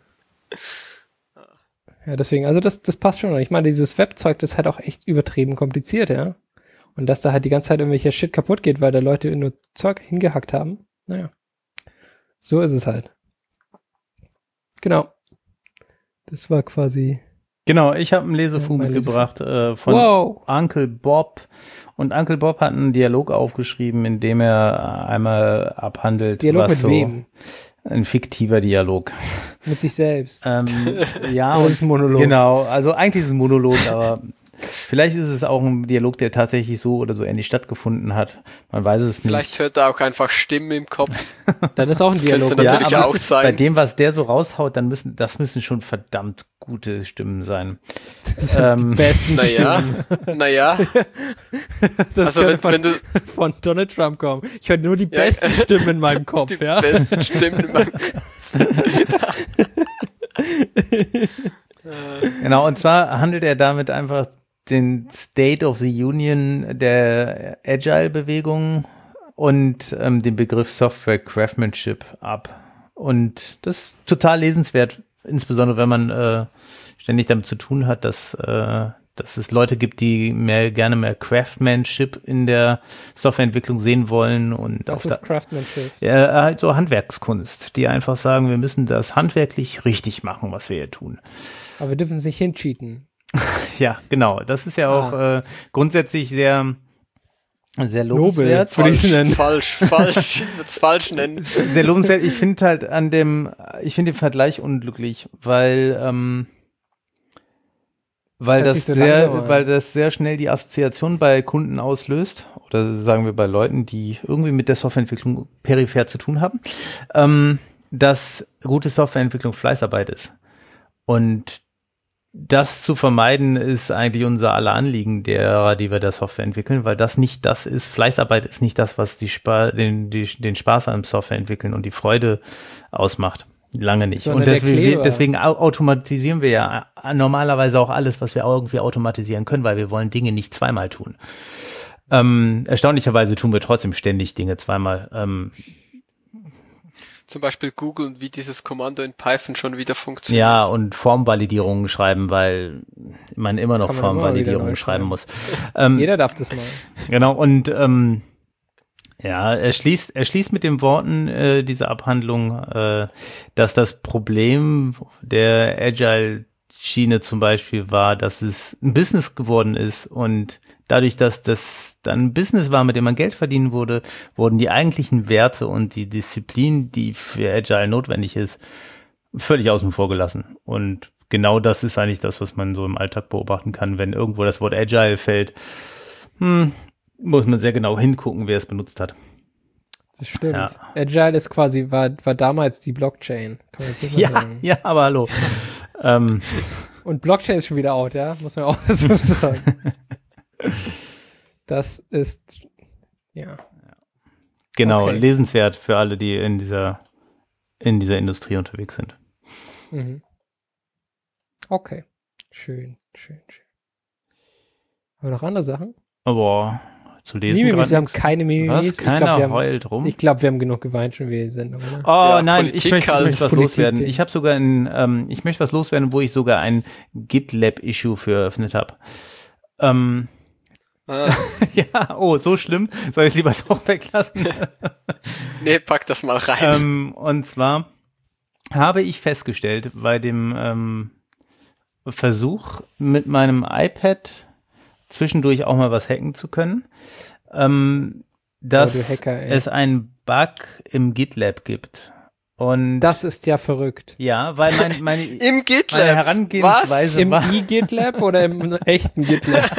Ja, deswegen, also das, das passt schon. Ich meine, dieses Webzeug, das ist halt auch echt übertrieben kompliziert, ja. Und dass da halt die ganze Zeit irgendwelcher Shit kaputt geht, weil da Leute nur Zeug hingehackt haben. Naja. So ist es halt. Genau. Das war quasi. Genau, ich habe einen Lesefunk Ja, mein mitgebracht äh, von Wow. Uncle Bob. Und Uncle Bob hat einen Dialog aufgeschrieben, in dem er einmal abhandelt, Dialog was mit so wem? ein fiktiver Dialog. Mit sich selbst. Ähm, ja, Das und ist ein Monolog. genau. Also eigentlich ist es ein Monolog, aber vielleicht ist es auch ein Dialog, der tatsächlich so oder so ähnlich stattgefunden hat. Man weiß es Vielleicht nicht. hört er auch einfach Stimmen im Kopf. Dann ist auch ein Das könnte Dialog. natürlich ja, aber auch es ist, sein. bei dem, was der so raushaut, dann müssen, das müssen schon verdammt gute Stimmen sein. Das sind Ähm, die besten Naja, Stimmen. naja. Das Also könnte wenn, von, wenn du von Donald Trump kommen. Ich höre nur die Ja, besten Stimmen in meinem Kopf, die ja. besten Stimmen in meinem Genau, und zwar handelt er damit einfach den State of the Union der Agile-Bewegung und ähm, den Begriff Software Craftsmanship ab. Und das ist total lesenswert, insbesondere wenn man äh, ständig damit zu tun hat, dass, äh, dass es Leute gibt, die mehr gerne mehr Craftsmanship in der Softwareentwicklung sehen wollen und Das auch ist da, Craftsmanship. ja, halt so Handwerkskunst, die einfach sagen, wir müssen das handwerklich richtig machen, was wir hier tun. Aber wir dürfen es nicht hincheaten. Ja, genau. Das ist ja auch Ah. äh, grundsätzlich sehr, sehr Nobel. lobenswert. Würde ich's falsch, nennen. falsch, falsch, wird's falsch nennen. Sehr lobenswert. Ich finde halt an dem, ich finde den Vergleich unglücklich, weil, ähm, weil Hört das sich so sehr, langsam an. weil das sehr schnell die Assoziation bei Kunden auslöst oder sagen wir bei Leuten, die irgendwie mit der Softwareentwicklung peripher zu tun haben, ähm, dass gute Softwareentwicklung Fleißarbeit ist. Und das zu vermeiden ist eigentlich unser aller Anliegen derer, die wir da Software entwickeln, weil das nicht das ist, Fleißarbeit ist nicht das, was die Spa den, die, den Spaß am Software entwickeln und die Freude ausmacht. Lange nicht. Sondern Und der deswegen, Kleber. deswegen au- automatisieren wir ja normalerweise auch alles, was wir irgendwie automatisieren können, weil wir wollen Dinge nicht zweimal tun. Ähm, erstaunlicherweise tun wir trotzdem ständig Dinge zweimal. Ähm, Zum Beispiel googeln, wie dieses Kommando in Python schon wieder funktioniert. Ja, und Formvalidierungen schreiben, weil man immer noch Kann man immer wieder Formvalidierungen neu schreiben schreiben. muss. Ähm, Jeder darf das mal. genau, und ähm, ja, er schließt, er schließt mit den Worten äh, dieser Abhandlung, äh, dass das Problem der Agile-Schiene zum Beispiel war, dass es ein Business geworden ist und dadurch, dass das dann ein Business war, mit dem man Geld verdienen wurde, wurden die eigentlichen Werte und die Disziplin, die für Agile notwendig ist, völlig außen vor gelassen. Und genau das ist eigentlich das, was man so im Alltag beobachten kann, wenn irgendwo das Wort Agile fällt. Hm, muss man sehr genau hingucken, wer es benutzt hat. Das stimmt. Ja. Agile ist quasi, war, war damals die Blockchain. Kann man jetzt nicht mehr Ja, sagen. ja, aber hallo. ähm, Und Blockchain ist schon wieder out, ja? Muss man auch dazu sagen. Das ist, ja. genau, Okay. lesenswert für alle, die in dieser, in dieser Industrie unterwegs sind. Mhm. Okay. Schön, schön, schön. Haben wir noch andere Sachen? Aber zu lesen Mimimis, grad wir haben nix. keine Mimimis. Was? Ich Keiner glaube, wir, haben- heult rum? ich glaub, wir haben genug geweint schon wieder in der Sendung, oder? Oh Ja, nein, Politik ich möchte, ich halt. möchte was Politik, loswerden. Ding. Ich habe sogar ein, ähm, ich möchte was loswerden, wo ich sogar ein GitLab-Issue für eröffnet habe. Ähm, Ah. Ja, oh, so schlimm. Soll ich es lieber doch weglassen? Nee, pack das mal rein. ähm, und zwar habe ich festgestellt bei dem ähm, Versuch mit meinem iPad zwischendurch auch mal was hacken zu können, ähm, dass Oh, du Hacker, ey. es einen Bug im GitLab gibt. Und Das ist ja verrückt. ja, weil mein, meine, Im GitLab. meine Herangehensweise Im war E-GitLab oder im echten GitLab?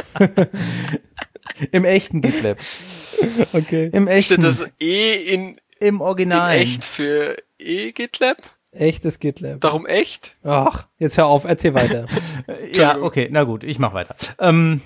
im echten GitLab. Okay. Im echten, Steht das E in, im in Original. echt für E-GitLab? Echtes GitLab. Darum echt? Ach, jetzt hör auf, erzähl weiter. Ja, okay, na gut, ich mach weiter. Ähm,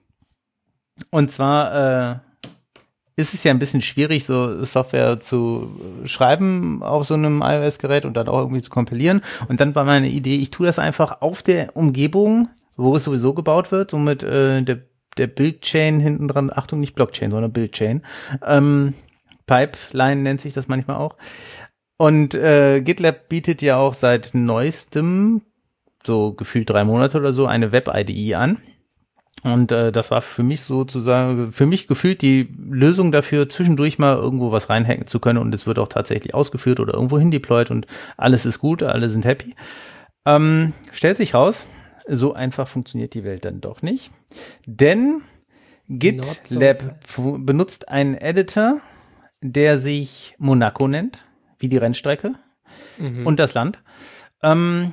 und zwar äh, ist es ja ein bisschen schwierig, so Software zu schreiben auf so einem iOS-Gerät und dann auch irgendwie zu kompilieren. Und dann war meine Idee, ich tue das einfach auf der Umgebung, wo es sowieso gebaut wird, so mit äh, der, der Build-Chain hinten dran, Achtung, nicht Blockchain, sondern Build-Chain. Ähm, Pipeline nennt sich das manchmal auch. Und äh, GitLab bietet ja auch seit neuestem, so gefühlt drei Monate oder so, eine Web-I D E an. Und äh, das war für mich sozusagen, für mich gefühlt die Lösung dafür, zwischendurch mal irgendwo was reinhacken zu können und es wird auch tatsächlich ausgeführt oder irgendwo hin deployed und alles ist gut, alle sind happy. Ähm, stellt sich raus, so einfach funktioniert die Welt dann doch nicht, denn GitLab so benutzt einen Editor, der sich Monaco nennt, wie die Rennstrecke mhm. und das Land. Ähm,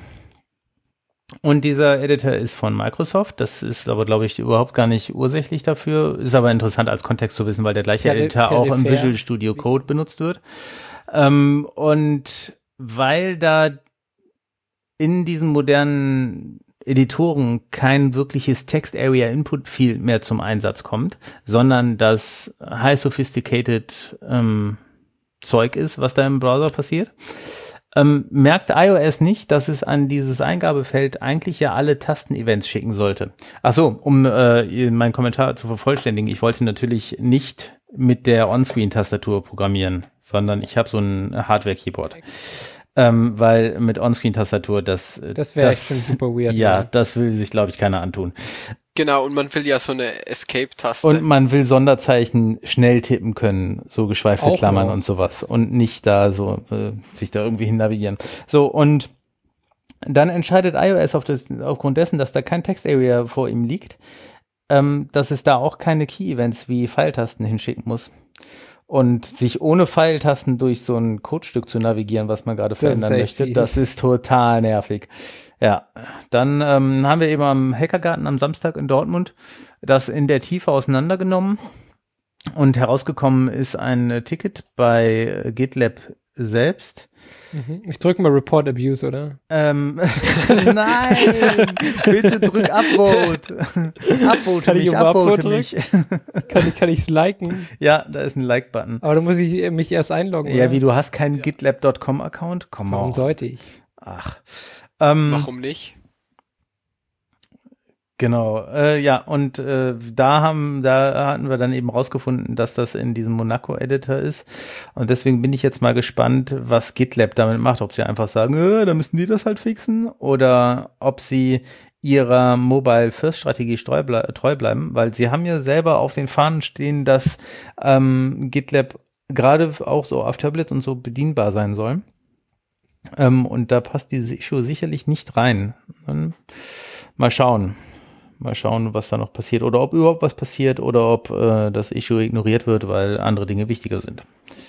Und dieser Editor ist von Microsoft. Das ist aber, glaube ich, überhaupt gar nicht ursächlich dafür. Ist aber interessant als Kontext zu wissen, weil der gleiche Peri- Editor auch im Visual Studio Code benutzt wird. Ähm, und weil da in diesen modernen Editoren kein wirkliches Text-Area-Input-Field mehr zum Einsatz kommt, sondern das high sophisticated ähm, Zeug ist, was da im Browser passiert, Ähm, merkt iOS nicht, dass es an dieses Eingabefeld eigentlich ja alle Tasten-Events schicken sollte. Ach so, um äh, meinen Kommentar zu vervollständigen, ich wollte natürlich nicht mit der On-Screen-Tastatur programmieren, sondern ich habe so ein Hardware-Keyboard. Ähm, weil mit On-Screen-Tastatur, das Das wäre das, echt schon super weird. Ja, ne? das will sich, glaube ich, keiner antun. Genau, und man will ja so eine Escape-Taste. Und man will Sonderzeichen schnell tippen können, so geschweifte Auch Klammern noch. und sowas und nicht da so äh, sich da irgendwie hin navigieren. So, und dann entscheidet iOS auf das, aufgrund dessen, dass da kein Text-Area vor ihm liegt, ähm, dass es da auch keine Key-Events wie Pfeiltasten hinschicken muss. Und sich ohne Pfeiltasten durch so ein Codestück zu navigieren, was man gerade verändern echt möchte, fies. das ist total nervig. Ja, dann ähm, haben wir eben am Hackergarten am Samstag in Dortmund das in der Tiefe auseinandergenommen und herausgekommen ist ein Ticket bei GitLab selbst. Mhm. Ich drücke mal Report Abuse, oder? Ähm, nein, bitte drück Upvote. Upvote Kann ich mich, um Upvote upvote mich. Kann ich kann ich's liken? Ja, da ist ein Like-Button. Aber dann muss ich mich erst einloggen, Ja, oder? wie du hast keinen GitLab Punkt com Account? Komm Warum on. sollte ich? Ach. Ähm, Warum nicht? Genau, äh, ja, und äh, da haben, da hatten wir dann eben rausgefunden, dass das in diesem Monaco-Editor ist. Und deswegen bin ich jetzt mal gespannt, was GitLab damit macht. Ob sie einfach sagen, äh, da müssen die das halt fixen, oder ob sie ihrer Mobile-First-Strategie treu, ble- treu bleiben, weil sie haben ja selber auf den Fahnen stehen, dass ähm, GitLab gerade auch so auf Tablets und so bedienbar sein soll. Ähm, und da passt dieses Issue sicherlich nicht rein. Dann mal schauen. Mal schauen, was da noch passiert oder ob überhaupt was passiert oder ob äh, das Issue ignoriert wird, weil andere Dinge wichtiger sind.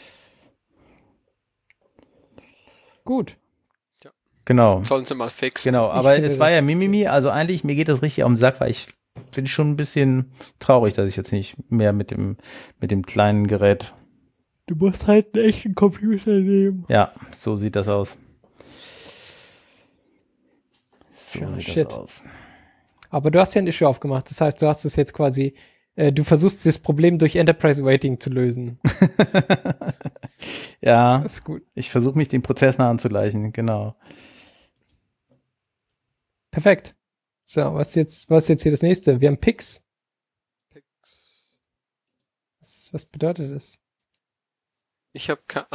Gut. Genau. Sollen sie mal fixen. Genau, Ich aber finde, es war das ja ist- Mimimi, also eigentlich, mir geht das richtig auf den Sack, weil ich bin schon ein bisschen traurig, dass ich jetzt nicht mehr mit dem, mit dem kleinen Gerät, Du musst halt einen echten Computer nehmen. ja, so sieht das aus. So Ja, sieht shit. das aus. Aber du hast ja ein Issue aufgemacht. Das heißt, du hast es jetzt quasi, äh, du versuchst das Problem durch Enterprise Waiting zu lösen. Ja, Das ist gut. ich versuche mich dem Prozess nah anzugleichen, genau. Perfekt. So, was jetzt, was ist jetzt hier das nächste? Wir haben Pix. Was, was bedeutet das? Ich hab ke-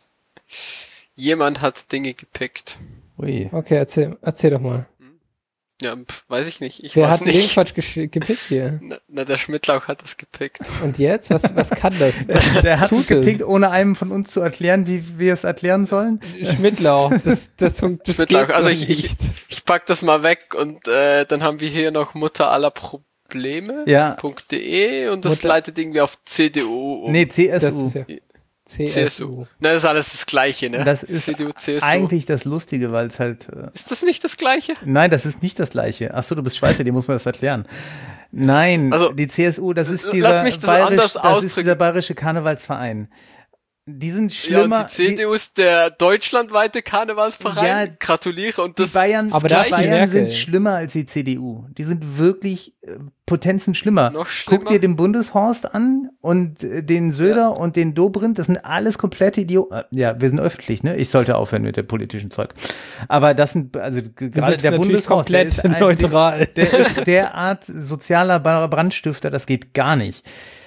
Jemand hat Dinge gepickt. Ui. Okay, erzähl, erzähl doch mal. Ja, pf, weiß ich nicht. Ich Wer weiß hat den nicht. Quatsch gesch- gepickt hier? Na, na, der Schmidtlauch hat das gepickt. Und jetzt? Was, was kann das? Was Der hat es tut gepickt, ohne einem von uns zu erklären, wie wir es erklären sollen. Schmidtlauch. Das, das, das, das Schmidtlauch, geht also so ich, ich, nicht. ich pack das mal weg und äh, dann haben wir hier noch Mutter aller Probleme. Ja. .de und das Mutter- leitet irgendwie auf C D U um. Nee, C S U. Das ist ja C S U. C S U. Na, das ist alles das Gleiche, ne? Das ist C D U, C S U. eigentlich das Lustige, weil es halt. Äh, Ist das nicht das Gleiche? nein, das ist nicht das Gleiche. Achso, du bist Schweizer, dir muss man das erklären. Nein, Also, die C S U, das ist lass dieser, mich das bayerisch, anders das ist ausdrücken. dieser bayerische Karnevalsverein. Die sind Ja, und schlimmer. die C D U ist der deutschlandweite Karnevalsverein. Ja, Gratuliere. Und die das Bayern, Aber die da ist die Bayern Merkel. sind schlimmer als die C D U. Die sind wirklich äh, Potenzen schlimmer. Noch schlimmer? Guck dir den Bundeshorst an und äh, den Söder Ja. und den Dobrindt. Das sind alles komplette Idioten. Äh, ja, wir sind öffentlich, ne? Ich sollte aufhören mit dem politischen Zeug. Aber das sind, also g- Wir gerade sind der natürlich Bundeshorst, der komplett ist ein- neutral. Der ist derart sozialer Ba- Brandstifter, das geht gar nicht.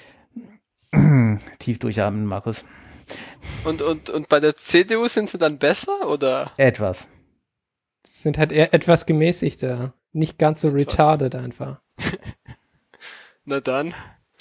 Tief durchatmen, Markus. Und, und, und bei der C D U sind sie dann besser, oder? Etwas. Sind halt eher etwas gemäßigter. Nicht ganz so Etwas. retarded einfach. Na dann.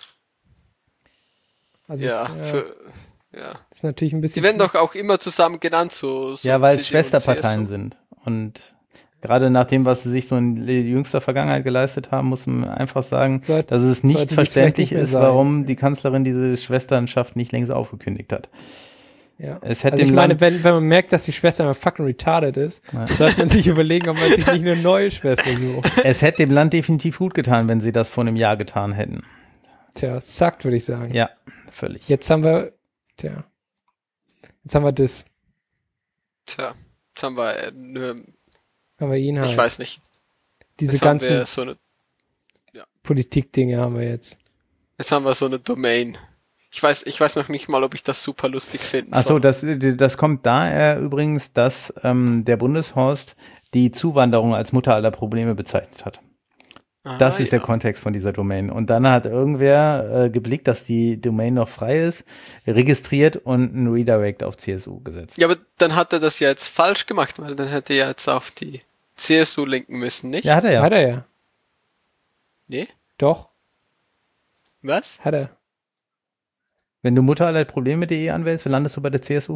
Also Ja, es, für, ja. ist natürlich ein bisschen. Die werden doch auch immer zusammen genannt, so. so Ja, weil es C D U und Schwesterparteien C S U. sind. Und gerade nach dem, was sie sich so in jüngster Vergangenheit geleistet haben, muss man einfach sagen, Sollte- dass es sollte nicht dies verständlich vielleicht nicht mehr ist, sein. warum die Kanzlerin diese Schwesternschaft nicht längst aufgekündigt hat. Ja. Es hätte Also ich dem meine, Land- wenn, wenn man merkt, dass die Schwester immer fucking retarded ist, Ja. sollte man sich überlegen, ob man sich nicht eine neue Schwester sucht. Es hätte dem Land definitiv gut getan, wenn sie das vor einem Jahr getan hätten. Tja, suckt, würde ich sagen. Ja, völlig. Jetzt haben wir, tja, jetzt haben wir das, Tja, jetzt haben wir, äh, ne, haben wir ihn halt. ich weiß nicht. Diese Jetzt haben ganzen wir so eine, Politikdinge haben wir jetzt. jetzt haben wir so eine Domain. Ich weiß, ich weiß noch nicht mal, ob ich das super lustig finden Achso, soll. das, das kommt daher übrigens, dass ähm, der Bundeshorst die Zuwanderung als Mutter aller Probleme bezeichnet hat. Das Ah, ist der ja. Kontext von dieser Domain. Und dann hat irgendwer äh, geblickt, dass die Domain noch frei ist, registriert und einen Redirect auf C S U gesetzt. Ja, aber dann hat er das ja jetzt falsch gemacht, weil dann hätte er jetzt auf die C S U linken müssen, nicht? Ja, hat er ja. Hat er ja. Nee? Doch, Was? hat er. Wenn du Mutter aller Probleme.de anwählst, landest du bei der C S U?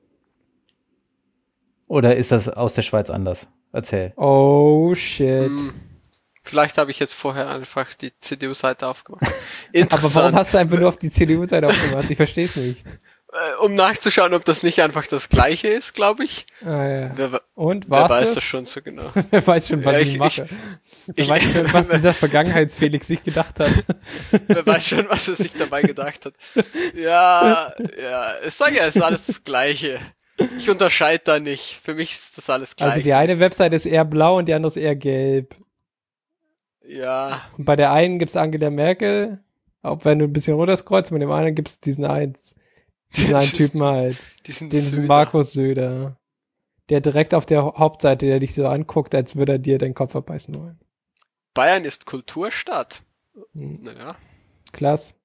Oder ist das aus der Schweiz anders? Erzähl. Oh shit. Hm, vielleicht habe ich jetzt vorher einfach die C D U-Seite aufgemacht. Aber Interessant. warum hast du einfach nur auf die C D U-Seite aufgemacht? Ich verstehe es nicht. äh, um nachzuschauen, ob das nicht einfach das Gleiche ist, glaube ich. Ah, ja. Wer, Und, wer war's weiß das? das schon so genau. Wer weiß schon, was Ja, ich, ich- mache. Wer ich- weiß schon, was dieser Vergangenheitsfelix sich gedacht hat. Wer weiß schon, was er sich dabei gedacht hat. Ja, ja, ich sage ja, es ist alles das Gleiche. Ich unterscheide da nicht. Für mich ist das alles gleich. Also die eine Webseite ist eher blau und die andere ist eher gelb. Ja, Und bei der einen gibt's Angela Merkel, auch wenn du ein bisschen runterscrollst, bei dem anderen gibt's diesen einen, diesen einen Typen halt, diesen den Söder. Markus Söder. Der direkt auf der Hauptseite, der dich so anguckt, als würde er dir den Kopf abbeißen wollen. Bayern ist Kulturstadt. Hm. Naja, Klasse.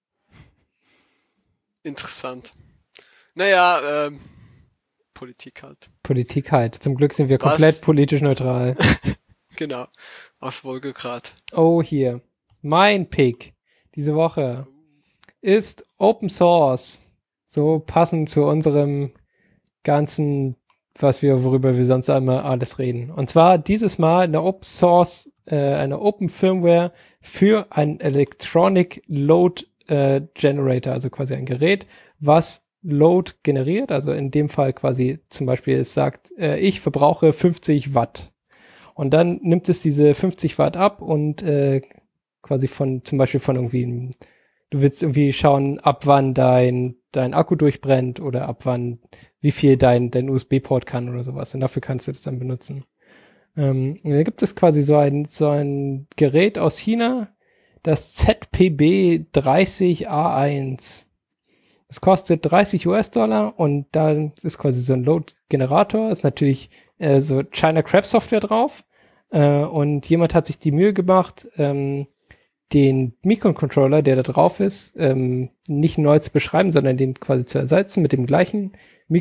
interessant. Naja, ähm, Politik halt. Politik halt. Zum Glück sind wir Was? komplett politisch neutral. Genau. Aus Wolgograd. Oh, hier. Mein Pick diese Woche ist Open Source. So passend zu unserem ganzen, was wir, worüber wir sonst einmal alles reden. Und zwar dieses Mal eine Open Source, äh, eine Open Firmware für ein Electronic Load äh, Generator, also quasi ein Gerät, was Load generiert, also in dem Fall quasi zum Beispiel es sagt, äh, ich verbrauche fünfzig Watt. Und dann nimmt es diese fünfzig Watt ab und äh, quasi von, zum Beispiel von irgendwie, einem- du willst irgendwie schauen, ab wann dein, dein Akku durchbrennt oder ab wann, wie viel dein, dein U S B-Port kann oder sowas. Und dafür kannst du das dann benutzen. Ähm, und da gibt es quasi so ein, so ein Gerät aus China, das Z P B dreißig A eins. Es kostet dreißig US-Dollar und dann ist quasi so ein Load-Generator, ist natürlich äh, so China Crab Software drauf. Äh, und jemand hat sich die Mühe gemacht, ähm, den Microcontroller, der da drauf ist, ähm, nicht neu zu beschreiben, sondern den quasi zu ersetzen mit dem gleichen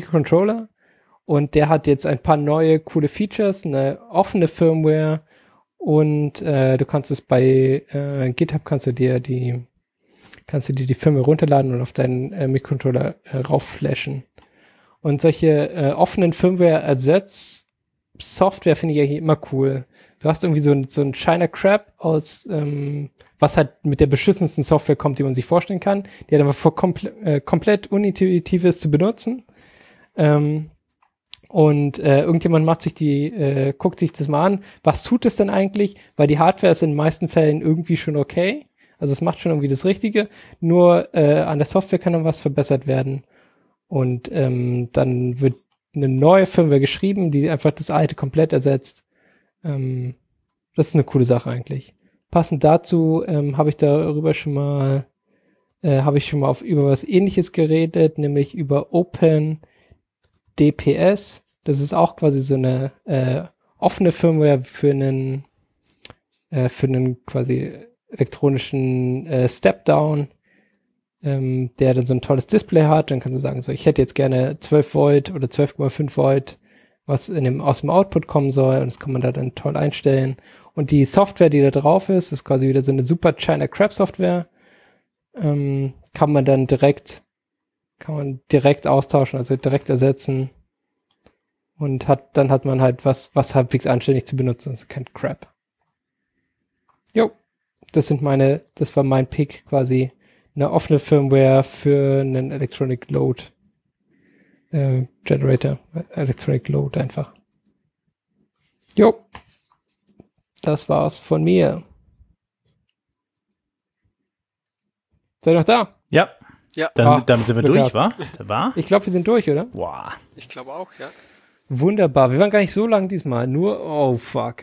Microcontroller. Und der hat jetzt ein paar neue, coole Features, eine offene Firmware Und äh, du kannst es bei äh, GitHub kannst du dir die kannst du dir die Firmware runterladen und auf deinen äh, Mikrocontroller äh, raufflashen. Und solche äh, offenen Firmware-Ersatz-Software finde ich eigentlich immer cool. Du hast irgendwie so ein, so ein China Crap aus, ähm, was halt mit der beschissensten Software kommt, die man sich vorstellen kann. Die hat einfach komple äh, komplett unintuitiv ist zu benutzen. Ähm, und äh, irgendjemand macht sich die, äh, guckt sich das mal an. Was tut es denn eigentlich? Weil die Hardware ist in den meisten Fällen irgendwie schon okay. Also es macht schon irgendwie das Richtige. Nur äh, an der Software kann dann was verbessert werden. Und ähm, dann wird eine neue Firmware geschrieben, die einfach das alte komplett ersetzt. Ähm, das ist eine coole Sache eigentlich. Passend dazu ähm, habe ich darüber schon mal äh, habe ich schon mal auf über was Ähnliches geredet, nämlich über OpenDPS. Das ist auch quasi so eine äh, offene Firmware für einen äh, für einen quasi elektronischen äh, Step-Down, ähm, der dann so ein tolles Display hat. Dann kannst du sagen, so ich hätte jetzt gerne zwölf Volt oder zwölf Komma fünf Volt, was in dem, aus dem Output kommen soll, und das kann man da dann toll einstellen. Und die Software, die da drauf ist, ist quasi wieder so eine super China Crap Software, ähm, kann man dann direkt kann man direkt austauschen, also direkt ersetzen, und hat dann hat man halt was, was halbwegs anständig zu benutzen, also kein Crap. Jo, das sind meine, das war mein Pick quasi, eine offene Firmware für einen Electronic Load äh, Generator, Electronic Load einfach. Jo, das war's von mir. Seid ihr noch da? Ja. Ja. Dann, Ach, dann sind wir Glück durch, wa? gehabt. War? Ich glaube, wir sind durch, oder? Boah. Ich glaube auch, ja. Wunderbar. Wir waren gar nicht so lang diesmal. Nur, oh fuck.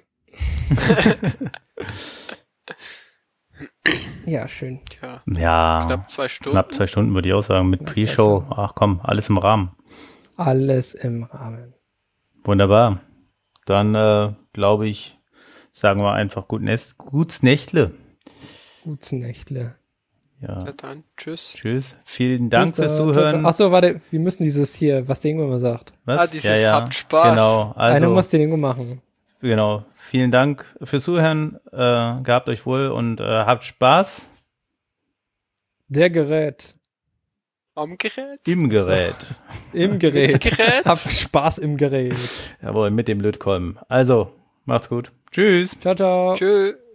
Ja, schön. Tja, Ja. knapp zwei Stunden. Knapp zwei Stunden würde ich auch sagen. Mit Knapp Pre-Show. zwei Stunden. Ach komm, alles im Rahmen. Alles im Rahmen. Wunderbar. Dann äh, glaube ich, sagen wir einfach gut Nest, gutes Nächtle. Gutes Nächtle. Ja. Ja, dann, tschüss. Tschüss. Vielen Dank Bis fürs dann. Zuhören. Achso, warte, wir müssen dieses hier, was der Ingo immer sagt. Was? Ah, dieses habt Spaß. Genau. Also, Einer muss den Ingo machen. genau. Vielen Dank fürs Zuhören. Äh, gehabt euch wohl und äh, habt Spaß Der Gerät. Am Gerät. im Gerät. Im Gerät. Mit Gerät. Habt Spaß im Gerät. Jawohl, mit dem Lötkolben. Also, macht's gut. Tschüss. Ciao, ciao. Tschö.